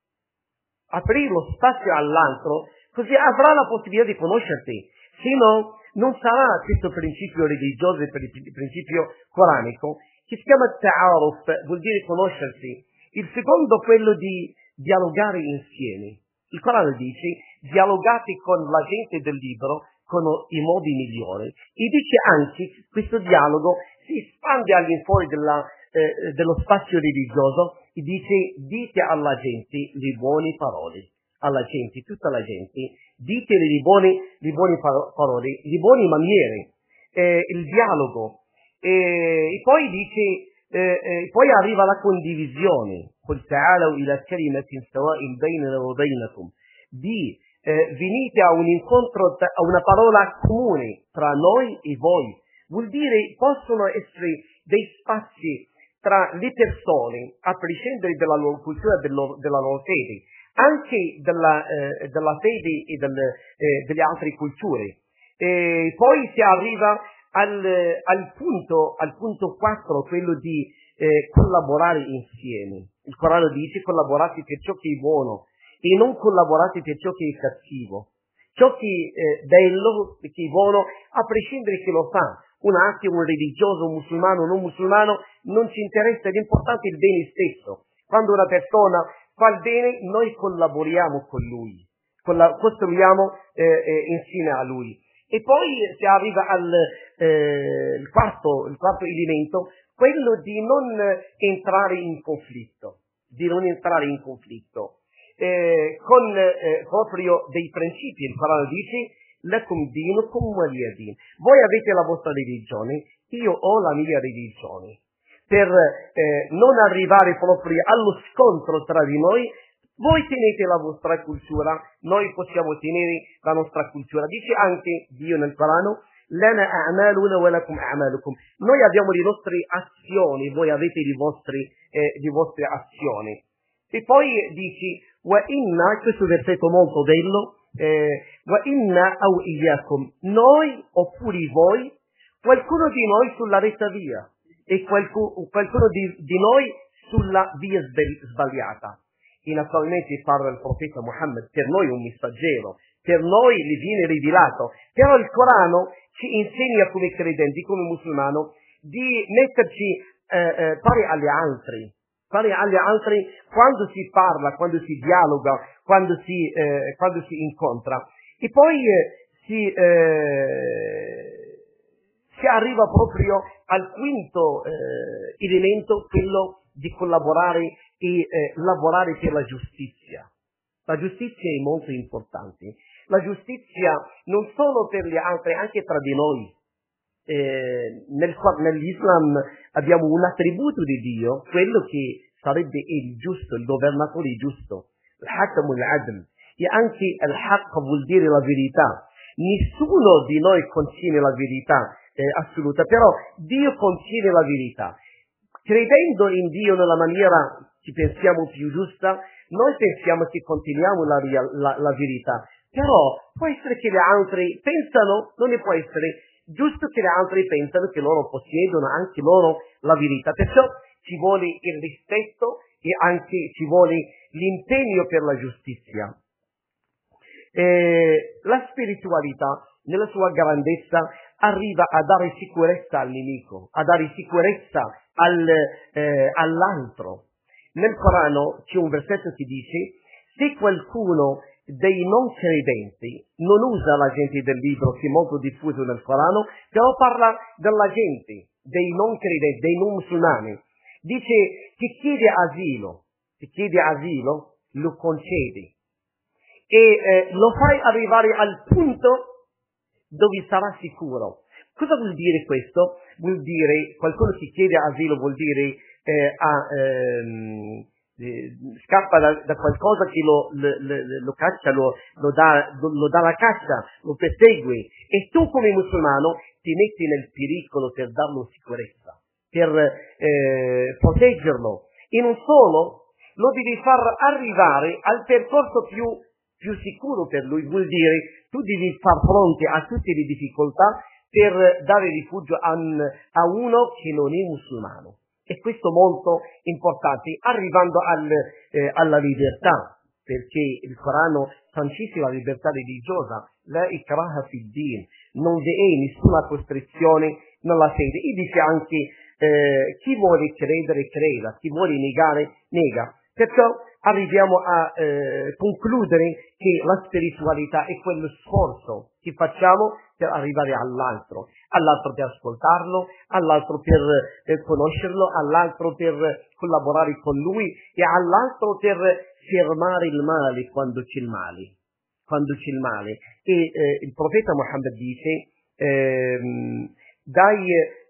Aprire lo spazio all'altro, così avrà la possibilità di conoscerti, se no non sarà questo principio religioso, il principio coranico, che si chiama ta'aruf, vuol dire conoscersi. Il secondo, quello di dialogare insieme. Il Corano dice, dialogate con la gente del libro con i modi migliori. E dice anche, questo dialogo si espande all'infuori della, eh, dello spazio religioso e dice, dite alla gente le buone parole. Alla gente, tutta la gente, dite le buone, le buone parole, le buone maniere, eh, il dialogo. E, e poi dice, eh, eh, poi arriva la condivisione. قل تعالوا إلى كلمة سواء بيننا وبينكم. Di eh, venite a un incontro, a una parola comune tra noi e voi. Vuol dire possono essere dei spazi tra le persone, a prescindere dalla loro cultura, del loro, della loro fede, anche della, eh, della fede e del, eh, delle altre culture. E poi si arriva al, al punto, al punto quattro, quello di eh, collaborare insieme. Il Corano dice collaborate per ciò che è buono e non collaborate per ciò che è cattivo. Ciò che è bello, che è buono, a prescindere che lo fa. Un ateo, un religioso, un musulmano, un non musulmano, non ci interessa, l'importante è il bene stesso. Quando una persona fa il bene, noi collaboriamo con lui, colla- costruiamo eh, eh, insieme a lui. E poi si arriva al eh, il quarto, il quarto elemento, quello di non entrare in conflitto, di non entrare in conflitto, eh, con eh, proprio dei principi. Il Corano dice, lakum dinukum waliya din. Voi avete la vostra religione, io ho la mia religione. Per eh, non arrivare proprio allo scontro tra di noi, voi tenete la vostra cultura, noi possiamo tenere la nostra cultura. Dice anche Dio nel Corano, lana a'maluna wa lakum a'malukum. Noi abbiamo le nostre azioni, voi avete le vostre, eh, le vostre azioni. E poi dice, wa inna, questo versetto molto bello, eh, wa inna au iyyakum, noi oppure voi, qualcuno di noi sulla retta via e qualcuno, qualcuno di, di noi sulla via sbagliata. E naturalmente parla il profeta Muhammad, per noi è un messaggero, per noi gli viene rivelato, però il Corano ci insegna come credenti, come musulmano, di metterci eh, eh, pari agli altri, pari agli altri quando si parla, quando si dialoga, quando si, eh, quando si incontra. E poi eh, si, eh, si arriva proprio al quinto eh, elemento, quello di collaborare e eh, lavorare per la giustizia. La giustizia è molto importante. La giustizia non solo per gli altri, anche tra di noi. Eh, nel, nell'Islam abbiamo un attributo di Dio, quello che sarebbe il giusto, il governatore giusto, il-Hakam al-Adl, e anche il-Haq vuol dire la verità. Nessuno di noi contiene la verità eh, assoluta, però Dio contiene la verità. Credendo in Dio nella maniera che pensiamo più giusta, noi pensiamo che continuiamo la, la, la verità, però può essere che gli altri pensano, non ne può essere giusto che gli altri pensano che loro possiedono anche loro la verità, perciò ci vuole il rispetto e anche ci vuole l'impegno per la giustizia. E la spiritualità, nella sua grandezza, arriva a dare sicurezza al nemico, a dare sicurezza al, eh, all'altro. nel Corano c'è un versetto che dice: se qualcuno dei non credenti non usa la gente del libro che è molto diffuso nel Corano, però parla della gente, dei non credenti, dei non musulmani. Dice: chi chiede asilo, chi chiede asilo, lo concedi. E eh, lo fai arrivare al punto dove sarà sicuro. Cosa vuol dire questo? Vuol dire, qualcuno che chiede asilo vuol dire eh, ah, ehm, eh, scappa da, da qualcosa che lo, lo, lo, lo caccia, lo, lo, dà, lo, lo dà la caccia, lo persegue, e tu come musulmano ti metti nel pericolo per darlo sicurezza, per eh, proteggerlo, e non solo, lo devi far arrivare al percorso più, più sicuro per lui. Vuol dire, tu devi far fronte a tutte le difficoltà per dare rifugio a, a uno che non è musulmano. E questo molto importante, arrivando al, eh, alla libertà, perché il Corano sancisce la libertà religiosa, la ikraha fid din, non vi è nessuna costrizione nella fede, e dice anche eh, chi vuole credere creda, chi vuole negare nega. Perciò arriviamo a eh, concludere che la spiritualità è quello sforzo che facciamo per arrivare all'altro, all'altro per ascoltarlo, all'altro per eh, conoscerlo, all'altro per collaborare con lui, e all'altro per fermare il male quando c'è il male, quando c'è il male. E eh, il profeta Muhammad dice: ehm, dai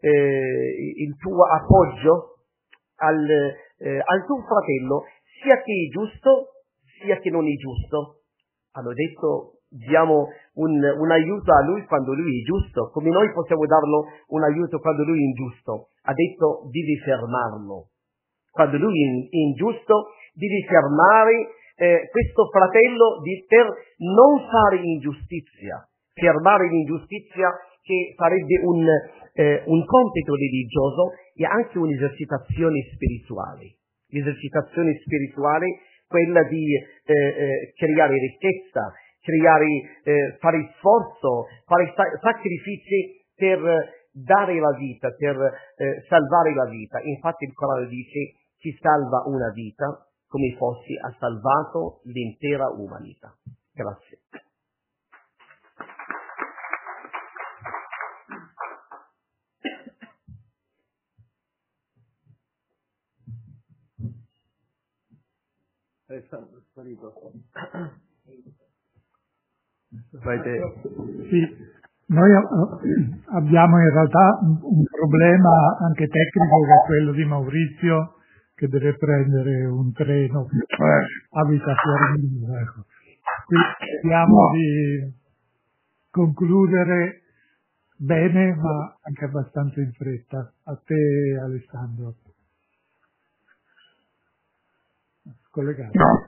eh, il tuo appoggio al, eh, al tuo fratello, sia che è giusto, sia che non è giusto. Hanno detto: diamo un, un aiuto a lui quando lui è giusto, come noi possiamo darlo un aiuto quando lui è ingiusto. Ha detto: devi fermarlo. Quando lui è ingiusto, devi fermare eh, questo fratello di, per non fare ingiustizia, fermare l'ingiustizia, che sarebbe un, eh, un compito religioso e anche un'esercitazione spirituale. L'esercitazione spirituale, quella di eh, eh, creare ricchezza, creare, eh, fare sforzo, fare sa- sacrifici per dare la vita, per eh, salvare la vita. Infatti il Corano dice: chi salva una vita come fossi ha salvato l'intera umanità. Grazie. Alessandro, sparito. Sì, noi abbiamo in realtà un problema anche tecnico, che è quello di Maurizio, che deve prendere un treno che abita a Fiorentino. Ecco. Quindi speriamo no. di concludere bene, ma anche abbastanza in fretta. A te, Alessandro. Collegato. No.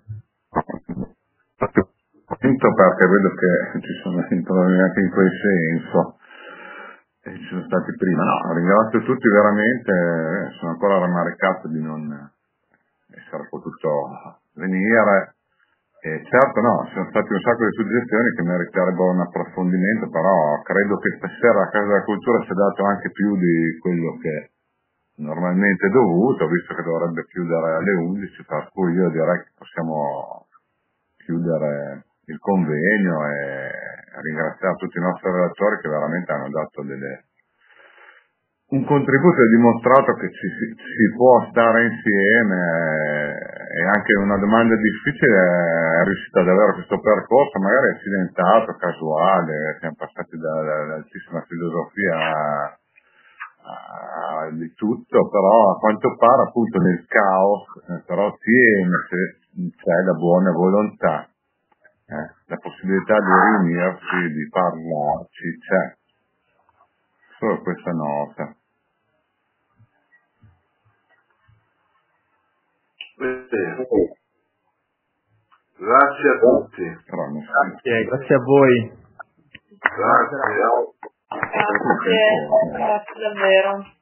Appunto perché vedo che ci sono problemi anche in quel senso, e ci sono stati prima. No, ringrazio tutti veramente, sono ancora rammaricato di non essere potuto venire. E certo, no, ci sono stati un sacco di suggestioni che meriterebbero un approfondimento, però credo che stasera a Casa della Cultura si è dato anche più di quello che normalmente è dovuto, visto che dovrebbe chiudere alle undici, per cui io direi che possiamo chiudere il convegno e ringraziare tutti i nostri relatori che veramente hanno dato delle, un contributo e dimostrato che ci si, si può stare insieme, e anche una domanda difficile è riuscita ad avere questo percorso magari accidentato, casuale, siamo passati dall'altissima filosofia a, a, di tutto, però a quanto pare appunto nel caos eh, però tiene, se c'è la buona volontà, eh, la possibilità di riunirci, di parlarci, c'è solo questa nota. Grazie a tutti. Grazie, grazie a voi. Grazie. Grazie, grazie davvero.